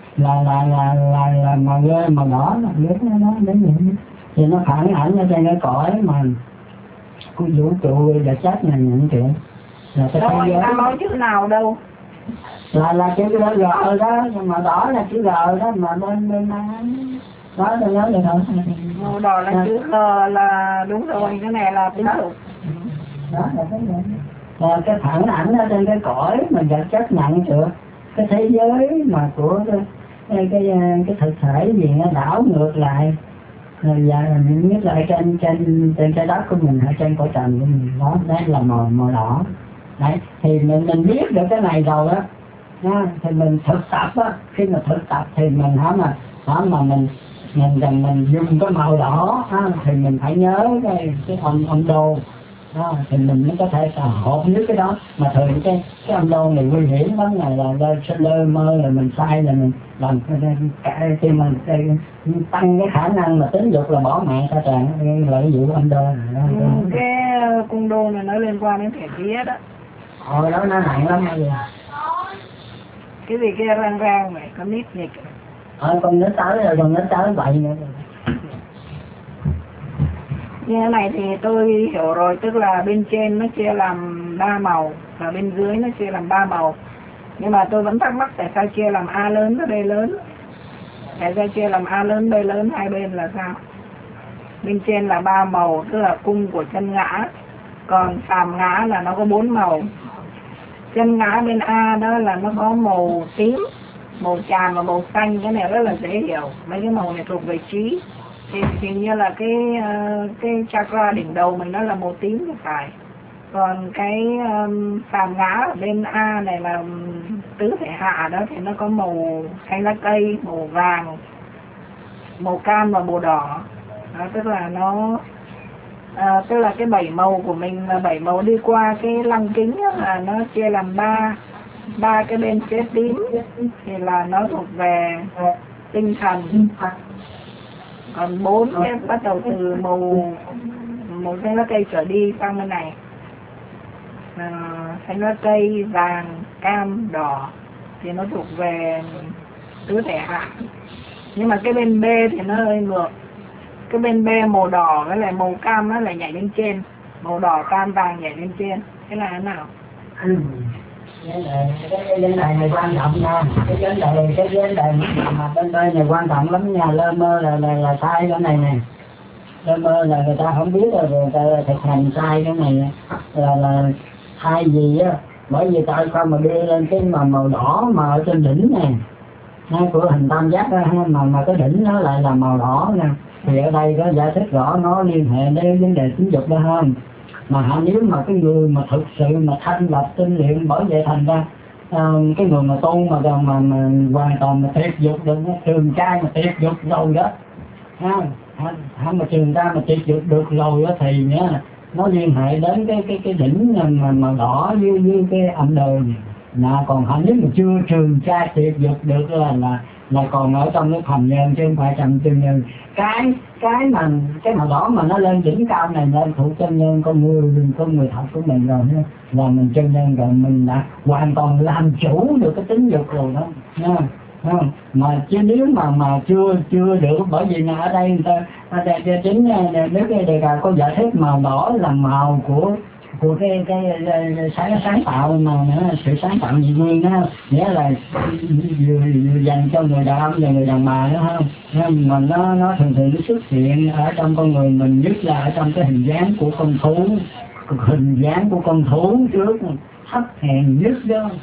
là màu đỏ là biết nó đến vậy. Thì nó phản ảnh ở trên cái cõi mà của vũ trụ và chất này những chuyện là cái thế giới. Ta nói chữ nào đâu. Là chữ G đó, nhưng mà đỏ là chữ G đó, mà bên đó tôi nhớ được không? Màu đỏ là chữ G là đúng rồi, cái này là tính dục. Đó là cái gì? Là cái phản ảnh ở trên cái cõi mà vật chất nặng trược, cái thế giới mà của cái thực thể gì nó đảo ngược lại. Và mình biết là trên trái đất của mình, ở trên cõi trần của mình, đó đấy là màu đỏ. Đấy, thì mình biết được cái này rồi á, thì mình thực tập á, khi mà thực tập thì mình mà mình dùng cái màu đỏ thì mình phải nhớ cái âm đô đó, thì mình mới có thể hợp với cái đó. Mà thường cái âm đô này nguy hiểm lắm, này là lơ mơ là mình sai, là mình làm cái khi mình tăng cái khả năng mà tính dục là bỏ mạng ta tràn lợi dụng âm đô này. Cái cung đô này nó liên quan đến thể tiết đó. Đó nó nặng lắm bây giờ. Cái gì kia rang vậy, có nít nhịch. Con nít tới rồi, con nít tới vậy nữa. Như thế này thì tôi hiểu rồi, tức là bên trên nó chia làm 3 màu và bên dưới nó chia làm 3 màu. Nhưng mà tôi vẫn thắc mắc tại sao chia làm A lớn và B lớn. Tại sao chia làm A lớn, B lớn hai bên là sao? Bên trên là 3 màu, tức là cung của chân ngã. Còn phàm ngã là nó có 4 màu. Chân ngã bên A đó là nó có màu tím, màu tràm và màu xanh. Cái này rất là dễ hiểu. Mấy cái màu này thuộc về trí. Thì hình như là cái chakra đỉnh đầu mình nó là màu tím thì phải. Còn cái phàm ngã ở bên A này là tứ thể hạ đó, thì nó có màu xanh lá cây, màu vàng, màu cam và màu đỏ. Đó, tức là nó tức là cái 7 màu của mình là 7 màu đi qua cái lăng kính đó, là nó chia làm ba cái bên phía tím thì là nó thuộc về tinh thần. Còn 4 cái bắt đầu từ màu xanh lá cây trở đi sang bên này, xanh lá cây, vàng, cam, đỏ thì nó thuộc về tứ thể hạ. Nhưng mà cái bên B thì nó hơi ngược. Cái bên B màu đỏ với lại màu cam nó lại nhảy lên trên, màu đỏ, cam, vàng nhảy lên trên. Thế là thế nào? Cái vấn đề này quan trọng nha. Cái vấn đề mà bên đây này quan trọng lắm nha. Lơ mơ là sai cái này nè. Lơ mơ là người ta không biết rồi, người ta thực hành sai cái này là thay vì á, bởi vì tại sao mà đưa lên cái màu đỏ mà ở trên đỉnh này của hình tam giác đó, mà cái đỉnh nó lại là màu đỏ nè. Thì ở đây có giải thích rõ nó liên hệ đến vấn đề tính dục đó hơn. Mà nếu mà cái người mà thực sự mà thanh lập tinh luyện, bởi vậy thành ra cái người mà tu mà hoàn toàn mà tuyệt dục được, trường trai mà tuyệt dục rồi đó, mà trường trai mà tuyệt dục được rồi đó, thì nhá, nó liên hệ đến cái đỉnh mà đỏ với cái âm đời. Còn nếu mà chưa trường trai tuyệt dục được là còn ở trong cái phàm nhân chứ không phải trong chân nhân. Cái màu đỏ mà nó lên đỉnh cao này lên thuộc chân nhân, con người thật của mình rồi nha, là mình chân nhân rồi, mình đã hoàn toàn làm chủ được cái tính dục rồi đó nha. Mà chứ nếu mà chưa được, bởi vì ở đây người ta chính nếu cái đề cập có giải thích màu đỏ là màu của cái sáng tạo, mà sự sáng tạo dị nguyên đó, nghĩa là vừa dành cho người đàn ông và người đàn bà đó không. Mà nó thường nó xuất hiện ở trong con người mình, nhất là ở trong cái hình dáng của con thú, trước thấp hèn nhất đó.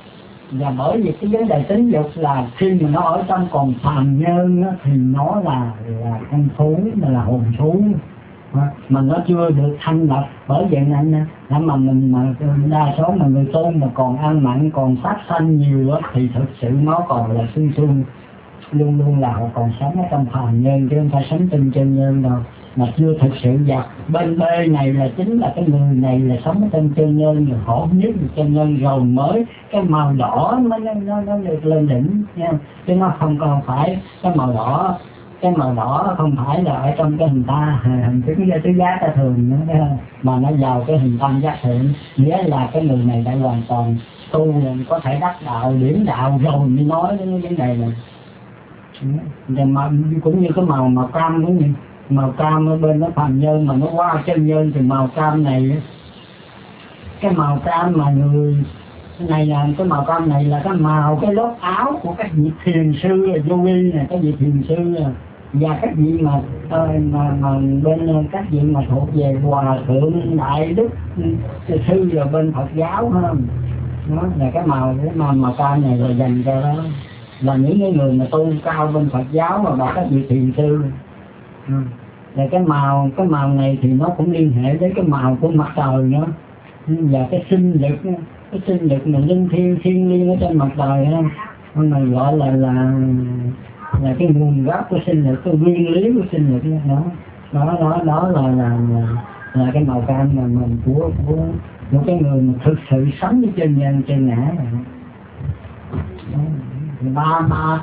Và bởi vì cái vấn đề tính dục là khi mà nó ở trong còn phàm nhân á, thì nó là con thú, là hồn thú mà nó chưa được thanh lập. Bởi vậy nên mà mình mà đa số mà người tôn mà còn ăn mặn, còn sát sanh nhiều á, thì thực sự nó còn là xương xương, luôn luôn là họ còn sống ở trong phàm nhân chứ không phải sống trên chân nhân đâu, mà chưa thực sự dập. Bên B này là chính là cái người này là sống ở trên chân nhân, rồi họ biết được chân nhân rồi mới cái màu đỏ nó được lên đỉnh nha. Chứ nó không còn phải cái màu đỏ, cái màu đỏ không phải là ở trong cái hình ta hình tứ giá ta thường nữa đó, mà nó vào cái hình tam giác thượng, nghĩa là cái người này đã hoàn toàn tu có thể đắc đạo điển đạo rồi mới nói đến cái vấn đề này. Mà cũng như cái màu cam cũng như màu cam ở bên nó phàm nhân mà nó qua chân nhân thì màu cam này, cái màu cam mà người này là cái màu cam này là cái màu cái lớp áo của các vị thiền sư yogi này, các vị thiền sư và các vị mà bên các vị mà thuộc về hòa thượng đại đức sư rồi bên Phật giáo hơn. Đó là cái màu cam này là dành cho đó là những người mà tu cao bên Phật giáo và các vị thiền sư. Và cái màu này thì nó cũng liên hệ đến cái màu của mặt trời nữa, và cái sinh lực mà linh thiên liêng ở trên mặt trời đó, mà gọi là cái nguồn gốc của sinh lực, cái nguyên lý của sinh lực đó. Đó là cái màu cam mà mình của cái người mà thực sự sống với chân nhân chân ngã này. Ba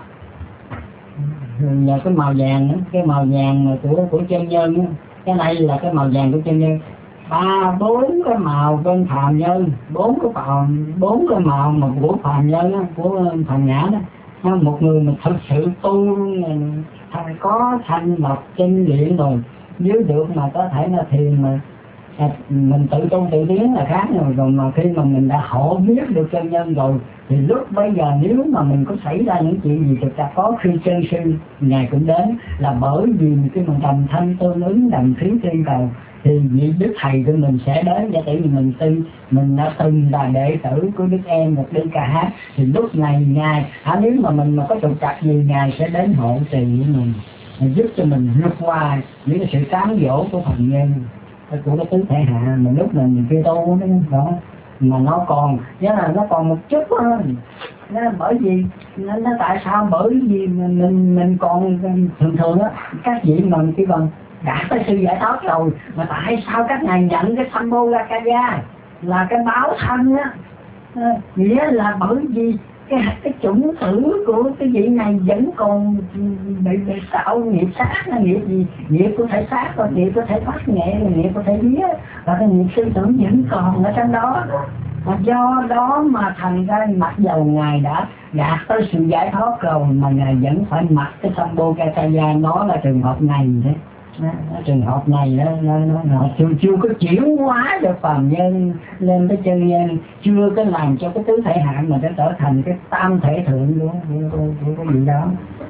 và cái màu vàng đó, cái màu vàng của chân nhân đó. Cái này là cái màu vàng của chân nhân. 4 cái màu bên phàm nhân, 4 cái màu mà của phàm nhân đó, của phàm ngã đó. Một người mà thực sự tu có thanh lọc chân điện rồi nếu được mà có thể là thiền mà mình tự tu tự tiến là khác rồi mà khi mà mình đã hộ biết được chân nhân rồi thì lúc bây giờ nếu mà mình có xảy ra những chuyện gì thực ra có khi chân sư ngài cũng đến, là bởi vì cái mình đồng thanh tương ứng đồng khí trên cầu thì vị đức thầy của mình sẽ đến, và tại vì mình đã từng là đệ tử của Đức Em một Đức Ca Hát thì lúc này ngài nếu mà mình mà có trục trặc gì ngài sẽ đến hộ trì với mình, giúp cho mình vượt qua những cái sự cám dỗ của thần nhân của cái tứ thể hạ mà lúc mình kia tu đó mà nó còn nghĩa là nó còn một chút thôi. Bởi vì nó tại sao? Bởi vì mình còn thường á các vị mình khi bằng đã tới sự giải thoát rồi mà tại sao các ngài nhận cái Sambhogakaya là cái báo thân á, nghĩa là bởi vì cái chủng tử của cái vị này vẫn còn bị tạo nghiệp sát, nghiệp gì, nghiệp của thể xác, và nghiệp của thể phát nghệ, nghiệp của thể vía, và cái nghiệp sư tưởng vẫn còn ở trong đó. Và do đó mà thành ra mặc dầu ngài đã đạt tới sự giải thoát rồi mà ngài vẫn phải mặc cái Sambhogakaya. Nó là trường hợp này đấy. Trường hợp này nó chưa có chuyển hóa được phàm nhân lên tới chân nhân, chưa có làm cho cái tứ thể hạ mà nó trở thành cái tam thể thượng của cái gì đó.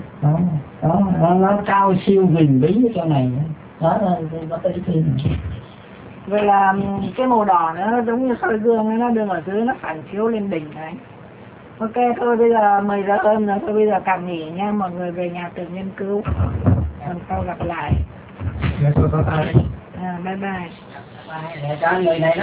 Nó cao siêu huyền bí ở chỗ này. Đó là cái ý thiên. Vậy là cái màu đỏ nó giống như soi gương, nó đưa ở dưới, nó phản chiếu lên đỉnh này. Ok, thôi bây giờ 10 giờ cơm rồi, thôi bây giờ tạm nghỉ nha, mọi người về nhà tự nghiên cứu. Lần sau gặp lại. Bye bye. Bye bye. Để cho người này